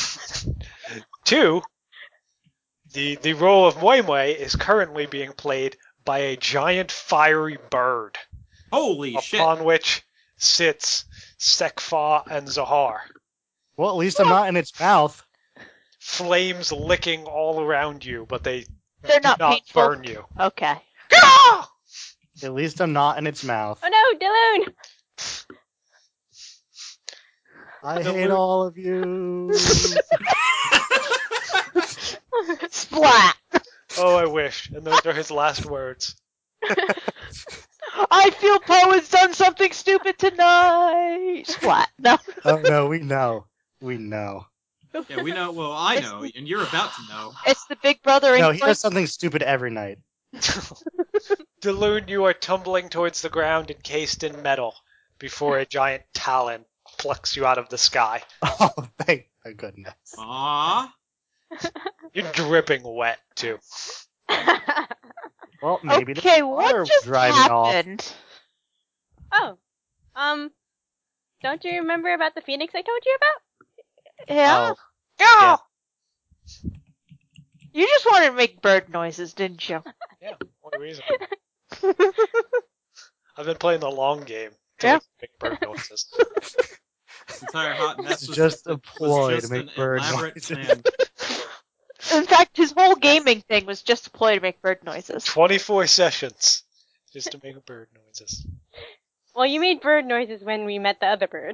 Two, the, the role of Moi Moi is currently being played by a giant fiery bird, Holy shit! upon which sits Sekfa and Zahar. Well, at least I'm not in its mouth. Flames licking all around you, but they They're do not not painful. burn you. Okay. At least I'm not in its mouth. Oh no, Daloon! I The hate lo- all of you. Splat! Oh, I wish. And those are his last words. I feel Poe has done something stupid tonight! Splat. No. Oh no, we know. We know. Yeah, we know. Well, I know, and you're about to know. It's the big brother No, England. he does something stupid every night. Daloon, you are tumbling towards the ground encased in metal before a giant talon plucks you out of the sky. Oh, thank goodness. Aww. You're dripping wet, too. Well, maybe the Okay, fire what was just driving off. happened? Oh, um, don't you remember about the phoenix I told you about? Yeah? Oh, Yeah. You just wanted to make bird noises, didn't you? Yeah, what reason? I've been playing the long game to Yeah. like, make bird noises. This entire hot mess It's was just a was ploy just to make an bird elaborate noises. plan. In fact, his whole gaming thing was just a ploy to make bird noises. twenty-four sessions just to make bird noises. Well, you made bird noises when we met the other bird.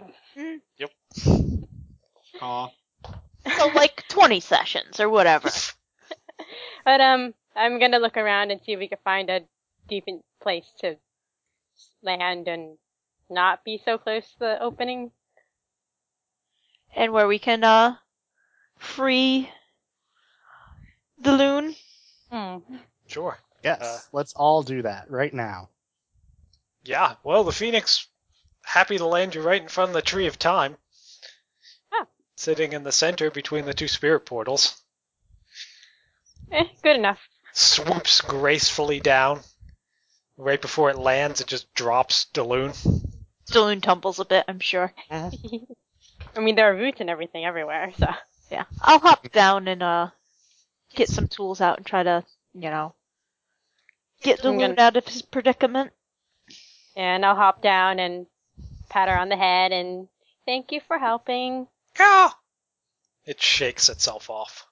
Aw. So, like, twenty sessions or whatever. But, um, I'm gonna look around and see if we can find a decent place to land and not be so close to the opening. And where we can, uh, free the loon. Hmm. Sure. yes, Uh, let's all do that right now. Yeah, well, the Phoenix, happy to land you right in front of the Tree of Time. Oh. Sitting in the center between the two spirit portals. Eh, good enough. Swoops gracefully down. Right before it lands, it just drops Daloon. The loon tumbles a bit, I'm sure. I mean, there are roots and everything everywhere, so. Yeah. I'll hop down and, uh, get some tools out and try to, you know, get the I'm loon gonna- out of his predicament. And I'll hop down and pat her on the head and thank you for helping. It shakes itself off.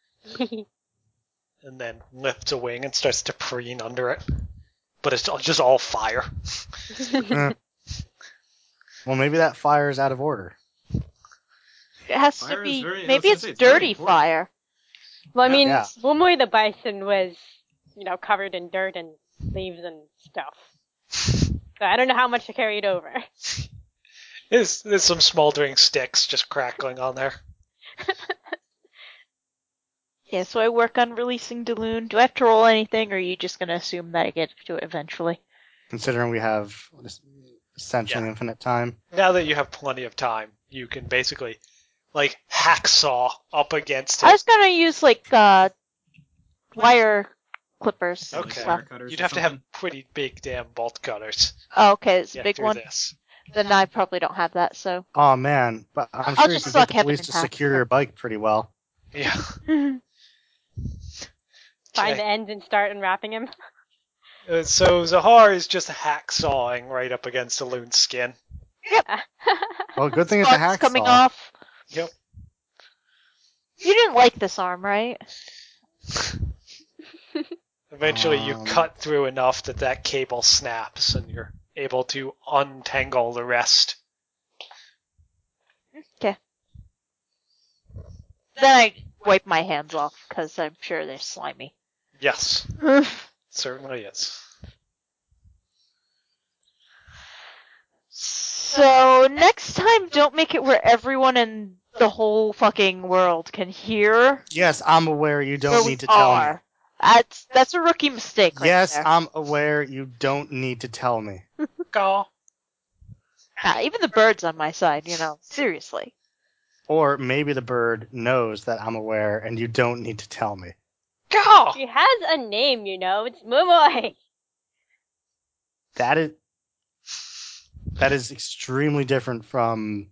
And then lifts a wing and starts to preen under it. But it's all- just all fire. Eh. Well, maybe that fire is out of order. It has Fire to is be, very- I was maybe gonna it's say, it's very dirty important. fire. Well, I mean, Yeah. Wumoy the bison was, you know, covered in dirt and leaves and stuff. So I don't know how much to carry it over. There's, there's some smoldering sticks just crackling on there. Yeah, so I work on releasing Daloon. Do I have to roll anything, or are you just gonna assume that I get to it eventually? Considering we have this essentially Yeah. infinite time. Now that you have plenty of time, you can basically, like, hacksaw up against I it. was gonna use, like, uh, wire clippers. and Okay. stuff. Wire cutters You'd or have to have something. pretty big damn bolt cutters. Oh, okay, it's to a get big through one. This. Then I probably don't have that, so. Oh man, but I'm I'll sure you just can suck get the heaven police in to half. secure your bike pretty well. Yeah. Find Okay. the ends and start unwrapping him. Uh, so Zahar is just hacksawing right up against the loon's skin. Well, good thing it's a Sparks hacksaw. coming off. Yep. You didn't like this arm, right? Eventually, you Um. cut through enough that that cable snaps, and you're able to untangle the rest. Okay. Then I wipe my hands off, because I'm sure they're slimy. Yes, certainly is. So, next time, don't make it where everyone in the whole fucking world can hear Yes, I'm aware you where don't we need to tell me. are. That's, that's a rookie mistake right Yes, there. I'm aware you don't need to tell me. Go. Ah, even the bird's on my side, you know. Seriously. Or maybe the bird knows that I'm aware and you don't need to tell me. Go! She has a name, you know. It's Momoe. That is that is extremely different from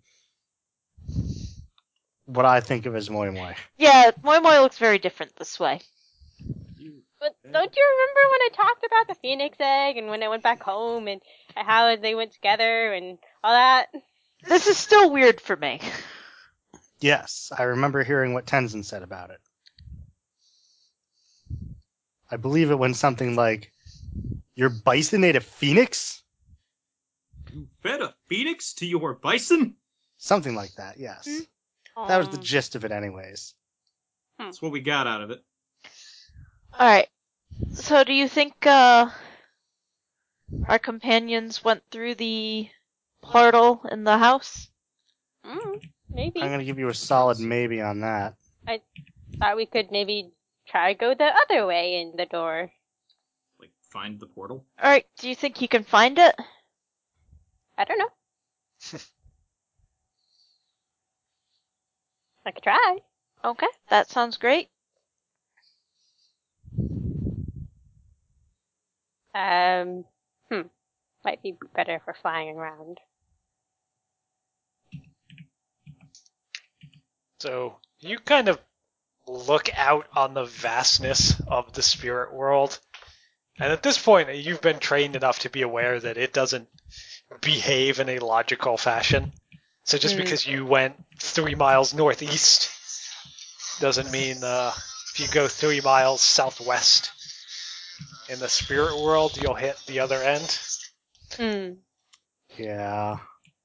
what I think of as Moi Moi. Yeah, Moi Moi looks very different this way. But don't you remember when I talked about the phoenix egg and when I went back home and how they went together and all that? This is still weird for me. Yes, I remember hearing what Tenzin said about it. I believe it went something like, "Your bison ate a phoenix?" You fed a phoenix to your bison? Something like that, yes. Hmm? That was the Um, gist of it anyways. That's what we got out of it. Alright. So do you think uh our companions went through the portal in the house? mm, maybe. I'm going to give you a solid maybe on that. Thought we could maybe try to go the other way in the door. Like, find the portal? Alright, do you think you can find it? I don't know. I could try. Okay, that sounds great. Um, hmm. Might be better for flying around. So you kind of look out on the vastness of the spirit world. And at this point, you've been trained enough to be aware that it doesn't behave in a logical fashion. So just Mm. because you went three miles northeast doesn't mean uh, if you go three miles southwest in the spirit world, you'll hit the other end. Hmm. Yeah.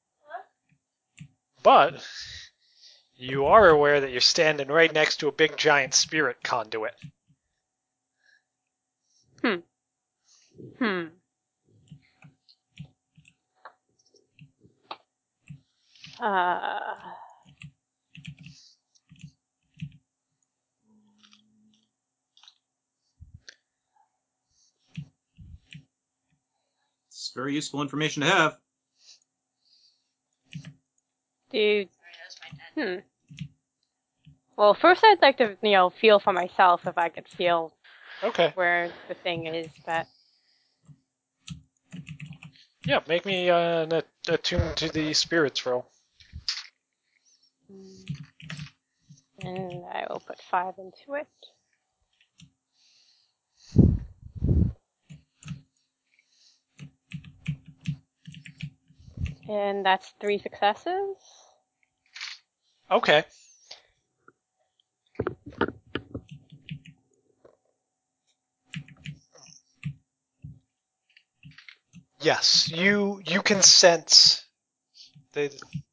But you are aware that you're standing right next to a big giant spirit conduit. Hmm. Uh. It's very useful information to have. Dude. Hmm. Well, first I'd like to, you know, feel for myself if I could feel Okay. where the thing is, but Yeah, make me uh, an attune to the spirits roll. and I will put five into it. And that's three successes. Okay. Yes, you you can sense the.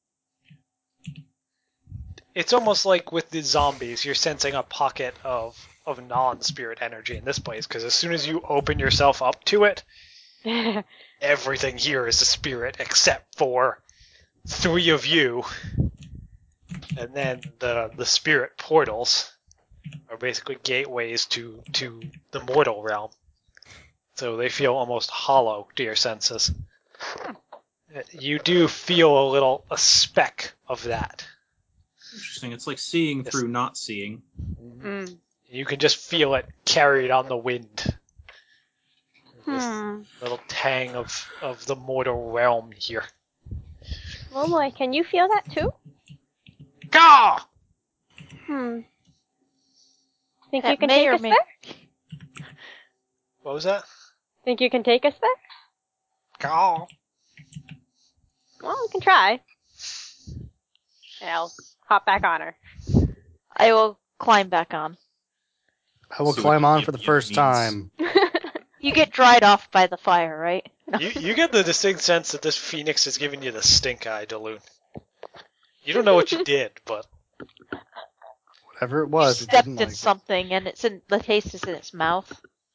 It's almost like with the zombies, you're sensing a pocket of of non-spirit energy in this place because as soon as you open yourself up to it, everything here is a spirit except for three of you, and then the the spirit portals are basically gateways to to the mortal realm. So they feel almost hollow to your senses. You do feel a little a speck of that. Interesting. It's like seeing Yes. through not seeing. Mm. You can just feel it carried on the wind. This Hmm. little tang of, of the mortal realm here. Momoy, can you feel that too? Gah! Hmm. Think That you can may take or us may- there? What was that? Think you can take us there? Gah! Well, we can try. And I'll hop back on her. I will climb back on. I will So climb what on you for the give first means- time. You get dried off by the fire, right? You, you get the distinct sense that this phoenix is giving you the stink eye, Daloon. You don't know what you did, but Whatever it You was, it stepped didn't in like it. something and it's in the taste is in its mouth.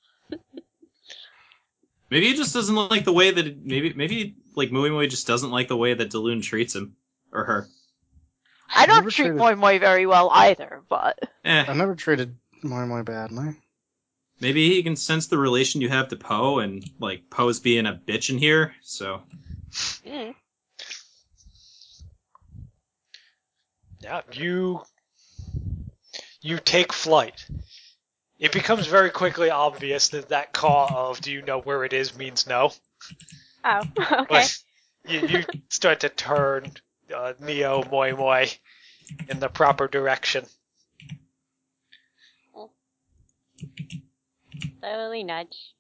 Maybe he just doesn't like the way that it, maybe maybe like Mui Mui just doesn't like the way that Daloon treats him or her. I don't never treat treated- Moi Moi very well either, but Eh, I never treated Moi Moi badly. maybe he can sense the relation you have to Poe and like Poe's being a bitch in here. So Mm. Yeah, you you take flight. It becomes very quickly obvious that that call of "Do you know where it is?" means no. Oh, okay. But you, you start to turn uh, Neo Moi Moi in the proper direction. Slowly nudge.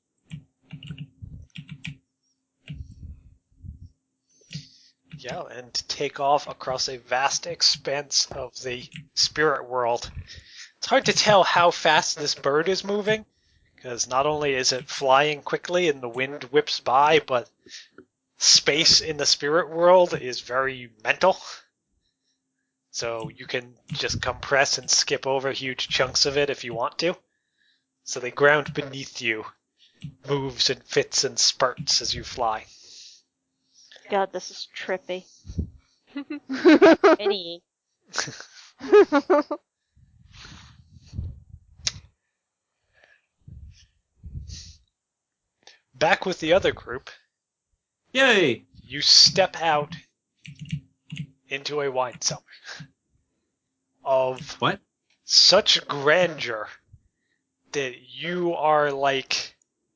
Yeah, and take off across a vast expanse of the spirit world. It's hard to tell how fast this bird is moving, because not only is it flying quickly and the wind whips by, but space in the spirit world is very mental. So you can just compress and skip over huge chunks of it if you want to. So the ground beneath you moves and fits and spurts as you fly. God, this is trippy. Any. Back with the other group, Yay! you step out into a wine cellar of What? such grandeur that you are like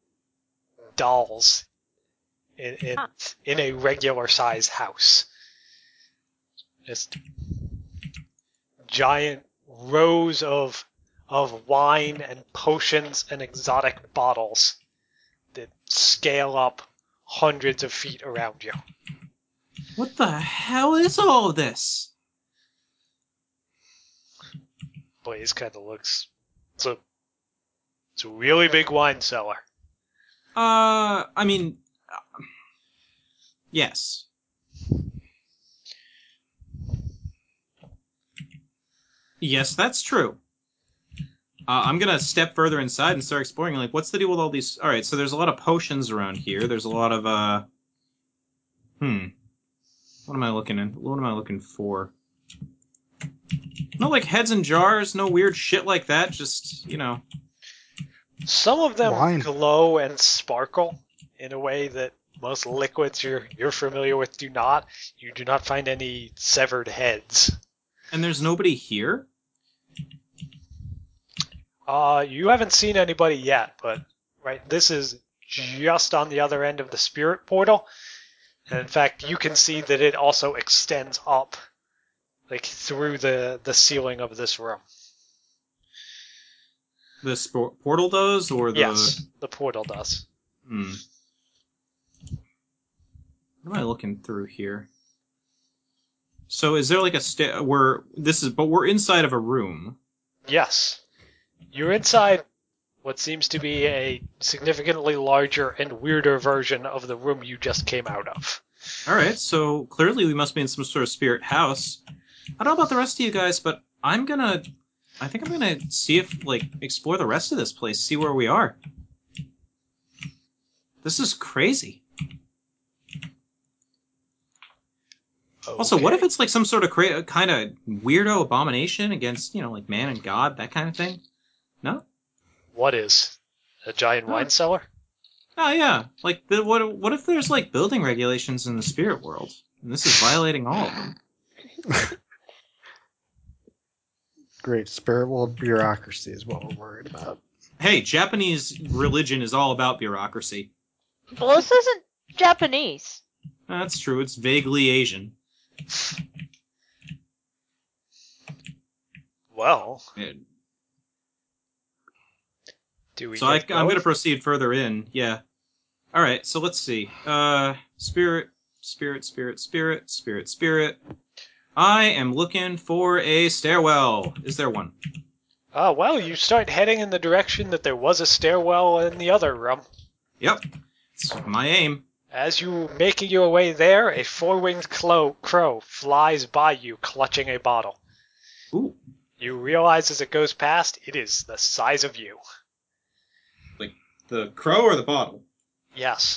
dolls in in, Huh. in a regular size house. Just giant rows of of wine and potions and exotic bottles that scale up hundreds of feet around you. What the hell is all of this? Blaze kind of looks. It's a it's a really big wine cellar. Uh, I mean, uh, yes. Yes, that's true. Uh, I'm gonna step further inside and start exploring. Like, what's the deal with all these? All right, so there's a lot of potions around here. There's a lot of uh. Hmm. What am I looking in? What am I looking for? No, like heads in jars. No weird shit like that. Just you know. Some of them Wine. glow and sparkle in a way that most liquids you're you're familiar with do not. You do not find any severed heads. And there's nobody here. Uh, you haven't seen anybody yet, but right, this is just on the other end of the spirit portal. And in fact, you can see that it also extends up, like through the, the ceiling of this room. The sp- portal does, or the. Yes, the portal does. Hmm. What am I looking through here? So is there like a sta- we're this is but we're inside of a room. Yes. You're inside what seems to be a significantly larger and weirder version of the room you just came out of. All right, so clearly we must be in some sort of spirit house. I don't know about the rest of you guys, but I'm gonna I think I'm gonna see if like explore the rest of this place, see where we are. This is crazy. Also, what if Okay. it's like some sort of cra- kind of weirdo abomination against, you know, like man and God, that kind of thing? No? What is? A giant wine cellar? Oh yeah, like the, what? What if there's like building regulations in the spirit world, and this is violating all of them? Great spirit world bureaucracy is what we're worried about. Hey, Japanese religion is all about bureaucracy. Well, this isn't Japanese. That's true. It's vaguely Asian. Well, It- do we so I, get I'm going going? to proceed further in. Yeah. All right. So let's see. Uh, spirit, spirit, spirit, spirit, spirit, spirit. I am looking for a stairwell. Is there one? Ah, well, you start heading in the direction that there was a stairwell in the other room. Yep. It's my aim. As you make your way there, a four-winged clo- crow flies by you, clutching a bottle. Ooh. You realize as it goes past, it is the size of you. The crow or the bottle? Yes,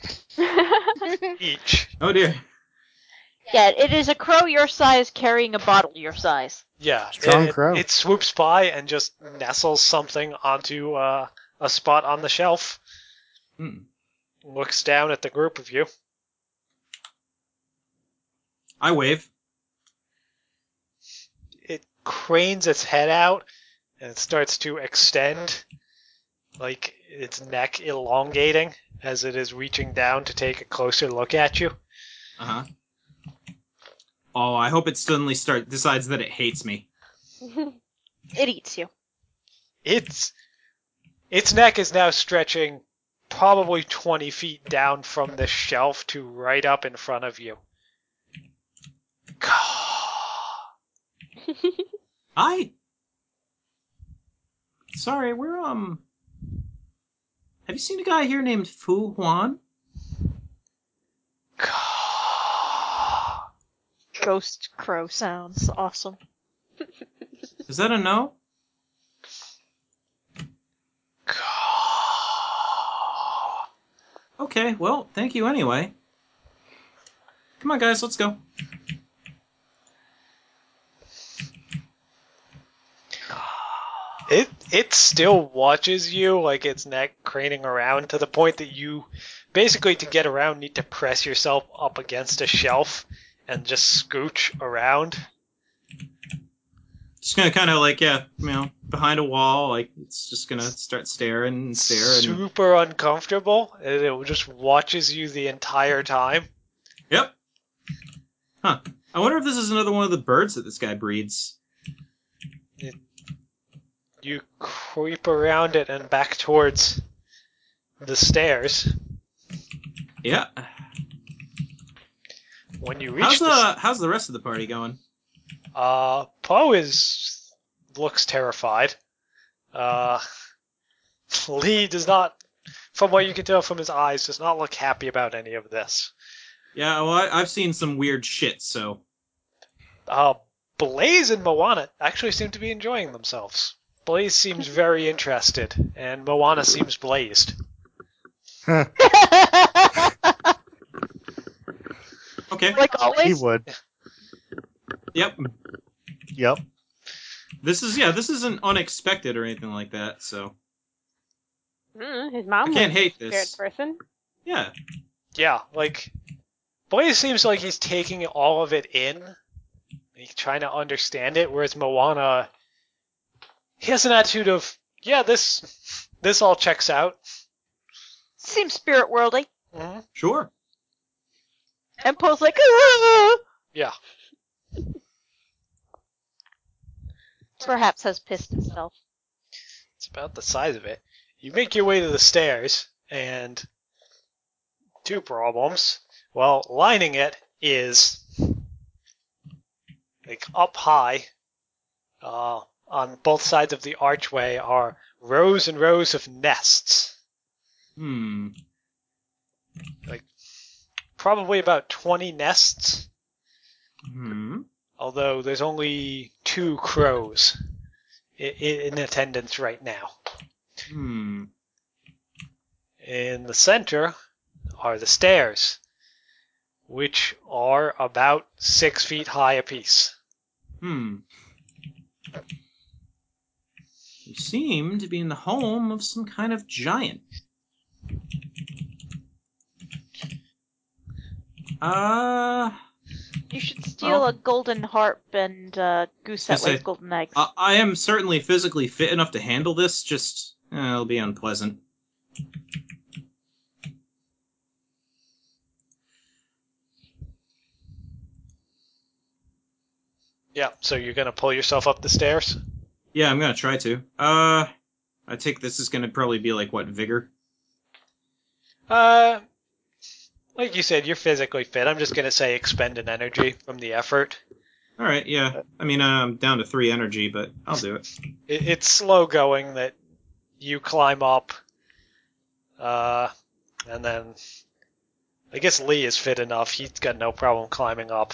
each. Oh dear. Yeah, it is a crow your size carrying a bottle your size. Yeah, Strong it, crow. it swoops by and just nestles something onto uh, a spot on the shelf. Hmm. Looks down at the group of you. I wave. cranes its head out and it starts to extend, like its neck elongating as it is reaching down to take a closer look at you. Uh-huh. Oh, I hope it suddenly start decides that it hates me. It eats you. Its its neck is now stretching probably twenty feet down from the shelf to right up in front of you. I... Sorry, we're, um... Have you seen a guy here named Fu Huan? Ghost crow sounds awesome. Is that a no? Okay, well, thank you anyway. Come on, guys, let's go. It it still watches you, like its neck craning around to the point that you basically, to get around, need to press yourself up against a shelf and just scooch around. Just gonna kind of like, yeah, you know, behind a wall, like, it's just gonna start staring and staring. Super uncomfortable, and it just watches you the entire time. Yep. Huh. I wonder if this is another one of the birds that this guy breeds. It, you creep around it and back towards the stairs. Yeah. When you reach How's the, the how's the rest of the party going? uh, Poe is looks terrified. Uh, Lee does not, from what you can tell from his eyes, does not look happy about any of this. Yeah, well, I, I've seen some weird shit, so. Uh, Blaze and Moana actually seem to be enjoying themselves. Blaze seems very interested, and Moana seems blazed. Okay. Like He always. would. Yep. Yep. This is yeah. This isn't unexpected or anything like that. So Mm, his mom I can't was hate a this. spirit person. yeah. Yeah, like, Blaze seems like he's taking all of it in. He's trying to understand it, whereas Moana, he has an attitude of, yeah, this this all checks out. Seems spirit worldy. Mm-hmm. Sure. And Poe's like, ah! Yeah. Perhaps has pissed himself. It's about the size of it. You make your way to the stairs, and two problems. Well, lining it is like up high. Uh, on both sides of the archway are rows and rows of nests. Hmm. Probably about twenty nests, Hmm. although there's only two crows i- i- in attendance right now. Hmm. In the center are the stairs, which are about six feet high apiece. Hmm. You seem to be in the home of some kind of giant. Uh, You should steal Well- a golden harp and uh, goose that Just say- lays golden eggs. I, I am certainly physically fit enough to handle this. Just eh, it'll be unpleasant. Yeah, so you're gonna pull yourself up the stairs? Yeah, I'm gonna try to. Uh, I think this is gonna probably be like what, vigor? Uh, like you said, you're physically fit. I'm just gonna say expend an energy from the effort. All right, yeah. I mean, uh, I'm down to three energy, but I'll do it. It, it's slow going that you climb up, uh, and then I guess Lee is fit enough. He's got no problem climbing up.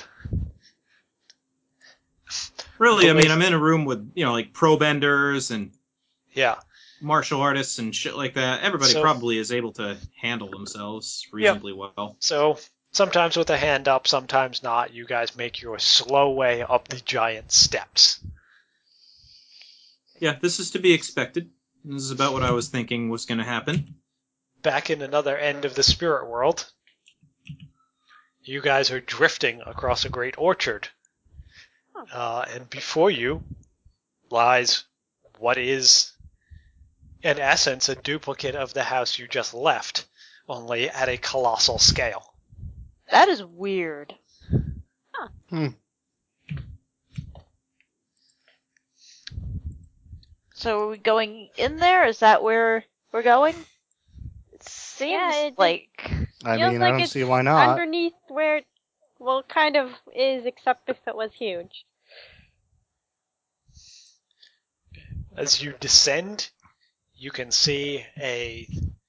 Really, I But mean, wait- I'm in a room with you know like pro benders and Yeah. martial artists and shit like that. Everybody So- probably is able to handle themselves reasonably well. So sometimes with a hand up, sometimes not. You guys make your slow way up the giant steps. Yeah, this is to be expected. This is about what I was thinking was going to happen. Back in another end of the spirit world, you guys are drifting across a great orchard. Uh, and before you lies what is, in essence, a duplicate of the house you just left, only at a colossal scale. That is weird. Hmm. So are we going in there? Is that where we're going? It seems Yeah, it- like... I Feels mean, like I don't it's see why not. underneath where, it, well, kind of is, except if it was huge. As you descend, you can see a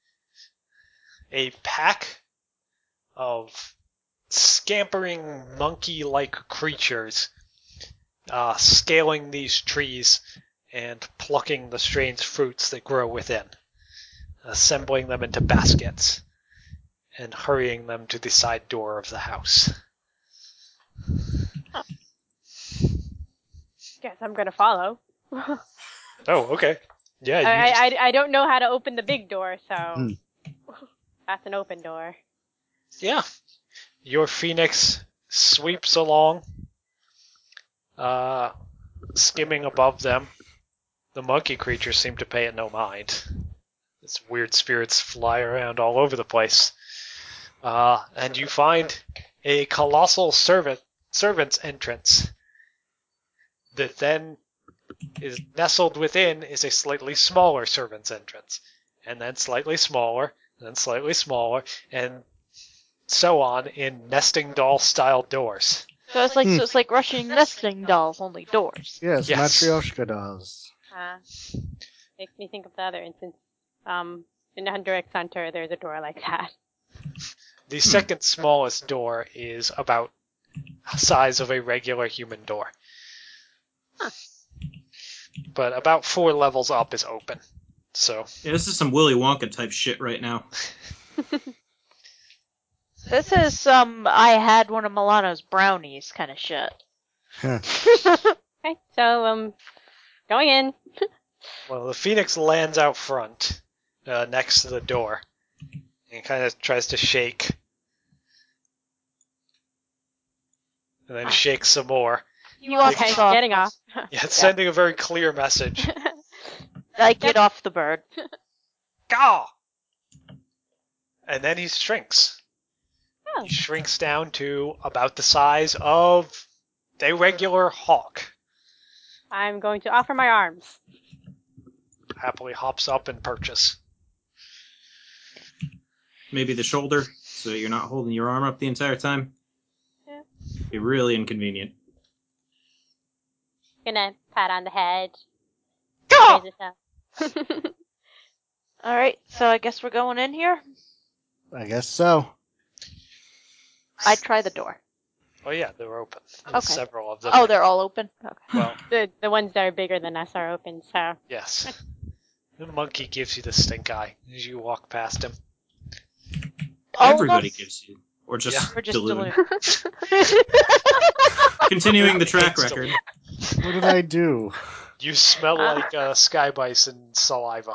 a pack of scampering monkey-like creatures uh, scaling these trees and plucking the strange fruits that grow within, assembling them into baskets, and hurrying them to the side door of the house. Guess I'm gonna follow. Oh, okay. Yeah, you I, just- I, I don't know how to open the big door, so Hmm. that's an open door. yeah. Your phoenix sweeps along, uh, skimming above them. The monkey creatures seem to pay it no mind. Its weird spirits fly around all over the place. Uh, and you find a colossal servant servant's entrance that then is nestled within is a slightly smaller servant's entrance, and then slightly smaller, and then slightly smaller, and so on in nesting doll style doors. So it's like Hmm. so it's like Russian nesting dolls, only doors. Yes, Yes. Matryoshka dolls. Uh, makes me think of the other instance. Um, in Hunter x Hunter, there's a door like that. The second smallest door is about the size of a regular human door. But about four levels up is open. So, Yeah, this is some Willy Wonka type shit right now. This is some I had one of Milano's brownies kind of shit. Huh. Okay, so, um, going in. well, the phoenix lands out front, uh, next to the door, and kind of tries to shake. And then shakes some more. You walk Okay, off. getting off. Yeah, it's sending a very clear message. I get off the bird. Gah! And then he shrinks. Oh. He shrinks down to about the size of a regular hawk. I'm going to offer my arms. Happily hops up and perches. Maybe the shoulder, so you're not holding your arm up the entire time. Yeah. Be really inconvenient. Gonna pat on the head. Go! Raise it up. Alright, so I guess we're going in here? I guess so. I try the door. Oh yeah, they're open. There's Okay. several of them. Oh, they're all open? Okay. Well, the the ones that are bigger than us are open, so. yes. The monkey gives you the stink eye as you walk past him. All of Everybody us? gives you. Or just We're just dilute. deluded. Continuing the track It's record. What did I do? You smell Uh. like uh, sky bison saliva.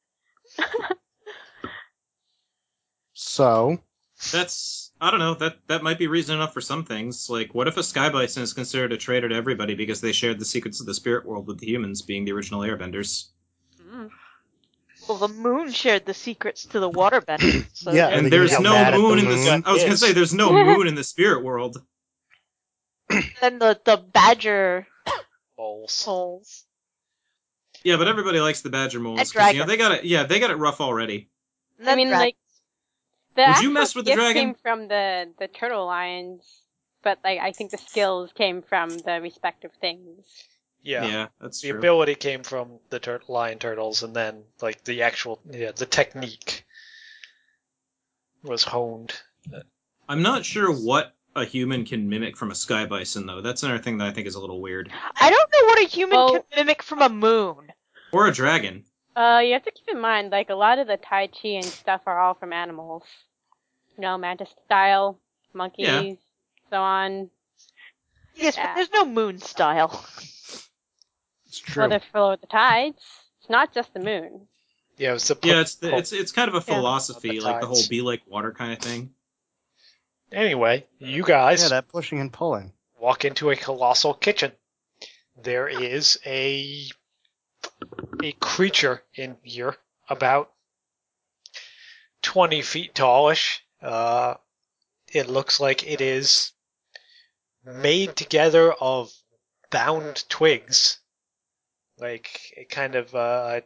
So, That's, I don't know, that, that might be reason enough for some things. Like, what if a sky bison is considered a traitor to everybody because they shared the secrets of the spirit world with the humans, being the original airbenders? Mm. Well, the moon shared the secrets to the waterbenders. So Yeah, And they there's get no mad at the moon in the... moon. I was gonna Is. say, there's no moon in the spirit world. then the, the badger Moles. holes. Yeah, but everybody likes the badger moles. And 'cause, you know, dragons. they got it, yeah, they got it rough already. And I then mean, dragons. like, the Would actual you mess with the gift dragon? came from the, the turtle lions, but, like, I think the skills came from the respective things. Yeah. Yeah, that's The true. ability came from the tur- lion turtles, and then like the actual, yeah, the technique was honed. I'm not sure what a human can mimic from a sky bison, though. That's another thing that I think is a little weird. I don't know what a human Well- can mimic from a moon. Or a dragon. Uh, you have to keep in mind, like, a lot of the Tai Chi and stuff are all from animals. You know, mantis style, monkeys, Yeah. so on. Yes, Yeah. but there's no moon style. it's true. Well, they follow the tides. It's not just the moon. Yeah, it was the Yeah, it's the, it's it's kind of a philosophy, The like the whole tides. be like water kind of thing. Anyway, you guys Yeah, that pushing and pulling. walk into a colossal kitchen. There is a a creature in here, about twenty feet tallish. Uh, it looks like it is made together of bound twigs, like a kind of uh,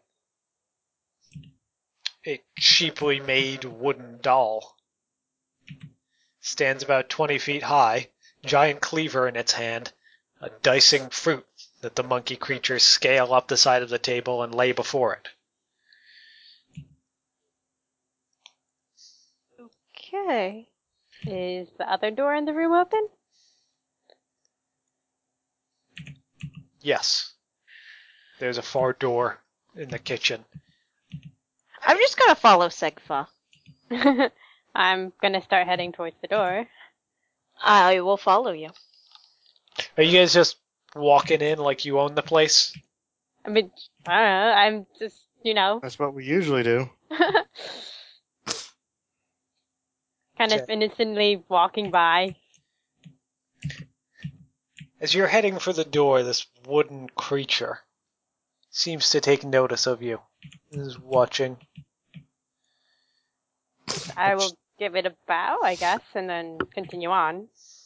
a cheaply made wooden doll. Stands about twenty feet high, giant cleaver in its hand, a dicing fruit that the monkey creatures scale up the side of the table and lay before it. Okay. Is the other door in the room open? Yes. There's a far door in the kitchen. I'm just gonna follow Segfa. I'm gonna start heading towards the door. I will follow you. Are you guys just walking in like you own the place? I mean, I don't know. I'm just, you know, That's what we usually do. kind of Okay. innocently walking by. As you're heading for the door, this wooden creature seems to take notice of you. Is watching. I will give it a bow, I guess, and then continue on.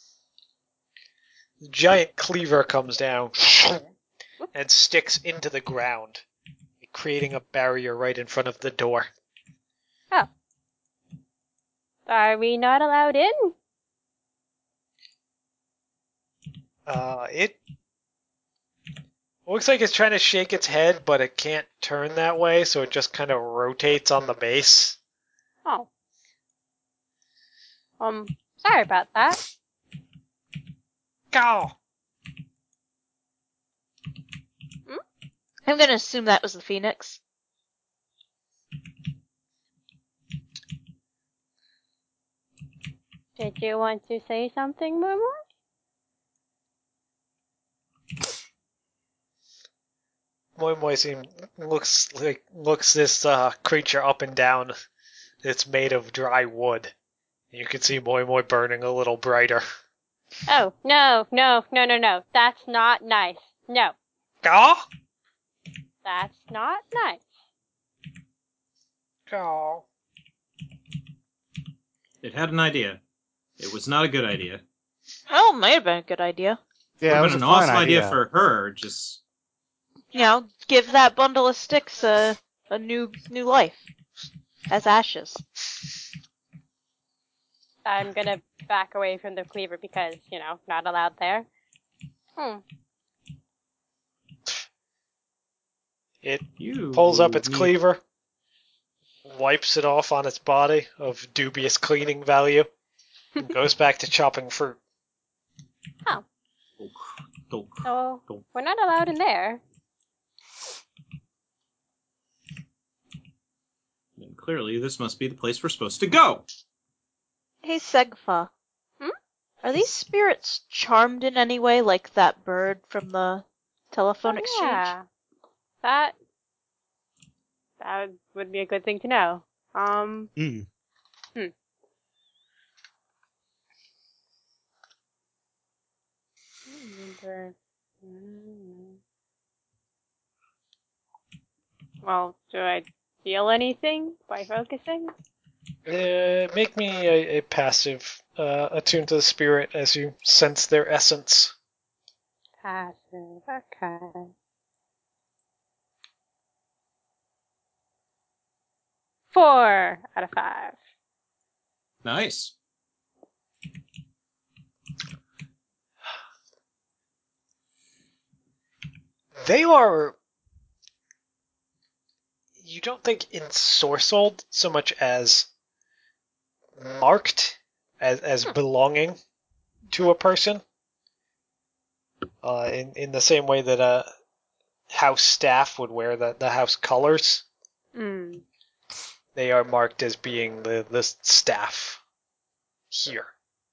The giant cleaver comes down and sticks into the ground, creating a barrier right in front of the door. Oh. Are we not allowed in? Uh, it looks like it's trying to shake its head, but it can't turn that way, so it just kind of rotates on the base. Oh. Um, sorry about that. Go! I'm gonna assume that was the Phoenix. Did you want to say something, Momo? Moi Moi seem, looks like looks this uh, creature up and down. It's made of dry wood. You can see Moi Moi burning a little brighter. Oh, no, no, no, no, no. That's not nice. No, Go! that's not nice. Go! It had an idea. It was not a good idea. Oh, might have been a good idea. It Yeah, would it have was been a an awesome fine idea idea. for her, just... You know, give that bundle of sticks a a new new life as ashes. I'm gonna back away from the cleaver because, you know, not allowed there. Hmm. It You pulls up its need- cleaver, wipes it off on its body of dubious cleaning value, and goes back to chopping fruit. Dolk, dolk, So, dolk. we're not allowed in there. Then clearly, this must be the place we're supposed to go. Hey, Segfa. Hmm? Are these spirits charmed in any way, like that bird from the telephone Oh, exchange? yeah. That, that would be a good thing to know. Um, Mm. I don't remember. Mm. Well, do I feel anything by focusing? Uh, make me a, a passive, uh, attuned to the spirit as you sense their essence. Passive, okay. Four out of five. Nice. They are, you don't think ensorcelled so much as marked as, as belonging to a person. Uh, in, in the same way that a house staff would wear the, the house colors. Mm. They are marked as being the, the staff here.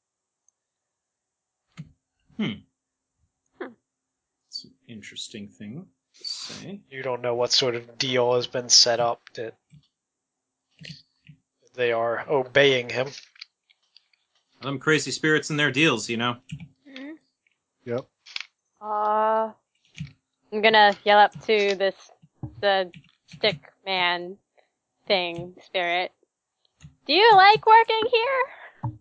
It's an interesting thing to say. You don't know what sort of deal has been set up that they are obeying him. Them crazy spirits and their deals, you know. Mm. Yep. Uh, I'm gonna yell up to this the stick man thing spirit. Do you like working here?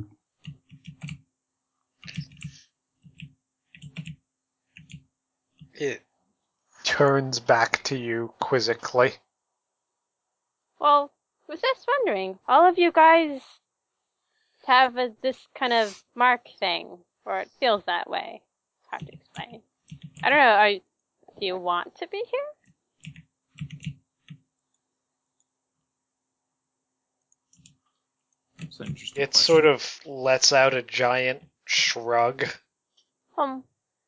It turns back to you quizzically. Well, was just wondering. All of you guys have a, this kind of mark thing, or it feels that way. It's hard to explain. I don't know. Are you, do you want to be here? It's an interesting It question. sort of lets out a giant shrug. Um.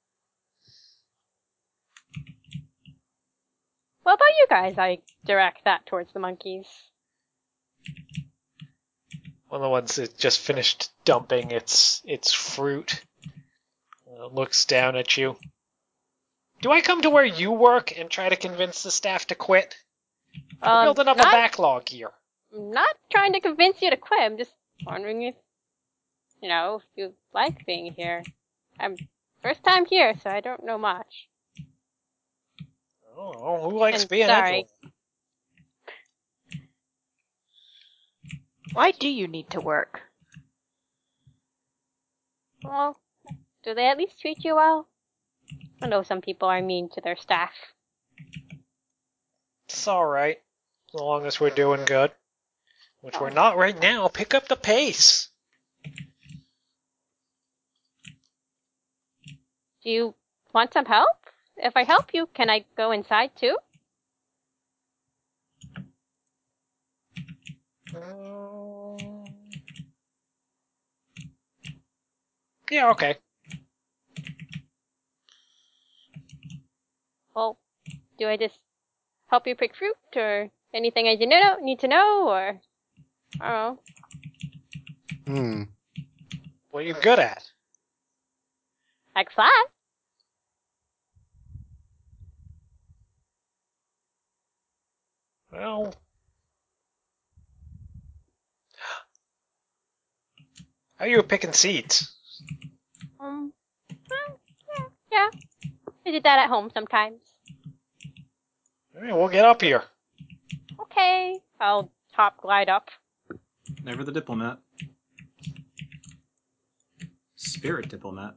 What about you guys? I direct that towards the monkeys. One of the ones that just finished dumping its its fruit uh, looks down at you. Do I come to where you work and try to convince the staff to quit? We're Um, building up not, a backlog here. I'm not trying to convince you to quit. I'm just wondering if, you know, if you like being here. I'm first time here, so I don't know much. Oh, who likes And being sorry. at Why do you need to work? Well, do they at least treat you well? I know some people are mean to their staff. It's alright, as long as we're doing good. Which we're not right now. Pick up the pace. Do you want some help? If I help you, can I go inside too? Um, yeah, okay. Well, do I just help you pick fruit, or anything I need to know, need to know, or I don't know. Hmm. What are you good at? Like fly? Well... How are you picking seeds? Um, well, yeah, yeah. I did that at home sometimes. Alright, we'll get up here. Okay, I'll top glide up. Never the diplomat. Spirit diplomat.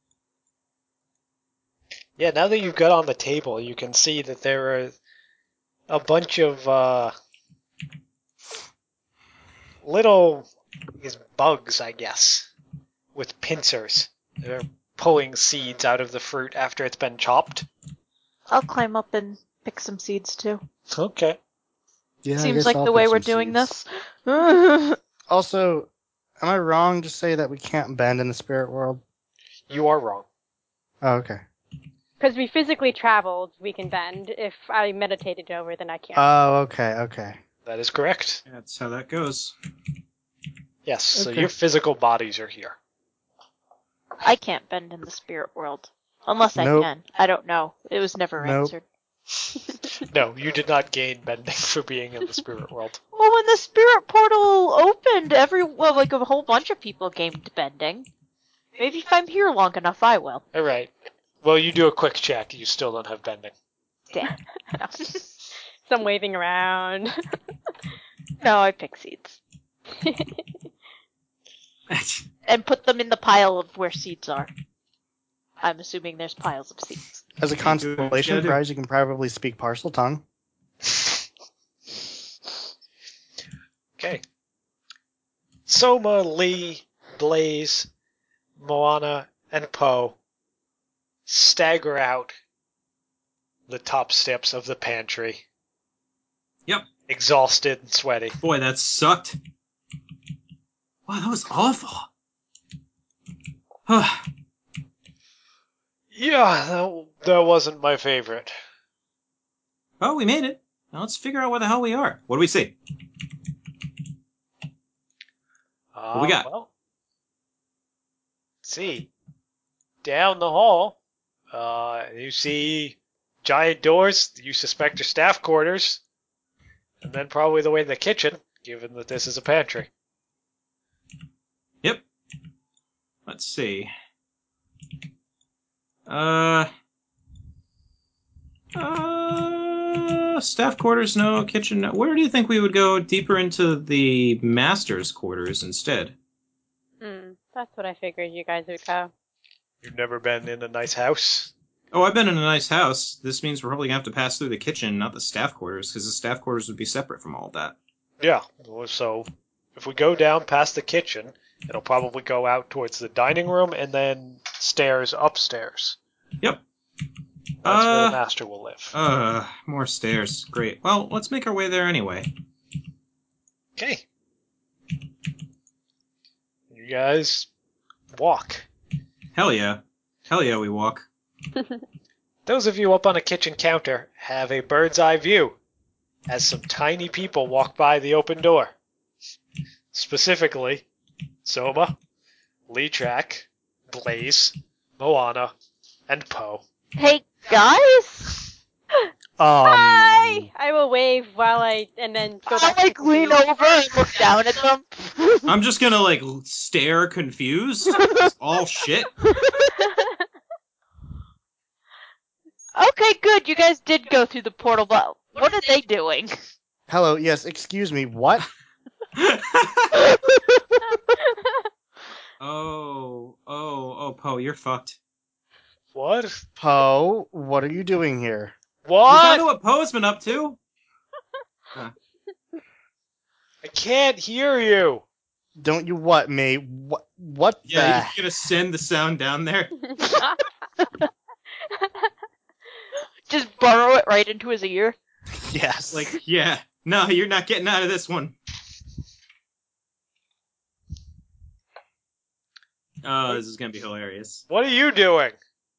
Yeah, now that you've got on the table, you can see that there are a bunch of uh, little I guess, bugs, I guess, with pincers. They're pulling seeds out of the fruit after it's been chopped. I'll climb up and pick some seeds too. Okay. Yeah, I Seems guess like I'll the pick way some we're doing seeds. this. Also, am I wrong to say that we can't bend in the spirit world? You are wrong. Oh, okay. Because we physically traveled, we can bend. If I meditated over, then I can't. Oh, okay, okay. That is correct. That's how that goes. Yes, so Okay. your physical bodies are here. I can't bend in the spirit world. Unless I Nope. can. I don't know. It was never Nope. answered. No, you did not gain bending for being in the spirit world. Well, when the spirit portal opened, every well, like a whole bunch of people gained bending. Maybe if I'm here long enough, I will. Alright. Well, you do a quick check, you still don't have bending. Damn. No. Some waving around. No, I pick seeds and put them in the pile of where seeds are. I'm assuming there's piles of seeds. As a Can't do it, consolation gotta do. prize, you can probably speak parcel tongue. Okay. Soma, Lee, Blaze, Moana, and Poe stagger out the top steps of the pantry. Yep. Exhausted and sweaty. Boy, that sucked. Wow, that was awful. Yeah, that, that wasn't my favorite. Well, we made it. Now let's figure out where the hell we are. What do we see? Uh, What we got? Well, let's see. Down the hall, uh, you see giant doors that you suspect are staff quarters, and then probably the way in the kitchen, given that this is a pantry. Yep. Let's see. Uh, uh, staff quarters, no. Kitchen, no. Where do you think we would go deeper into the master's quarters instead? Hmm, that's what I figured you guys would go. You've never been in a nice house? Oh, I've been in a nice house. This means we're probably gonna have to pass through the kitchen, not the staff quarters, because the staff quarters would be separate from all of that. Yeah. So if we go down past the kitchen, it'll probably go out towards the dining room and then stairs upstairs. Yep. That's where Uh, the master will live. Uh, more stairs. Great. Well, let's make our way there anyway. Okay. You guys walk. Hell yeah. Hell yeah, we walk. Those of you up on a kitchen counter have a bird's eye view as some tiny people walk by the open door. Specifically, Soma, Lee Track, Blaze, Moana, and Poe. Hey, guys! Um, Hi! I will wave while I, and then go I back to like the lean computer. over and look down at them. I'm just gonna, like, stare confused. It's all shit. Okay, good. You guys did go through the portal, but what are they doing? hello, yes, excuse me, what? Oh, oh, oh, Poe, you're fucked. What? Poe, what are you doing here? You gotta know What? what Poe's been up to? I can't hear you. Don't you what me? What? What Yeah, the? you're gonna send the sound down there? Just burrow it right into his ear. Yes. Like, yeah. No, you're not getting out of this one. Oh, this is gonna be hilarious. What are you doing?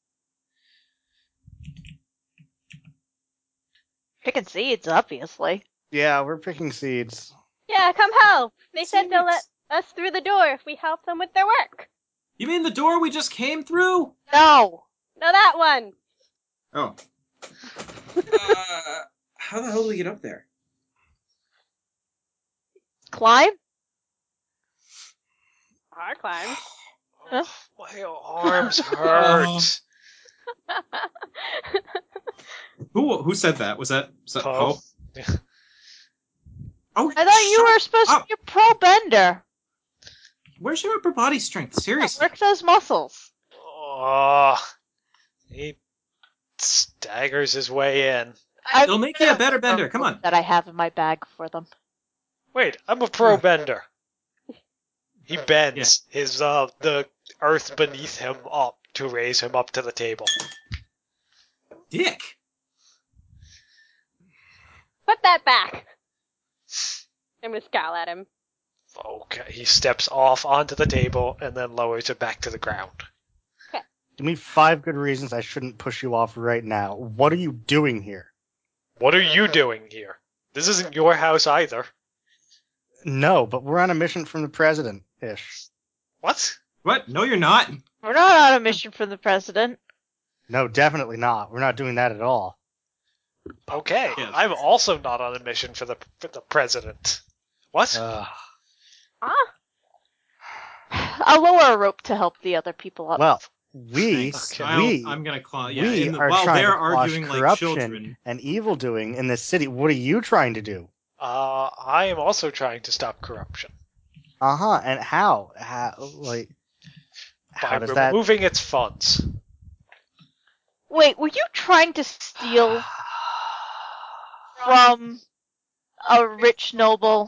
Picking seeds, obviously. yeah, we're picking seeds. Yeah, come help. They said they'll let us through the door if we help them with their work. You mean the door we just came through? No. No, that one. Oh. Uh, how the hell do we get up there? Climb? Hard climb. Huh? My arms hurt. Who who said that? Was that, was that Poe. Poe? Oh, I thought you shut were supposed up. to be a pro bender. Where's your upper body strength? That Seriously. works those muscles. Oh, he staggers his way in. I- It'll make you a better bender. Come on. That I have in my bag for them. Wait, I'm a pro bender. He bends his uh the earth beneath him up to raise him up to the table. Dick. Put that back. I'm gonna scowl at him. Okay, he steps off onto the table and then lowers it back to the ground. Give me five good reasons I shouldn't push you off right now. What are you doing here? What are you doing here? This isn't your house either. No, but we're on a mission from the president. Ish. What? What? No, you're not. We're not on a mission from the president. No, definitely not. We're not doing that at all. Okay, Yes. I'm also not on a mission for the for the president. What? Uh, Huh? I'll lower a rope to help the other people up. well, we, Okay. I'll- we, I'm gonna claw. Yeah, we in the, are while trying they're to quash arguing like corruption children. and evil doing in this city. What are you trying to do? Uh, I am also trying to stop corruption Uh huh. And how? How? Like, by how does that? removing its funds. Wait, were you trying to steal from a rich noble?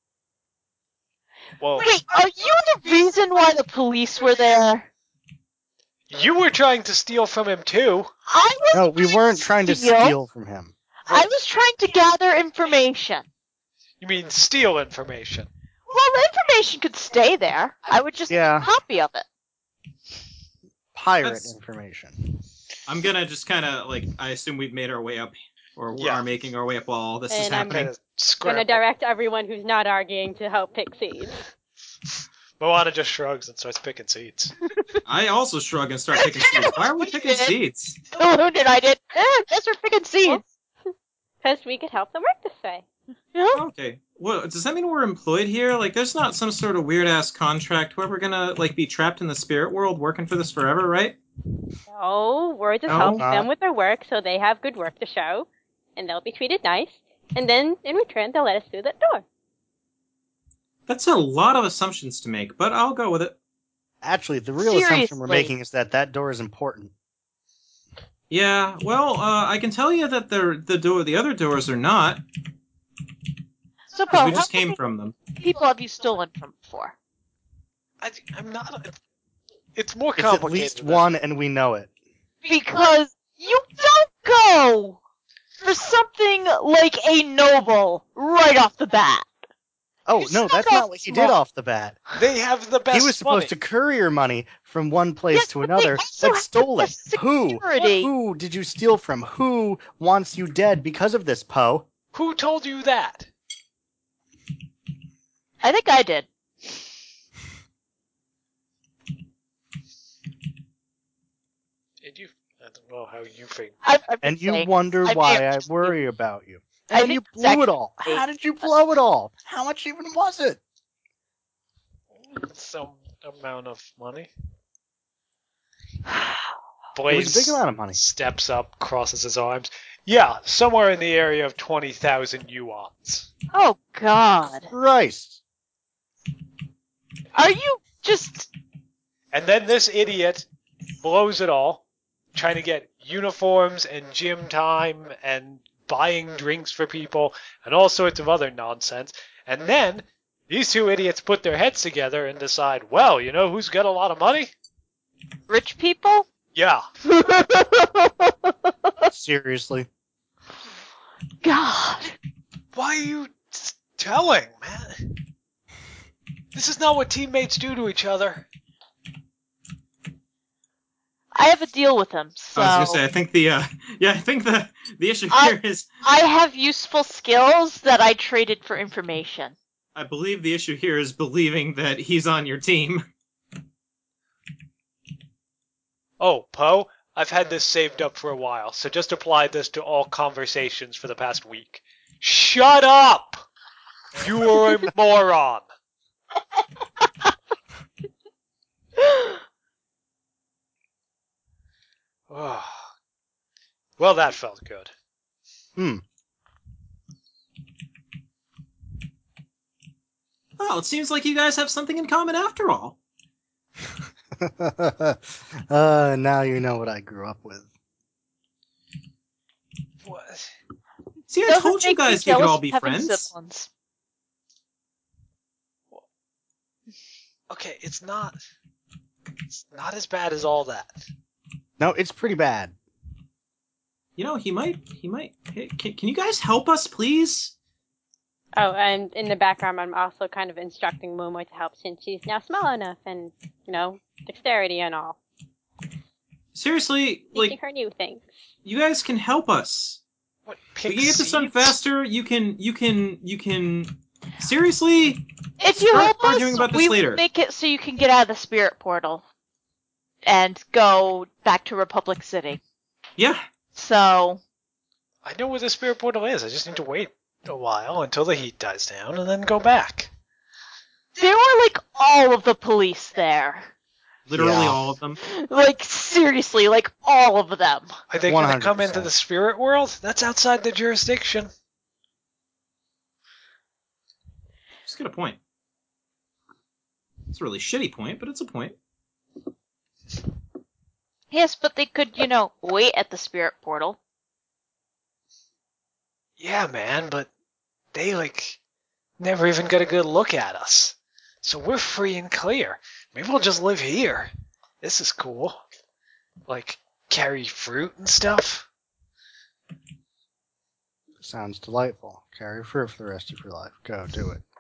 Well, Wait, are you the reason why the police were there? you were trying to steal from him too. I was No, we weren't trying to steal. steal from him. I was trying to gather information. You mean steal information? Well, the information could stay there. I would just Yeah. make a copy of it. Pirate That's- information. I'm gonna just kind of like. I assume we've made our way up, or we Yeah. are making our way up while all this is And I'm happening. Kind of Gonna scramble. direct everyone who's not arguing to help pick seeds. Moana just shrugs and starts picking seeds. I also shrug and start picking seeds. Why are we picking seeds? Who did I did? Eh, guess we're picking seeds. Because we could help them work this way. Yeah. Okay. Well, does that mean we're employed here? Like, there's not some sort of weird ass contract where we're gonna like be trapped in the spirit world working for this forever, right? So we're just No, helping not. them with their work so they have good work to show, and they'll be treated nice, and then in return they'll let us through that door. That's a lot of assumptions to make, but I'll go with it. Actually, the real assumption we're Seriously. making is that that door is important. Yeah, well, uh, I can tell you that the the door, the other doors are not, So, because Poe, we how just came many from them. people have you stolen from before? I, I'm not. It's more It's at complicated. least than- one, and we know it. Because you don't go for something like a noble right off the bat. Oh, You no, snuck that's off not what he did small. off the bat. They have the best He was supposed money. to courier money from one place Yes, to but they another, also but have stole the it. best Who? security. Who did you steal from? Who wants you dead because of this, Poe? Who told you that? I think I did. Did you? I don't know how you think. I've, I've been And you saying, wonder I why may I have just- worry about you. I And then think you it's blew it all. actually- How did you blow it all? How much even was it? Some amount of money. It was Blaze a big amount of money. steps up, crosses his arms. Yeah, somewhere in the area of twenty thousand yuans. Oh, God. Christ. Are you just... And then this idiot blows it all, trying to get uniforms and gym time and buying drinks for people and all sorts of other nonsense. And then these two idiots put their heads together and decide, well, you know who's got a lot of money? rich people? Yeah. Seriously. God. Why are you s- telling, man? This is not what teammates do to each other. I have a deal with him, so... I was gonna say, I think the uh, yeah, I think the the issue I- here is, I have useful skills that I traded for information. I believe the issue here is believing that he's on your team. Oh, Poe, I've had this saved up for a while, so just apply this to all conversations for the past week. Shut up! You are a moron. Oh. Well, that felt good. Hmm. Oh, it seems like you guys have something in common after all. uh, now you know what I grew up with. What? See, I Doesn't told you make me guys you could jealous all of be having friends. siblings. Okay, it's not. It's not as bad as all that. No, it's pretty bad. You know, he might, he might. Hey, Can, can you guys help us, please? Oh, and in the background, I'm also kind of instructing Momo to help since she's now small enough and, you know, dexterity and all. Seriously, Teaching like, her new things. you guys can help us. What? We Pick can get this done seeds? faster. You can, you can, you can. Seriously, If you Start help arguing us, about this we later. will make it so you can get out of the spirit portal and go back to Republic City. yeah. So, I know where the spirit portal is. I just need to wait a while until the heat dies down and then go back. there were like all of the police there. Literally Yeah. all of them. Like, seriously, like all of them. Are they going to one hundred come percent. into the spirit world? That's outside the jurisdiction. Just got a point. It's a really shitty point, but it's a point. Yes, but they could, you know, wait at the spirit portal. Yeah, man, but they, like, never even got a good look at us. So we're free and clear. Maybe we'll just live here. This is cool. Like, carry fruit and stuff. Sounds delightful. Carry fruit for the rest of your life. Go, do it.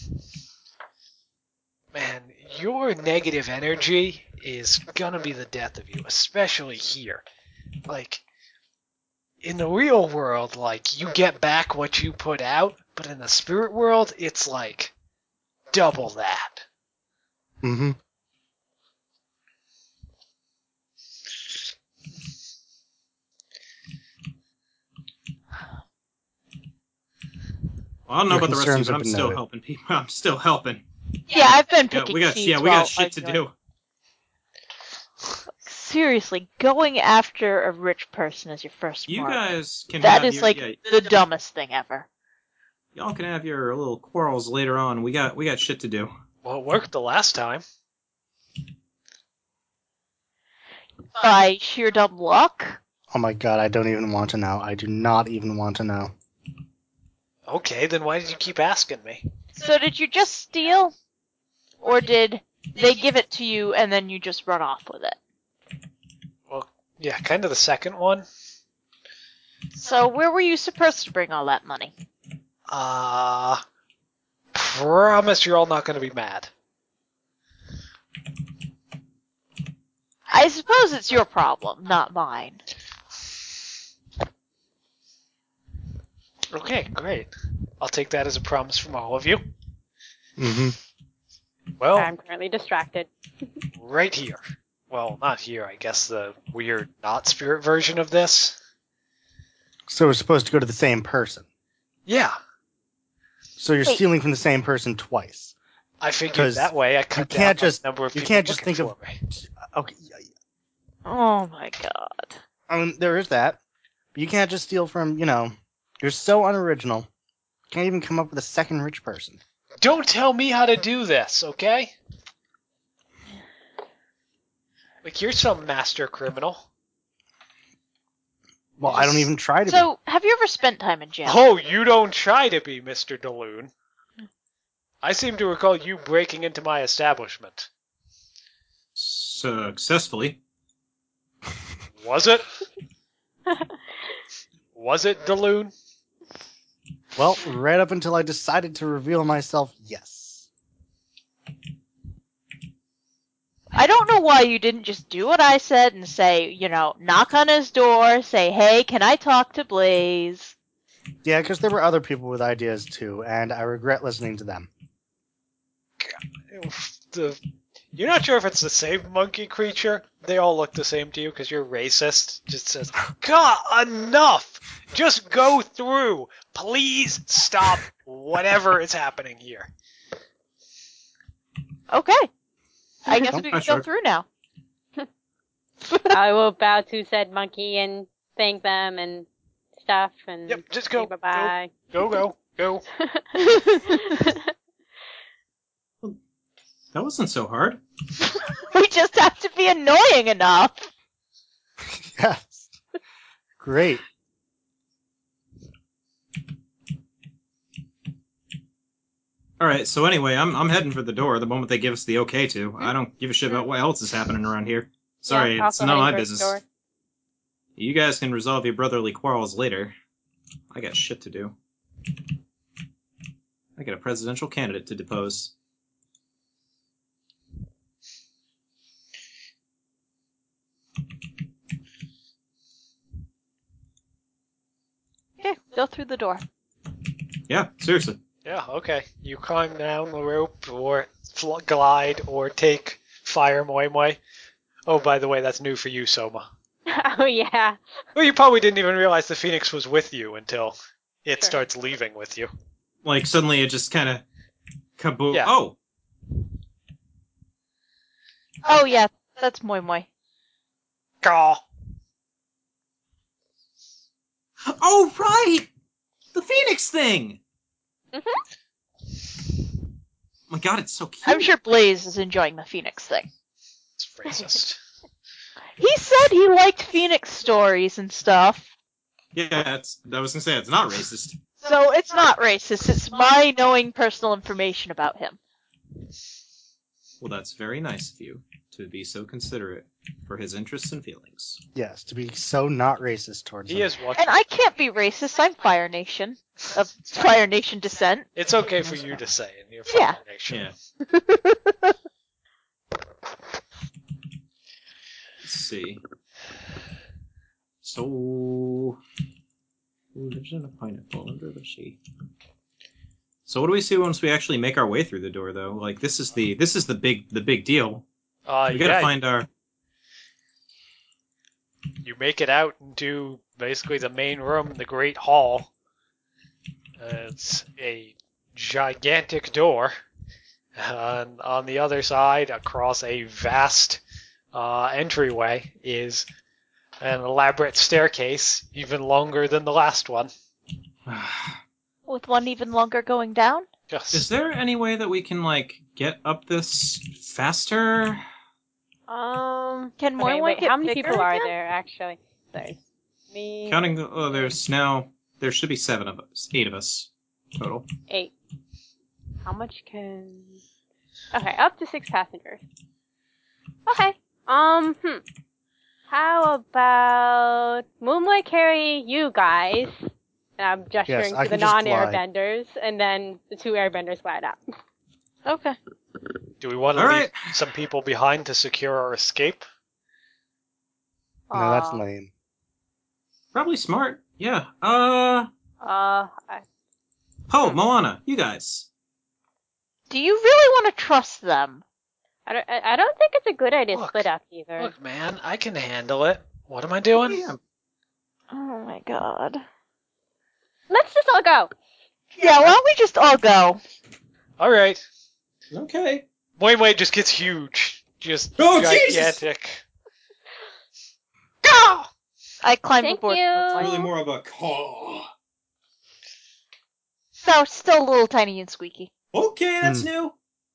Man, your negative energy is gonna be the death of you, especially here. Like, in the real world, like, you get back what you put out, but in the spirit world, it's like double that. Mm-hmm. Well, I don't know Your about the rest of you, concerns but have I'm been still noted. helping people. I'm still helping. Yeah, I've been Yeah, picking we got seeds yeah, we while got shit to arguing. do. seriously, going after a rich person as your first You mark. guys can That have is your, like yeah, the dumbest thing ever. y'all can have your little quarrels later on. We got we got shit to do. Well, it worked the last time. By sheer dumb luck? Oh my god, I don't even want to know. I do not even want to know. Okay, then why did you keep asking me? So did you just steal? Or did they give it to you and then you just run off with it? Well, yeah, kind of the second one. So where were you supposed to bring all that money? Uh, promise you're all not going to be mad. I suppose it's your problem, not mine. Okay, great. I'll take that as a promise from all of you. Mm-hmm. Well, I'm currently distracted. right here. Well, not here, I guess the weird not spirit version of this. So we're supposed to go to the same person. Yeah, So you're Wait. stealing from the same person twice. I figured 'Cause that way I you cut can't down just- the number of you people can't just looking think of- for me. Okay, Oh my god. I mean, there is that. But you can't just steal from, you know, you're so unoriginal. Can't even come up with a second rich person. Don't tell me how to do this, okay? Like, you're some master criminal. Well, I don't even try to So, have you ever spent time in jail? Oh, you don't try to be, Mister DeLune. I seem to recall you breaking into my establishment. Successfully. Was it? Was it, DeLune? be. Well, right up until I decided to reveal myself, yes. I don't know why you didn't just do what I said and say, you know, knock on his door, say, hey, can I talk to Blaze? Yeah, because there were other people with ideas too, and I regret listening to them. The, you're not sure if it's the same monkey creature? They all look the same to you because you're racist. Just says, God, enough! Just go through. Please stop whatever is happening here. Okay. I guess Nope, we not can go sure. through now. I will bow to said monkey and thank them and stuff and Yep, just say go. bye bye. Go, go, go. That wasn't so hard. We just have to be annoying enough. Yes. Great. All right. So anyway, I'm I'm heading for the door the moment they give us the okay to. I don't give a shit about what else is happening around here. Sorry, Yeah, it's also not heading my for the business. door. You guys can resolve your brotherly quarrels later. I got shit to do. I got a presidential candidate to depose. Okay, go through the door. Yeah, seriously. Yeah, okay. You climb down the rope or fl- glide or take fire moi moi. Oh, by the way, that's new for you, Soma. Oh yeah. Well, you probably didn't even realize the Phoenix was with you until it Sure. starts leaving with you. Like suddenly it just kind of kaboom. Yeah. Oh, Oh yeah, that's moi moi. Caw. oh right, the Phoenix thing. Mhm. Oh my God, it's so cute. I'm sure Blaze is enjoying the Phoenix thing. It's racist. He said he liked Phoenix stories and stuff. Yeah, it's. I was gonna say it's not racist. So it's not racist, it's my knowing personal information about him. Well, that's very nice of you to be so considerate for his interests and feelings. Yes, to be so not racist towards He them. is watching. And I can't be racist, I'm Fire Nation. Of Fire Nation descent. It's okay for you to say in your Yeah. Fire Nation. Yeah. Let's see. So, who lives in a pineapple under the sea? So, what do we see once we actually make our way through the door, though? Like, this is the this is the big the big deal. Uh, We gotta yeah, find our. you make it out into basically the main room, the Great Hall. Uh, it's a gigantic door. And on the other side, across a vast uh, entryway is an elaborate staircase, even longer than the last one. With one even longer going down? Yes. Is there any way that we can, like, get up this faster? Um. Can Okay, Moy wait. get How many bigger people are again? there actually? There's me. Counting, the, oh, there's now, there should be seven of us, eight of us total. Eight. How much can? Okay, up to six passengers. Okay. Um. Hmm. How about Moonlight carry you guys? And I'm gesturing Yes, I to the can just glide. non-airbenders, and then the two airbenders glide up. Okay. Do we want to All leave right. some people behind to secure our escape? No, that's Uh, lame. Probably smart. Yeah. Uh. Uh. I, Poe, Moana, you guys. Do you really want to trust them? I don't. I I don't think it's a good idea to Look. split up either. Look, man, I can handle it. What am I doing? Yeah. Oh my god. Let's just all go. Yeah, why don't we just all go? All right. Okay. Moy Moy just gets huge. Just Oh, Jesus! gigantic. Go! I climbed Thank aboard. you. Really more of a caw. No, still a little tiny and squeaky. Okay, that's Hmm. new.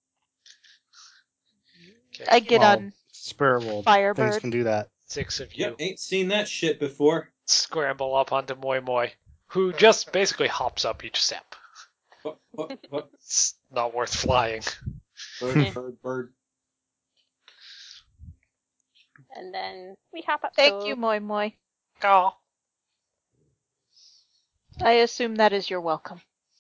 Okay, I get Well, on Spirit World. Firebird. Things can do that. six of you Yep, ain't seen that shit before. scramble up onto Moy Moy, who just basically hops up each step. What, what, what? It's not worth flying. Bird, bird, bird. And then we hop up. Thank so- you, Moy Moy. Go. I assume that is your welcome.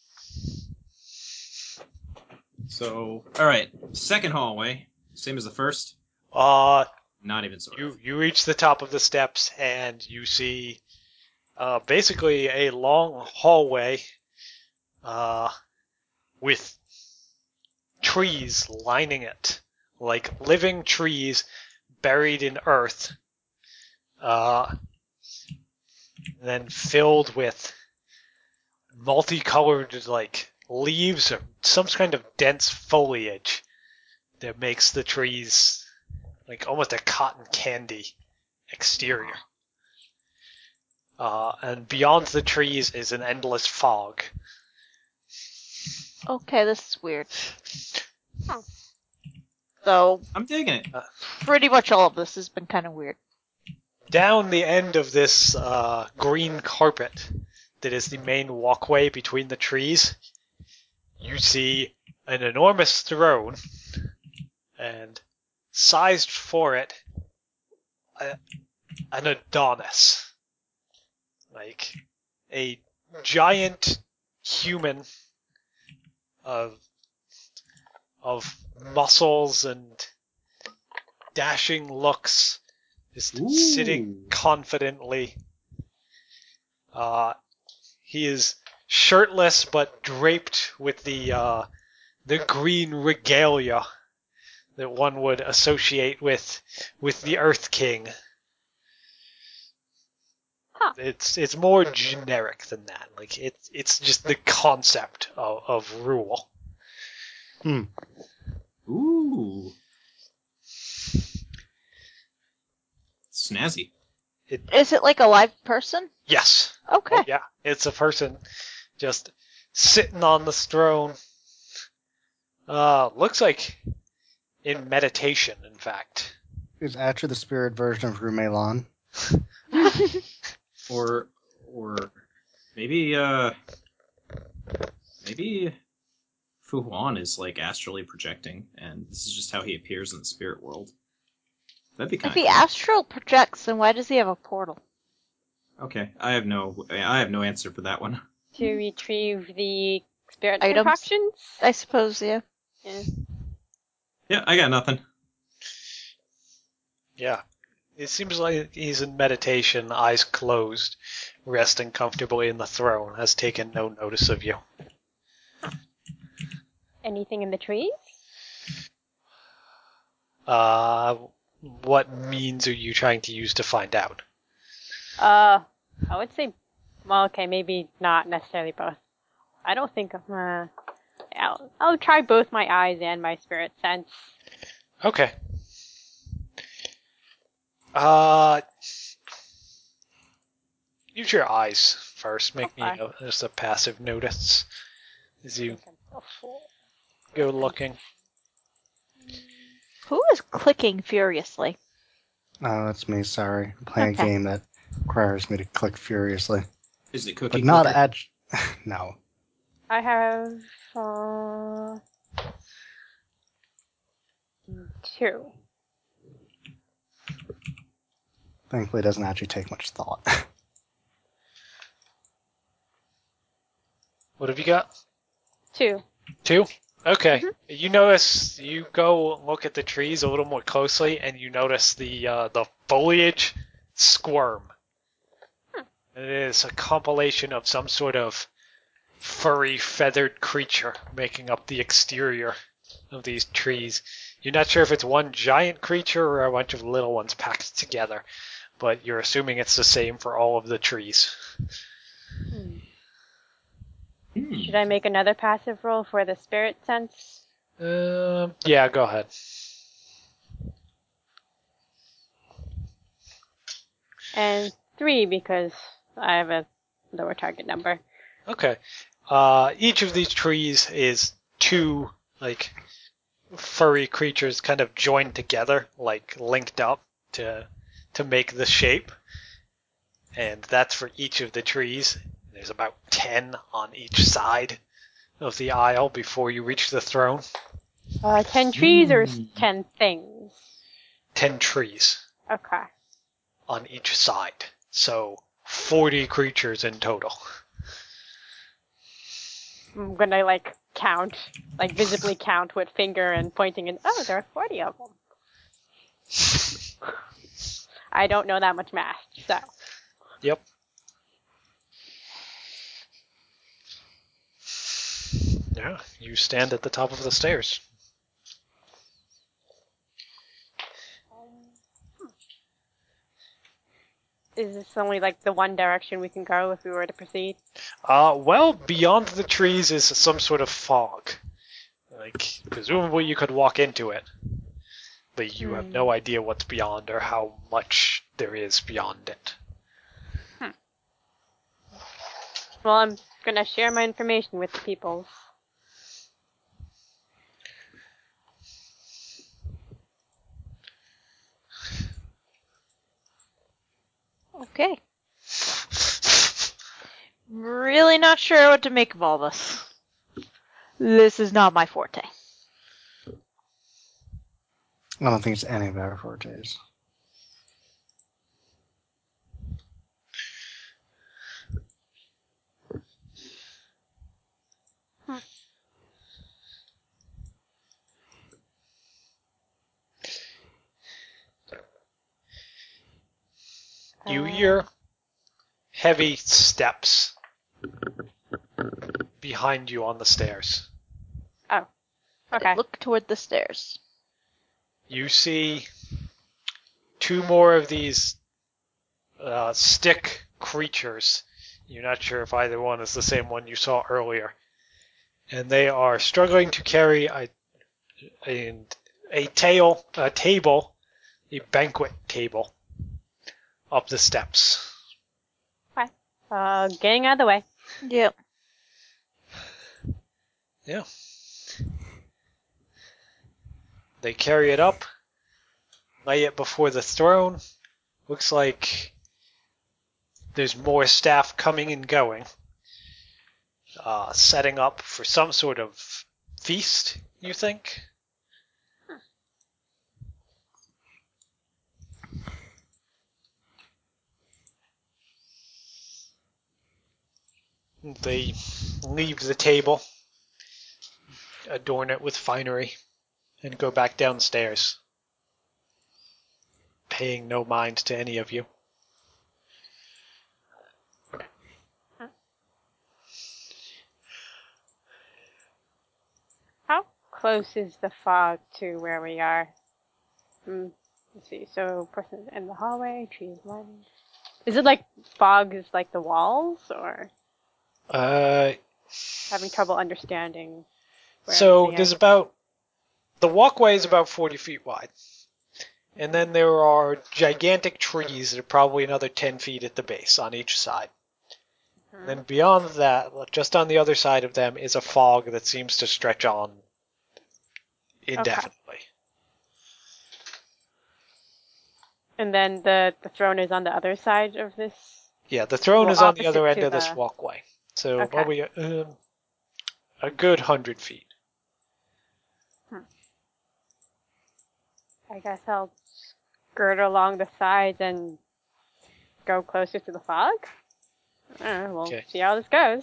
So, alright, second hallway. Same as the first? Uh, Not even sort you of. you reach the top of the steps and you see, uh, basically a long hallway, uh, with trees lining it, like living trees buried in earth, uh, then filled with multicolored, like, leaves or some kind of dense foliage that makes the trees like almost a cotton candy exterior. Uh, and beyond the trees is an endless fog. Okay, this is weird. Huh. So, I'm digging it. pretty much all of this has been kind of weird. Down the end of this uh, green carpet that is the main walkway between the trees, you see an enormous throne, and sized for it, a, an Adonis. Like a giant human of, of muscles and dashing looks, just Ooh. sitting confidently. Uh, he is shirtless but draped with the uh, the green regalia that one would associate with with the Earth King. Huh. It's it's more generic than that. Like it's it's just the concept of, of rule. Hmm. Ooh. Snazzy. Is it like a live person? Yes. Okay. Oh, yeah. It's a person just sitting on the throne. Uh, looks like in meditation, in fact. It's actually the spirit version of Rumelan. Or, or maybe, uh, maybe Fu Huan is like astrally projecting, and this is just how he appears in the spirit world. That'd be If kind of he cool. astral projects, then why does he have a portal? Okay, I have no, I have no answer for that one. To retrieve the spirit Items? concoctions. I suppose, yeah. Yeah. Yeah, I got nothing. Yeah. It seems like he's in meditation, eyes closed, resting comfortably in the throne, has taken no notice of you. Anything in the trees? Uh, what means are you trying to use to find out? Uh, I would say, well, okay, maybe not necessarily both. I don't think, uh, I'll, I'll try both my eyes and my spirit sense. Okay. Uh, use your eyes first. Make me Okay. a, just a passive notice as you think I'm a fool. go looking. Who is clicking furiously? Oh, that's me. Sorry, I'm playing Okay. a game that requires me to click furiously, Is it cookie but not clicker? at. No. I have uh, two. Thankfully, it doesn't actually take much thought. What have you got? Two. Two? Okay. Mhm. You notice, you go look at the trees a little more closely, and you notice the uh, the foliage squirm. It is a compilation of some sort of furry, feathered creature making up the exterior of these trees. You're not sure if it's one giant creature or a bunch of little ones packed together, but you're assuming it's the same for all of the trees. Hmm. Hmm. Should I make another passive roll for the spirit sense? Um, yeah, go ahead. And three because I have a lower target number. Okay. Uh, each of these trees is two, like, furry creatures kind of joined together, like, linked up to to make the shape. And that's for each of the trees. There's about ten on each side of the aisle before you reach the throne. Uh, ten trees or Hmm. ten things? Ten trees Okay. on each side. So, forty creatures in total. I'm gonna like count, like visibly count with finger and pointing and oh, there are forty of them. I don't know that much math, so. Yep. Yeah, you stand at the top of the stairs. Is this only like the one direction we can go if we were to proceed? Uh, well, beyond the trees is some sort of fog. Like, presumably you could walk into it, but you have Hmm. no idea what's beyond or how much there is beyond it. Well, I'm gonna share my information with the people. Okay. Really not sure what to make of all this. This is not my forte. I don't think it's any of our fortes. You Uh, hear heavy steps behind you on the stairs. Oh. Okay. Look toward the stairs. You see two more of these uh, stick creatures. You're not sure if either one is the same one you saw earlier. And they are struggling to carry a, a, a, tail, a table, a banquet table, up the steps. Uh, getting out of the way. Yep. Yeah. They carry it up, lay it before the throne. Looks like there's more staff coming and going. Uh, setting up for some sort of feast, you think? They leave the table, adorn it with finery, and go back downstairs, paying no mind to any of you. How close is the fog to where we are? Hmm. Let's see. So, person in the hallway, trees one. Is it like fog is like the walls, or Uh, having trouble understanding? Where so the there's edge- about, the walkway is about forty feet wide. And then there are gigantic trees that are probably another ten feet at the base on each side. And then beyond that, just on the other side of them, is a fog that seems to stretch on indefinitely. And then the, the throne is on the other side of this. Yeah, the throne Well, is on the opposite other end to of this the- walkway. So Okay. probably um, a good hundred feet. I guess I'll skirt along the sides and go closer to the fog. Uh, we'll Okay. see how this goes.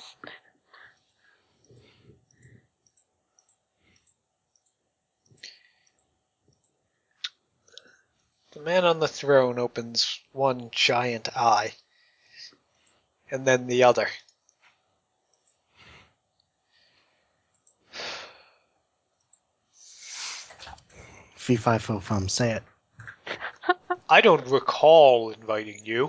The man on the throne opens one giant eye, and then the other. Fee fi fo fum, say it. I don't recall inviting you.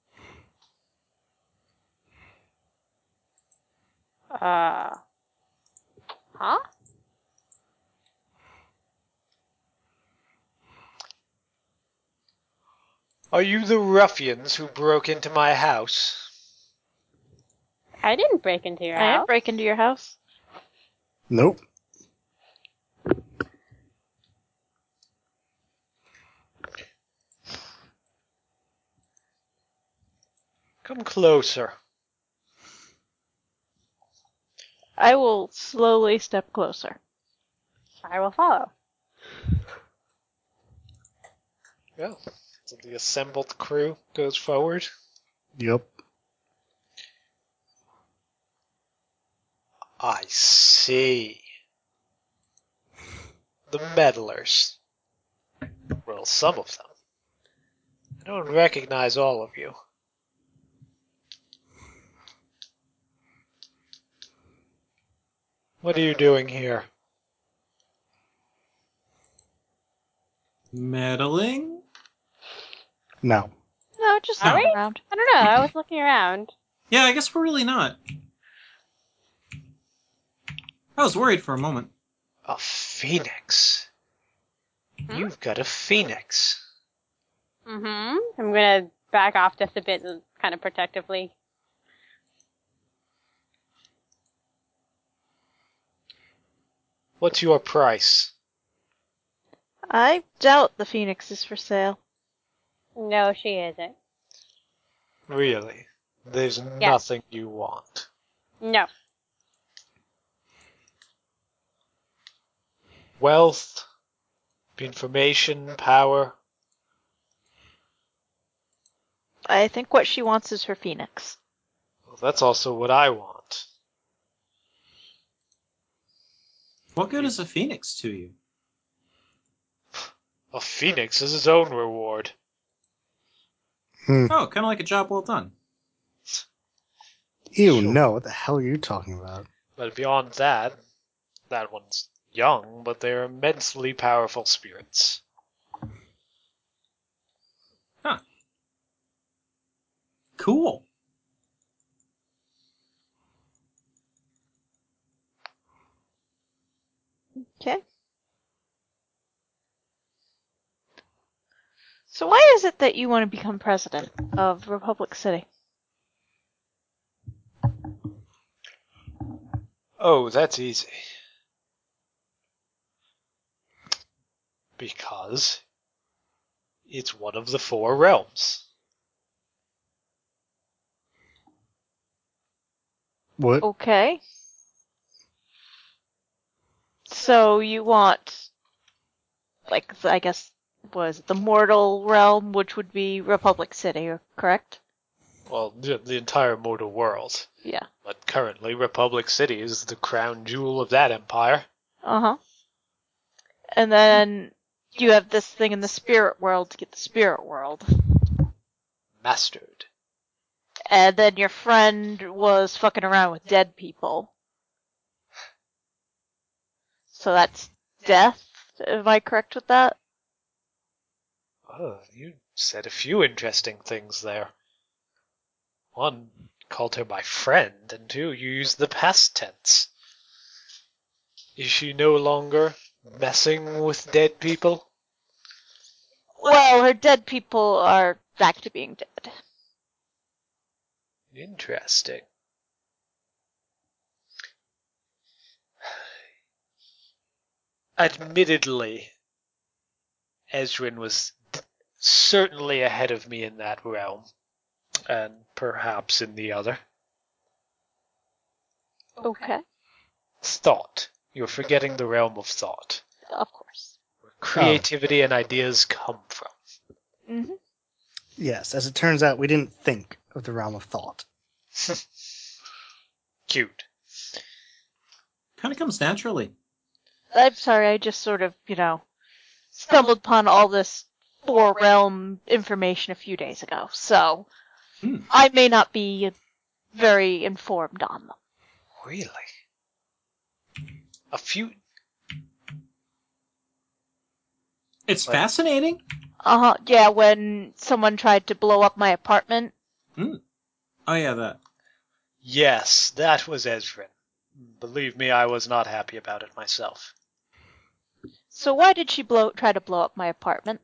Uh. Huh? Are you the ruffians who broke into my house? I didn't break into your I didn't house. break into your house. Nope. Come closer. I will slowly step closer. I will follow. Well, so the assembled crew goes forward. Yep. I see. The meddlers. Well, some of them. I don't recognize all of you. What are you doing here? Meddling? No. No, just Are looking we? around. I don't know. I was looking around. Yeah, I guess we're really not. I was worried for a moment. A phoenix. Hmm? You've got a phoenix. Mm-hmm. I'm gonna back off just a bit, kind of protectively. What's your price? I doubt the Phoenix is for sale. No, she isn't. Really? There's nothing you want. No. Wealth, information, power. I think what she wants is her Phoenix. Well, that's also what I want. What good is a phoenix to you? A phoenix is its own reward. Hmm. Oh, kind of like a job well done. Ew, Sure. no. What the hell are you talking about? But beyond that, that one's young, but they're immensely powerful spirits. Cool. Okay. So why is it that you want to become president of Republic City? Oh, that's easy. Because it's one of the four realms. What? Okay. So you want, like, I guess, was it the mortal realm, which would be Republic City, correct? Well, the, the entire mortal world. Yeah. But currently, Republic City is the crown jewel of that empire. Uh-huh. And then you have this thing in the spirit world to get the spirit world. Mastered. And then your friend was fucking around with dead people. So that's death? Am I correct with that? Oh, you said a few interesting things there. One, called her my friend, and two, you used the past tense. Is she no longer messing with dead people? Well, her dead people are back to being dead. Interesting. Admittedly, Ezrin was certainly ahead of me in that realm, and perhaps in the other. Okay. Thought. You're forgetting the realm of thought, Of course. where creativity and ideas come from. Mm-hmm. Yes, as it turns out, we didn't think of the realm of thought. Cute. Kind of comes naturally. I'm sorry, I just sort of, you know, stumbled upon all this four realm information a few days ago, so Hmm. I may not be very informed on them. Really? A few... It's Like- fascinating. Uh-huh, yeah, when someone tried to blow up my apartment. Hmm. Oh yeah, that. Yes, that was Ezrin. Believe me, I was not happy about it myself. So why did she blow try to blow up my apartment?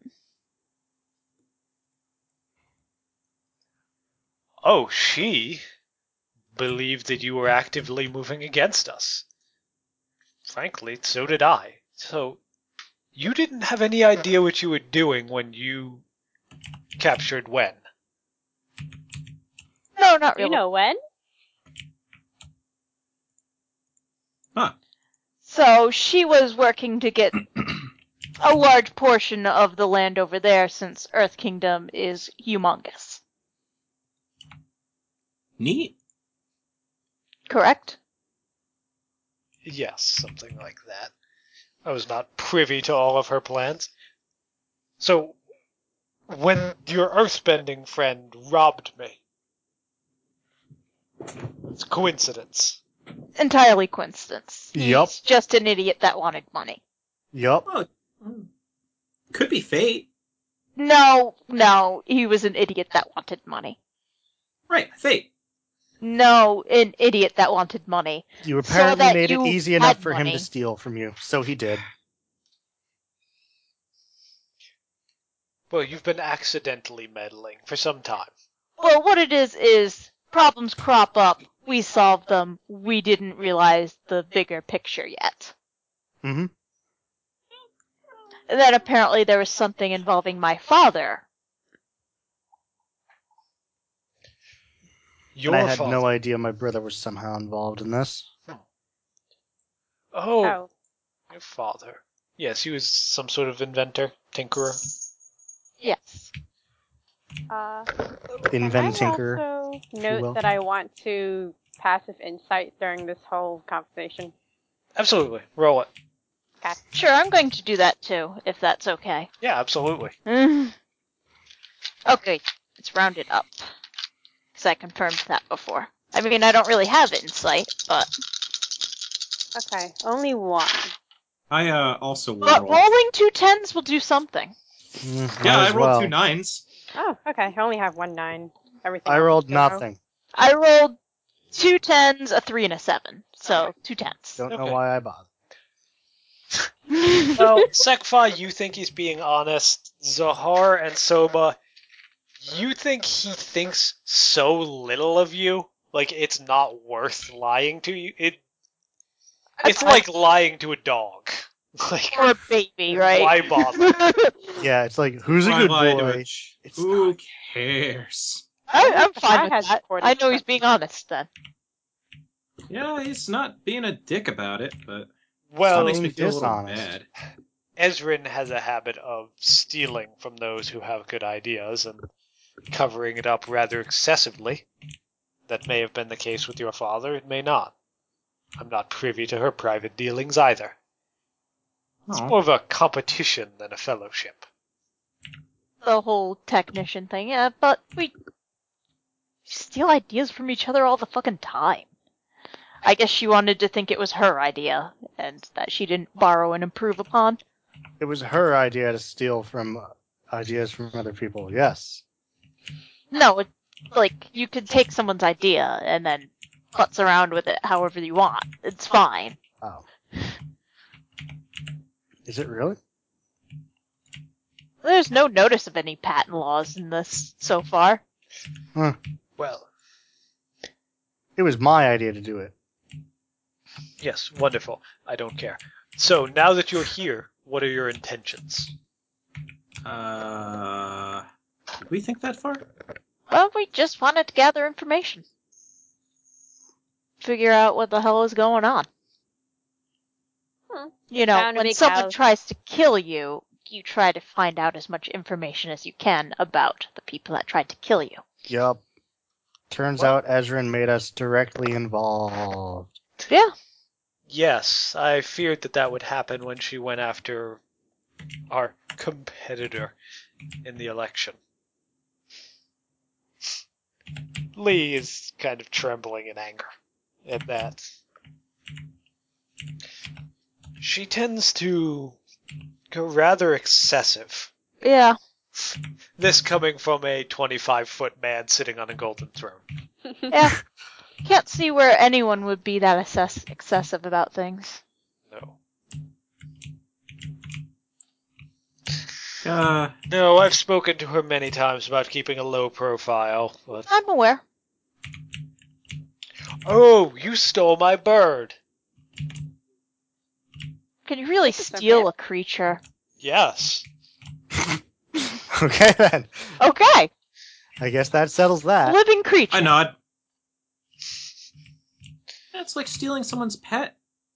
Oh, she believed that you were actively moving against us. Frankly, so did I. So, you didn't have any idea what you were doing when you captured Wen. No, not You really. know when? Huh. So she was working to get a large portion of the land over there since Earth Kingdom is humongous. Neat. Correct? Yes, something like that. I was not privy to all of her plans. So, when your earthbending friend robbed me, it's a coincidence. Entirely coincidence. Yup. He's just an idiot that wanted money. Yup. Oh, could be fate. No, no, he was an idiot that wanted money. Right, fate. No, an idiot that wanted money. You So apparently that made you it easy enough had for him money. to steal from you, so he did. Well, you've been accidentally meddling for some time. Well, what it is is problems crop up, we solve them, we didn't realize the bigger picture yet. Mm-hmm. And then apparently there was something involving my father. Your And I had father. no idea my brother was somehow involved in this. Oh, Oh. your father. Yes, he was some sort of inventor, tinkerer. Yes. Uh, Inventinker. I also will. note that I want to passive insight during this whole conversation. Absolutely. Roll it. Sure, I'm going to do that too, if that's okay. Yeah, absolutely. Mm. Okay, it's rounded up. Because I confirmed that before. I mean, I don't really have insight, but... Okay, only one. I uh also will But roll. rolling two tens will do something. Mm, Yeah, might I as rolled well. two nines. Oh, okay. I only have one nine. Everything. I else rolled is zero. nothing. I rolled two tens, a three, and a seven. So, two tens. Don't know Okay. why I bothered. Well, Sekfa, you think he's being honest. Zahar and Soma, you think he thinks so little of you, like it's not worth lying to you. It, it's Okay. like lying to a dog. Like, Or a baby, right? why bother? Yeah, it's like, who's a Why good lie to boy? a ch- It's Who not. cares? I, I'm fine I with had that. recorded I know he's that. being honest then. Yeah, he's not being a dick about it, but Well, it makes me being feel a little dishonest. bad. Ezrin has a habit of stealing from those who have good ideas and covering it up rather excessively. That may have been the case with your father, it may not. I'm not privy to her private dealings either. It's Oh. more of a competition than a fellowship. The whole technician thing, yeah, but we steal ideas from each other all the fucking time. I guess she wanted to think it was her idea, and that she didn't borrow and improve upon. It was her idea to steal from ideas from other people, yes. No, it, like, you could take someone's idea and then putz around with it however you want. It's fine. Oh. Is it really? There's no notice of any patent laws in this so far. Huh. Well, It was my idea to do it. yes, wonderful. I don't care. So, now that you're here, what are your intentions? Uh, did we think that far? Well, we just wanted to gather information. Figure out what the hell is going on. Hmm. You know, Bound to when be someone cows. tries to kill you, you try to find out as much information as you can about the people that tried to kill you. Yup. Turns Well- out Ezrin made us directly involved. Yeah. Yes, I feared that that would happen when she went after our competitor in the election. Lee is kind of trembling in anger at that. She tends to go rather excessive. Yeah. This coming from a twenty-five foot man sitting on a golden throne. Yeah. Can't see where anyone would be that assess- excessive about things. No. Uh, No, I've spoken to her many times about keeping a low profile, but... I'm aware. Oh, you stole my bird! Can you really That's a steal bit. a creature? Yes. Okay then. Okay. I guess that settles that. Living creature. I nod. That's like stealing someone's pet.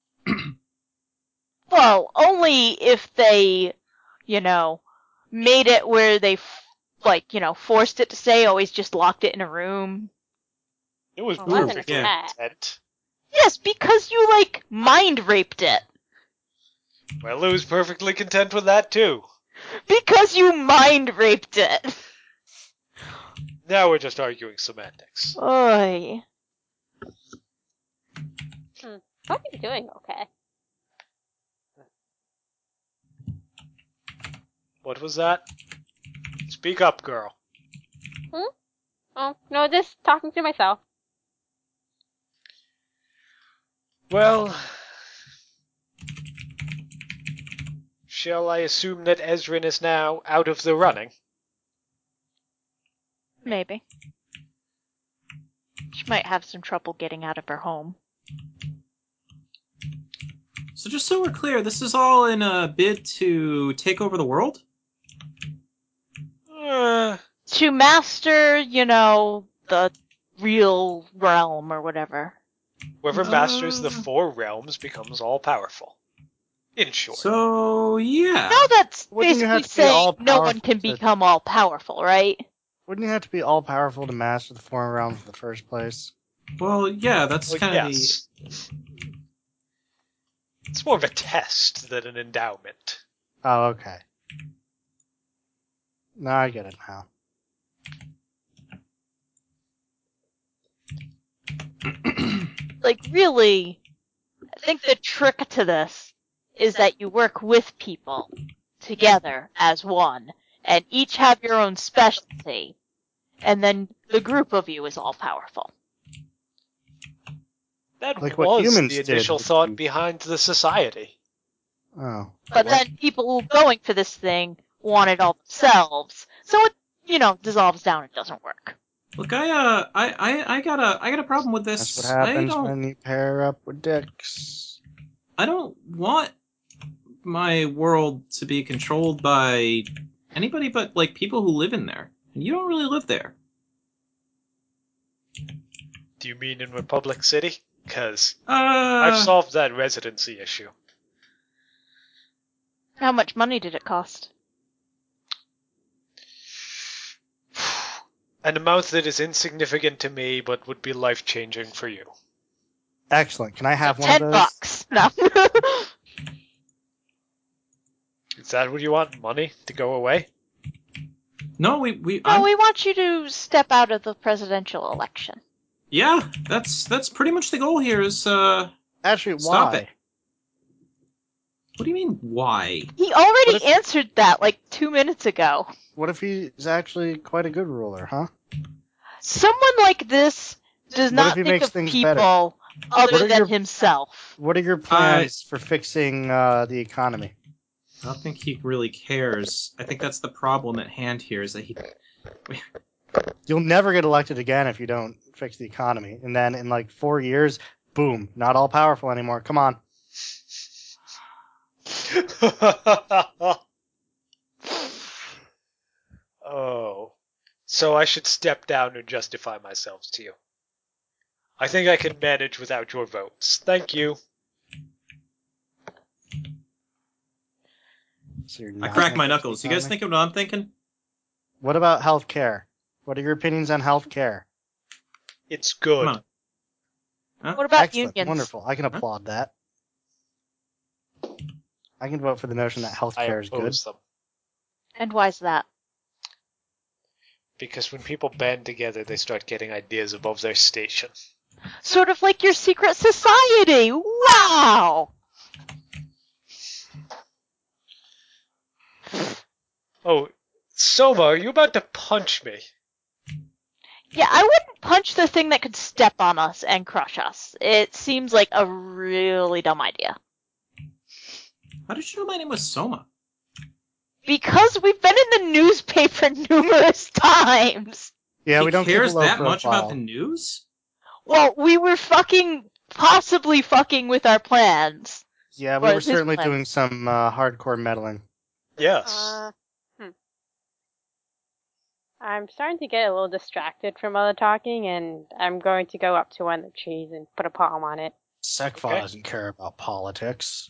Well, only if they, you know, made it where they, f- like, you know, forced it to stay, always just locked it in a room. It was Well, it wasn't a perfectly yeah. content. Yes, because you, like, mind raped it. Well, it was perfectly content with that, too. Because you mind raped it. Now we're just arguing semantics. Oy. Hope he's doing okay. What was that? Speak up, girl. Oh, no, just talking to myself. Well... Shall I assume that Ezrin is now out of the running? Maybe. She might have some trouble getting out of her home. So just so we're clear, this is all in a bid to take over the world? Uh, To master, you know, the real realm or whatever. whoever masters the Uh. four realms becomes all-powerful. In short. So, yeah. Now that's Wouldn't you basically have to be saying all no one powerful can to- become all powerful, right? Wouldn't you have to be all powerful to master the foreign realms in the first place? Well, yeah, that's Well, kind of yes. It's more of a test than an endowment. Oh, okay. Now I get it now. Like, really, I think the trick to this is that you work with people together as one, and each have your own specialty, and then the group of you is all powerful. That Like what was humans the did initial with thought the- behind the society. Oh. But then people going for this thing want it all themselves, so it, you know, dissolves down and doesn't work. Look, I uh, I, I, I got a, I got a problem with this. That's what happens I don't, when you pair up with dicks. I don't want my world to be controlled by anybody but like people who live in there, and you don't really live there. Do you mean in Republic City? Because Uh, I've solved that residency issue. How much money did it cost? An amount that is insignificant to me, but would be life-changing for you. Excellent. Can I have one Ten of those? bucks. No. Is that what you want? Money to go away? no, we, we, no, I'm, we want you to step out of the presidential election. yeah, that's that's pretty much the goal here. Is uh, Actually, Stop why? it. what do you mean why? He already What if- answered that like two minutes ago. What if he's actually quite a good ruler, huh? Someone like this does What not if he think makes of things people better? other What are than your- himself. What are your plans for fixing uh, the economy? I don't think he really cares. I think that's the problem at hand here, is that he... You'll never get elected again if you don't fix the economy. And then in like four years, boom, not all powerful anymore. Come on. Oh. So I should step down and justify myself to you. I think I can manage without your votes. Thank you. So you're I not crack my gonna fix the knuckles. You guys economy? thinking what I'm thinking? What about health care? What are your opinions on health care? It's good. Come on. Huh? What about Excellent. unions? Wonderful. I can applaud that. I can vote for the notion that health I care is good. oppose them. And why's that? Because when people band together, they start getting ideas above their station. Sort of like your secret society. Wow! Oh, Soma, are you about to punch me? Yeah, I wouldn't punch the thing that could step on us and crush us. It seems like a really dumb idea. How did you know my name was Soma? Because we've been in the newspaper numerous times. Yeah, he we don't keep a cares low that profile. much about the news? Well, we were fucking, possibly fucking with our plans. Yeah, we Or were this certainly plan. doing some uh, hardcore meddling. Yes. Uh, hmm. I'm starting to get a little distracted from all the talking, and I'm going to go up to one of the trees and put a palm on it. Sekfa Okay. doesn't care about politics.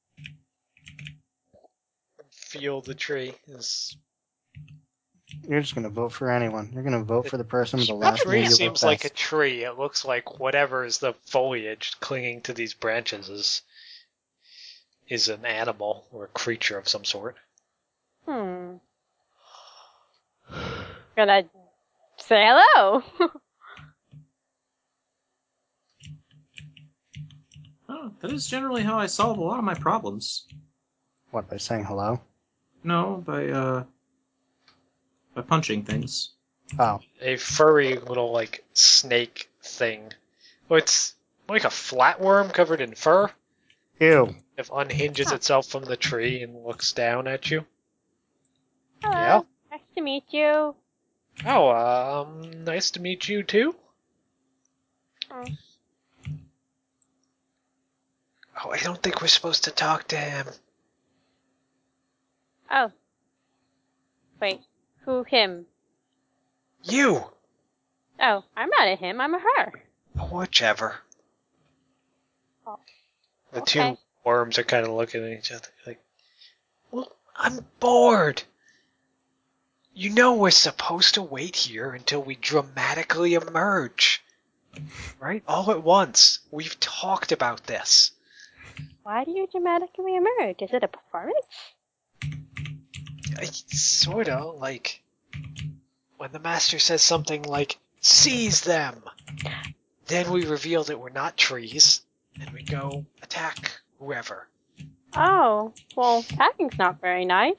Feel the tree is. You're just gonna vote for anyone. You're gonna vote for the person with the The last tree name you seems like like a tree. It looks like whatever is the foliage clinging to these branches is is an animal or a creature of some sort. Hmm. Gonna say hello. Oh, that is generally how I solve a lot of my problems. What, by saying hello? No, by, uh... by punching things. Oh, A furry little like snake thing. Oh, it's like a flatworm covered in fur. ew. It unhinges Huh. itself from the tree and looks down at you. Hello. Yeah. Nice to meet you. Oh, um, nice to meet you too. Oh. Oh, I don't think we're supposed to talk to him. Oh. Wait. Who him? You! Oh, I'm not a him. I'm a her. Whichever. Oh, The okay. two worms are kind of looking at each other like, well, I'm bored. You know we're supposed to wait here until we dramatically emerge. Right? All at once. We've talked about this. Why do you dramatically emerge? Is it a performance? I, sort of, like, when the master says something like, seize them, then we reveal that we're not trees, and we go attack whoever. Oh, well, attacking's not very nice.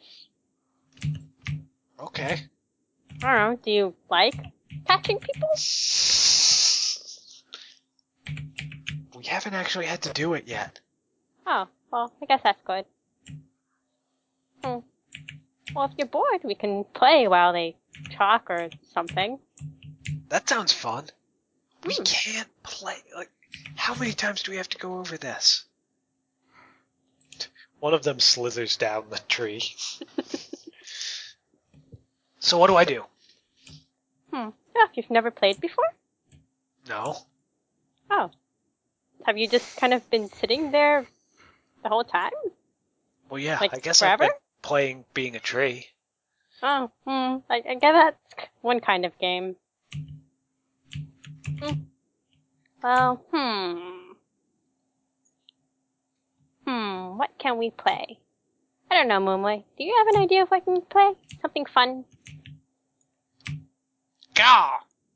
Okay. I don't know. Do you like catching people? We haven't actually had to do it yet. Oh, well, I guess that's good. Hmm. Well, if you're bored, we can play while they talk or something. That sounds fun. We Hmm. can't play. Like, how many times do we have to go over this? One of them slithers down the tree. So what do I do? Hmm. Yeah, you've never played before? No. Oh. Have you just kind of been sitting there the whole time? Well, yeah, Like, I guess forever? I've been playing being a tree. Oh, hmm. I, I guess that's one kind of game. Hmm. Well, hmm. Hmm, what can we play? I don't know, Moonway. Do you have an idea of what we can play? Something fun? Gah!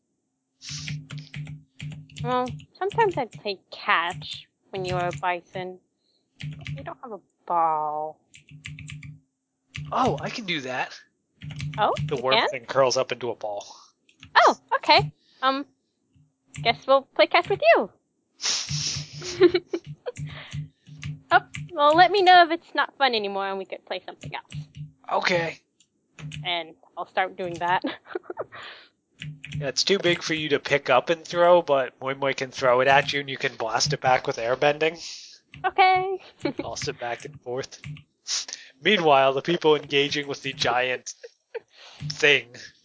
Well, sometimes I'd play catch when you were a bison. But we don't have a ball. Oh, I can do that. Oh, The you worm can? thing curls up into a ball. Oh, okay. Um, guess we'll play catch with you. Oh, Well, let me know if it's not fun anymore and we could play something else. Okay. And I'll start doing that. Yeah, it's too big for you to pick up and throw, but Moi Moi can throw it at you and you can blast it back with airbending. Okay. Toss it back and forth. Meanwhile, the people engaging with the giant thing.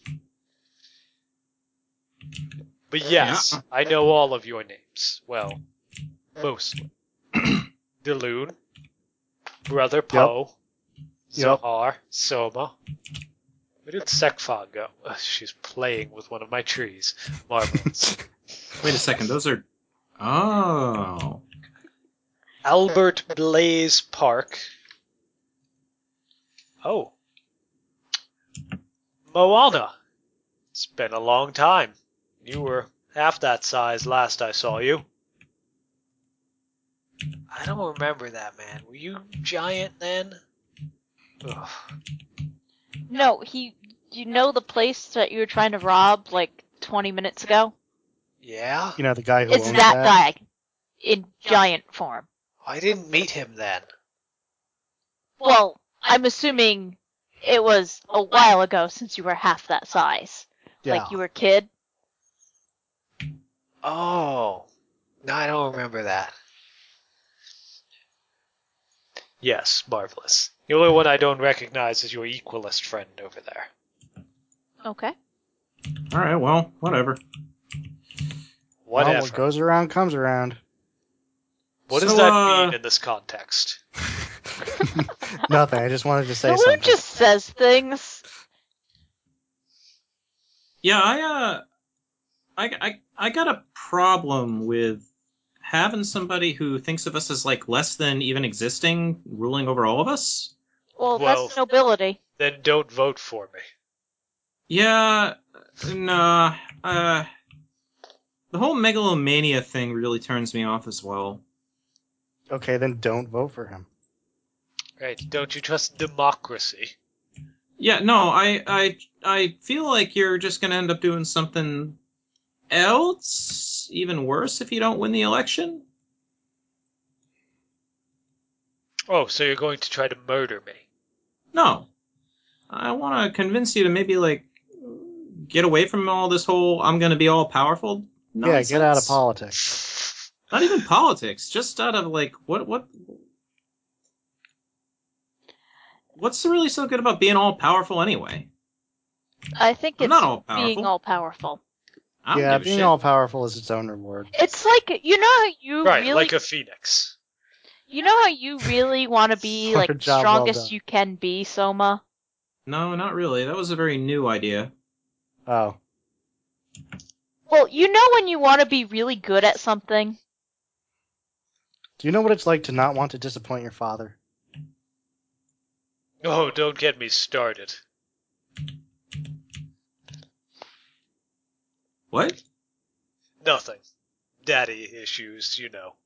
But yes, Yeah. I know all of your names. Well, mostly. Deloon, Brother Poe, Yep. Zohar, Soma. Where did Sekfa go? Ugh, she's playing with one of my trees. Marvelous. Wait a second, those are... Oh. Albert Blaze Park. Oh. Moana. It's been a long time. You were half that size last I saw you. I don't remember that, man. Were you giant then? Ugh. No, he. You know the place that you were trying to rob like twenty minutes ago? Yeah? You know, the guy who It's owns that that. guy in giant form. I didn't meet him then. Well, I'm assuming it was a while ago since you were half that size. Yeah. Like you were a kid. Oh. No, I don't remember that. Yes, marvelous. The only one I don't recognize is your equalist friend over there. Okay. Alright, well, whatever. Whatever. Well, what goes around comes around. What does So, that uh, mean in this context? Nothing. I just wanted to say Baloo something. just says things. Yeah, I, uh... I, I, I got a problem with having somebody who thinks of us as, like, less than even existing ruling over all of us. Well, Well- that's nobility. Then don't vote for me. Yeah, nah, uh... The whole megalomania thing really turns me off as well. Okay, then don't vote for him. Right, don't you trust democracy? Yeah, no, I, I, I feel like you're just gonna end up doing something else, even worse if you don't win the election. Oh, so you're going to try to murder me? No. I want to convince you to maybe, like, get away from all this whole I'm gonna be all powerful nonsense. Yeah, get out of politics. Not even politics, just out of, like, what, what... What's really so good about being all powerful anyway? I think I'm it's not all being powerful. all powerful. I don't Yeah, give a being shit. all powerful is its own reward. It's like you know how you Right, really like a phoenix. you know how you really want to be Hard like job, well strongest done. you can be, Soma. No, not really. That was a very new idea. Oh. Well, you know when you want to be really good at something. Do you know what it's like to not want to disappoint your father? Oh, don't get me started. What? Nothing. Daddy issues, you know.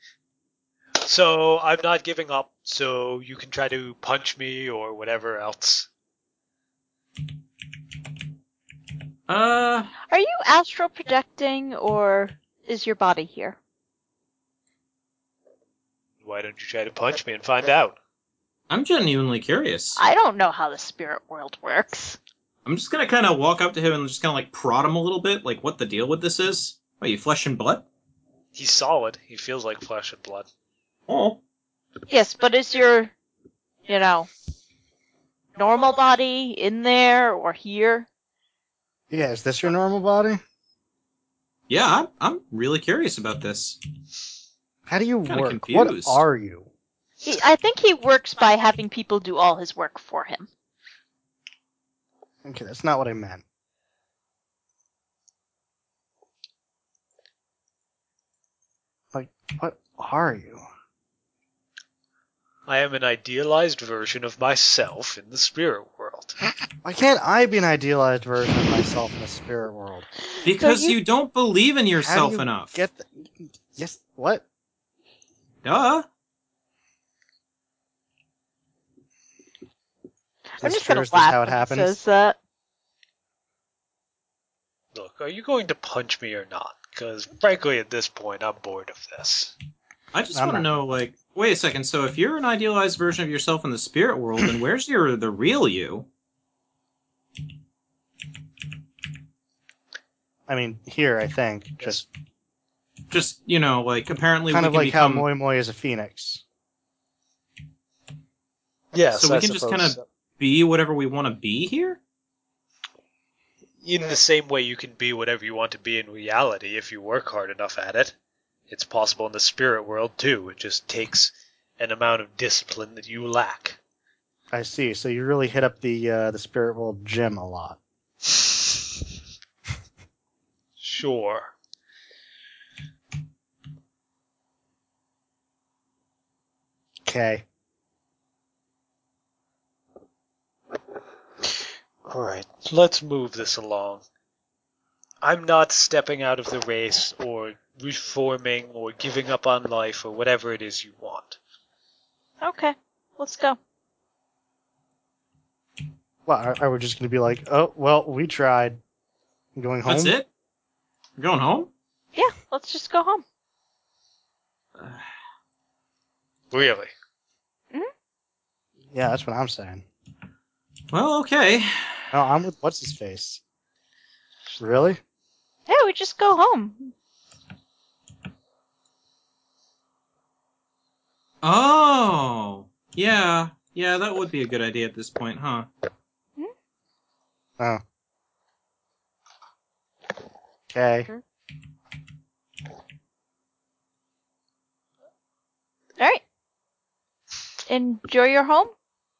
So, I'm not giving up, so you can try to punch me or whatever else. Uh, Are you astral projecting or is your body here? Why don't you try to punch me and find out? I'm genuinely curious. I don't know how the spirit world works. I'm just gonna kind of walk up to him and just kind of like prod him a little bit, like what the deal with this is. What, you flesh and blood? He's solid. He feels like flesh and blood. Oh. Yes, but is your, you know, normal body in there or here? Yeah, is this your normal body? Yeah, I'm, I'm really curious about this. How do you Kinda work? confused. What are you? He, I think he works by having people do all his work for him. Okay, that's not what I meant. Like, what are you? I am an idealized version of myself in the spirit world. Why can't I be an idealized version of myself in the spirit world? Because So you- you don't believe in How yourself do you enough. Get the... Yes, what? Duh. I'm This just gonna sure is laugh how it when he happens. says that. Look, are you going to punch me or not? Because, frankly, at this point, I'm bored of this. I just I'm want to not- know, like, wait a second. So if you're an idealized version of yourself in the spirit world, then where's your the real you? I mean, here, I think. Just Just, you know, like, apparently kind we of can like become... how Moi Moi is a phoenix. Yes, So we I can just suppose kinda- so. be whatever we want to be here? In the same way you can be whatever you want to be in reality if you work hard enough at it. It's possible in the spirit world too. It just takes an amount of discipline that you lack. I see. So you really hit up the uh, the spirit world gym a lot. Sure. Okay. Alright, let's move this along. I'm not stepping out of the race or reforming or giving up on life or whatever it is you want. Okay, let's go. Well, are, are we just going to be like, oh, well, we tried. Going home? That's it? We're going home? Yeah, let's just go home. Really? Yeah, that's what I'm saying. Well, okay. No, I'm with what's his face. Really? Yeah, we just go home. Oh, yeah. Yeah, that would be a good idea at this point, huh? Oh. Okay. Alright. Enjoy your home?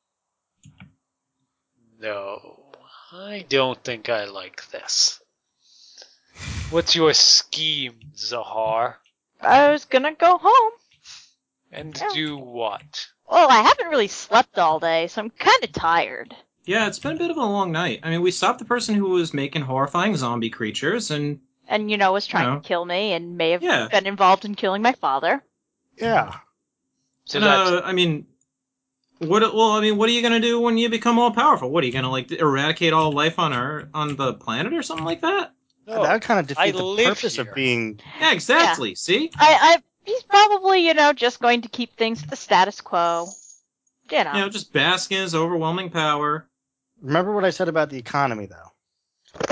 No, I don't think I like this. What's your scheme, Zahar? I was gonna go home. And Yeah. do what? Well, I haven't really slept all day, so I'm kinda tired. Yeah, it's been a bit of a long night. I mean, we stopped the person who was making horrifying zombie creatures, and And, you know, was trying No. to kill me and may have Yeah. been involved in killing my father. Yeah. So and, that's uh, I mean, what? Well, I mean, what are you gonna do when you become all powerful? What are you gonna like eradicate all life on Earth, on the planet, or something like that? no, that would kind of I defeat the live purpose here. of being. Yeah, exactly. See? I, I, he's probably, you know, just going to keep things the status quo. You know. You know, just bask in his overwhelming power. Remember what I said about the economy, though.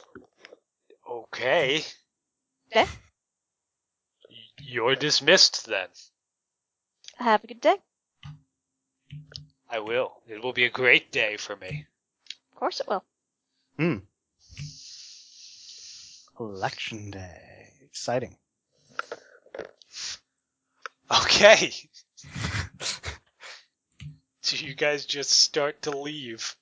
Okay. Okay. You're dismissed then. Have a good day. I will. It will be a great day for me. Of course it will. Hmm. Election day. Exciting. Okay. So you guys just start to leave.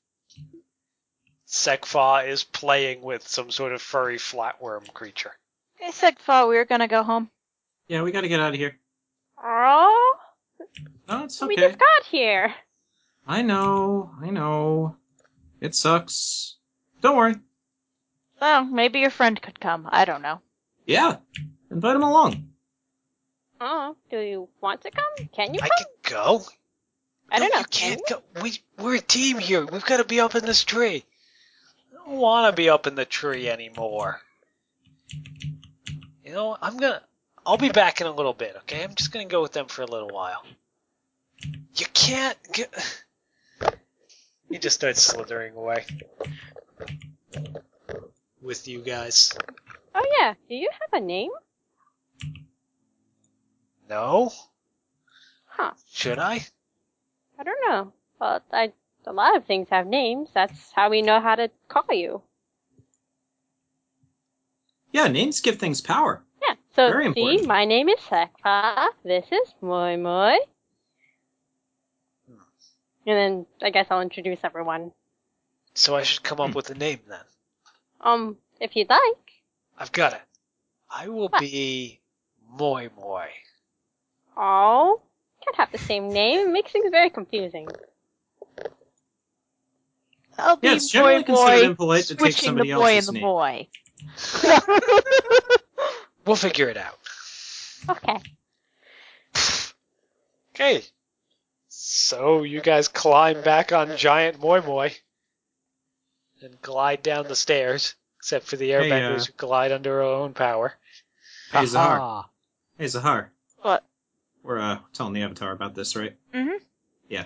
Sekfa is playing with some sort of furry flatworm creature. I said, Fa, we were gonna go home. Yeah, we gotta get out of here. Oh, No, it's we okay. just got here. I know, I know. It sucks. Don't worry. Well, maybe your friend could come. I don't know. Yeah, invite him along. Oh, do you want to come? Can you I come? can go. I don't No, know. You Can can't go. We, we're a team here. We've got to be up in this tree. I don't want to be up in the tree anymore. You know, I'm gonna. I'll be back in a little bit, okay? I'm just gonna go with them for a little while. You can't get. He just starts slithering away with you guys. Oh yeah. Do you have a name? No? Huh. Should I? I don't know. Well, I, a lot of things have names. That's how we know how to call you. Yeah, names give things power. Yeah. So Very see, important. my name is Sekfa. This is Moi Moi. And then I guess I'll introduce everyone. So I should come up with a name then. Um, if you'd like. I've got it. I will What? be Moi Moi. Oh, can't have the same name. It makes things very confusing. I'll be Yeah, it's generally boy, considered boy, impolite to take switching somebody the boy else's and the name. boy. We'll figure it out. Okay. Okay. So you guys climb back on giant Moi Moi and glide down the stairs, except for the Hey, airbenders uh, who glide under their own power. Hey, Zahar. Aha. Hey, Zahar. What? we're uh, telling the Avatar about this, right? Mm-hmm. Yeah.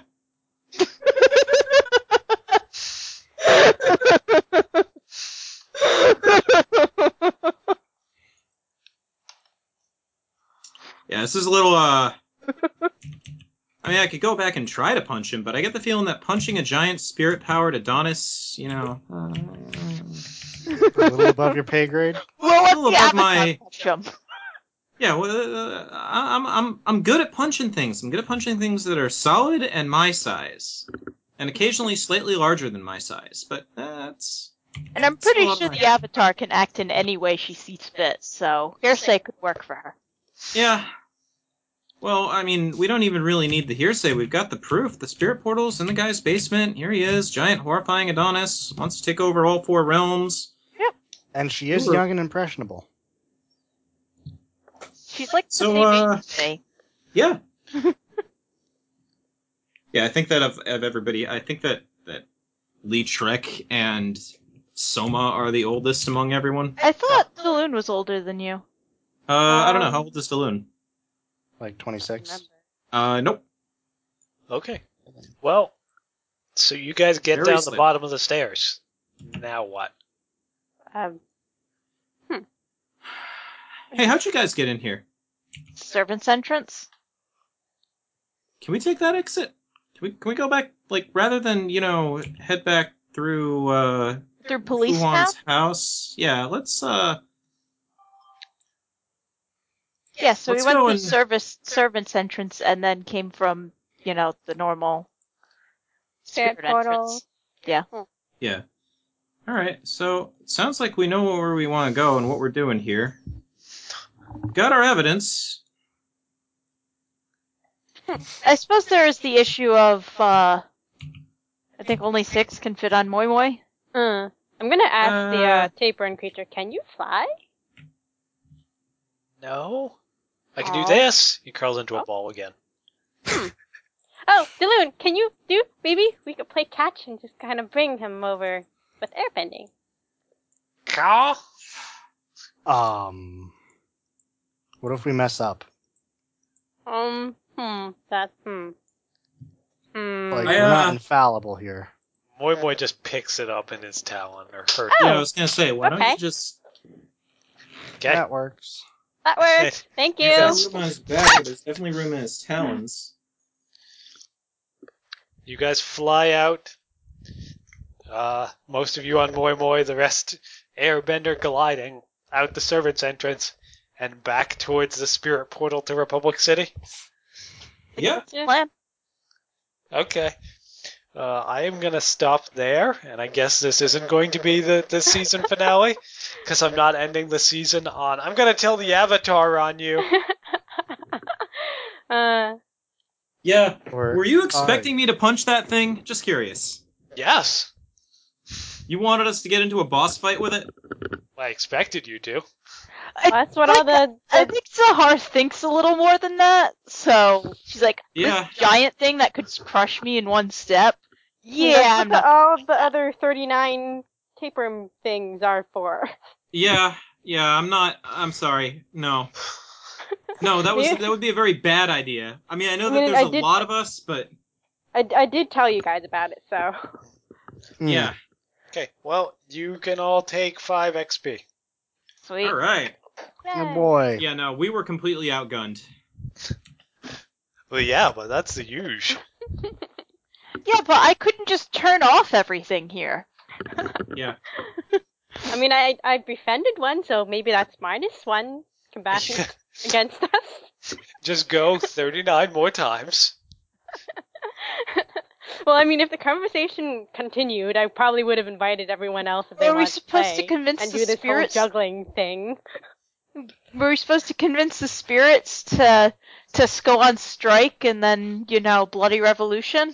Yeah, this is a little, uh... I mean, I could go back and try to punch him, but I get the feeling that punching a giant spirit-powered Adonis, you know... Uh, A little above your pay grade. Well, let little the above Avatar my- punch him. yeah, well, uh, I- I'm, I'm, I'm good at punching things. I'm good at punching things that are solid and my size. And occasionally slightly larger than my size, but that's... And I'm pretty Still up sure my- the Avatar can act in any way she sees fit, so hearsay could work for her. Yeah. Well, I mean, we don't even really need the hearsay. We've got the proof. The spirit portal's in the guy's basement. Here he is, giant, horrifying Adonis. Wants to take over all four realms. And she is Ooh. young and impressionable. She's like the So, same uh, age as me. Yeah. Yeah, I think that of, of everybody, I think that, that Lee Trek and Soma are the oldest among everyone. I thought Saloon was older than you. Uh, I don't know. Um, How old is Stallone? Like twenty-six. Remember. Uh, nope. Okay. Well, so you guys get Very down slim. the bottom of the stairs. Now what? Um, Hey, how'd you guys get in here? Servant's entrance? Can we take that exit? Can we can we go back, like, rather than, you know, head back through, uh, Through police Fu-Hong's town? house? Yeah, let's, uh, Yeah, so let's we went go through and- service servant's entrance and then came from, you know, the normal Spirit spirit portal. entrance. Yeah. yeah. Alright, so, it sounds like we know where we want to go and what we're doing here. Got our evidence. I suppose there is the issue of, uh, I think only six can fit on Moi Moi. Uh, I'm gonna ask the Uh, uh, tapeworm creature, can you fly? No? I can Aw. do this! He curls into a ball again. Oh, Daloon, can you do, maybe we could play catch and just kind of bring him over with airbending. Caw? Um, what if we mess up? Um, hmm, that, hmm. Hmm. Like, I, we're not uh, infallible here. Moi Moi just picks it up in his talon, or her. Oh. Yeah, I was gonna say, why don't okay. you just... Okay. That works. That works. Thank you. You There's guys- room on his back, but there's definitely room in his talons. You guys fly out. Uh, most of you on Moi Moi, the rest airbender gliding out the servant's entrance and back towards the spirit portal to Republic City. Yeah. Yeah. Plan. Okay. Uh, I am going to stop there, and I guess this isn't going to be the, the season finale, because I'm not ending the season on, I'm going to tell the Avatar on you. uh, Yeah. Or, Were you expecting me to punch that thing? Just curious. Yes, You wanted us to get into a boss fight with it? I expected you to. I, that's what all the, I the think Zahar thinks a little more than that, so she's like, Yeah. this giant thing that could crush me in one step? Yeah, that's I'm what the, not. all the other thirty-nine tapeworm things are for. Yeah. Yeah, I'm not... I'm sorry. No. No, that was that would be a very bad idea. I mean, I know I that mean, there's I a did- lot of us, but... I, I did tell you guys about it, so. Hmm. Yeah. Okay, well, you can all take five X P. Sweet. Alright. Oh boy. Yeah, no, we were completely outgunned. Well, yeah, but that's the usual. Yeah, but I couldn't just turn off everything here. Yeah. I mean, I I befriended one, so maybe that's minus one combatant against us. Just go thirty-nine more times. Well, I mean, if the conversation continued, I probably would have invited everyone else if they Were we wanted supposed to to play convince and the do this spirits- whole juggling thing. Were we supposed to convince the spirits to to go on strike and then, you know, bloody revolution?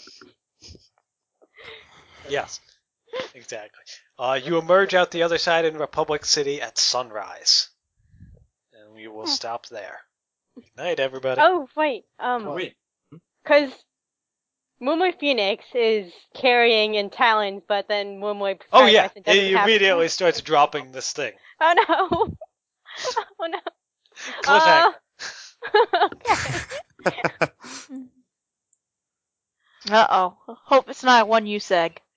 Yes, exactly. Uh, you emerge out the other side in Republic City at sunrise. And we will stop there. Good night, everybody. Oh wait, um, Oh, wait. because Moomoy Phoenix is carrying in talons, but then Moomoy Oh, Sky yeah, Bison doesn't he have- immediately starts dropping this thing. Oh no! Oh no! Cliffhanger. Uh, okay. Uh oh. Hope it's not a one use egg.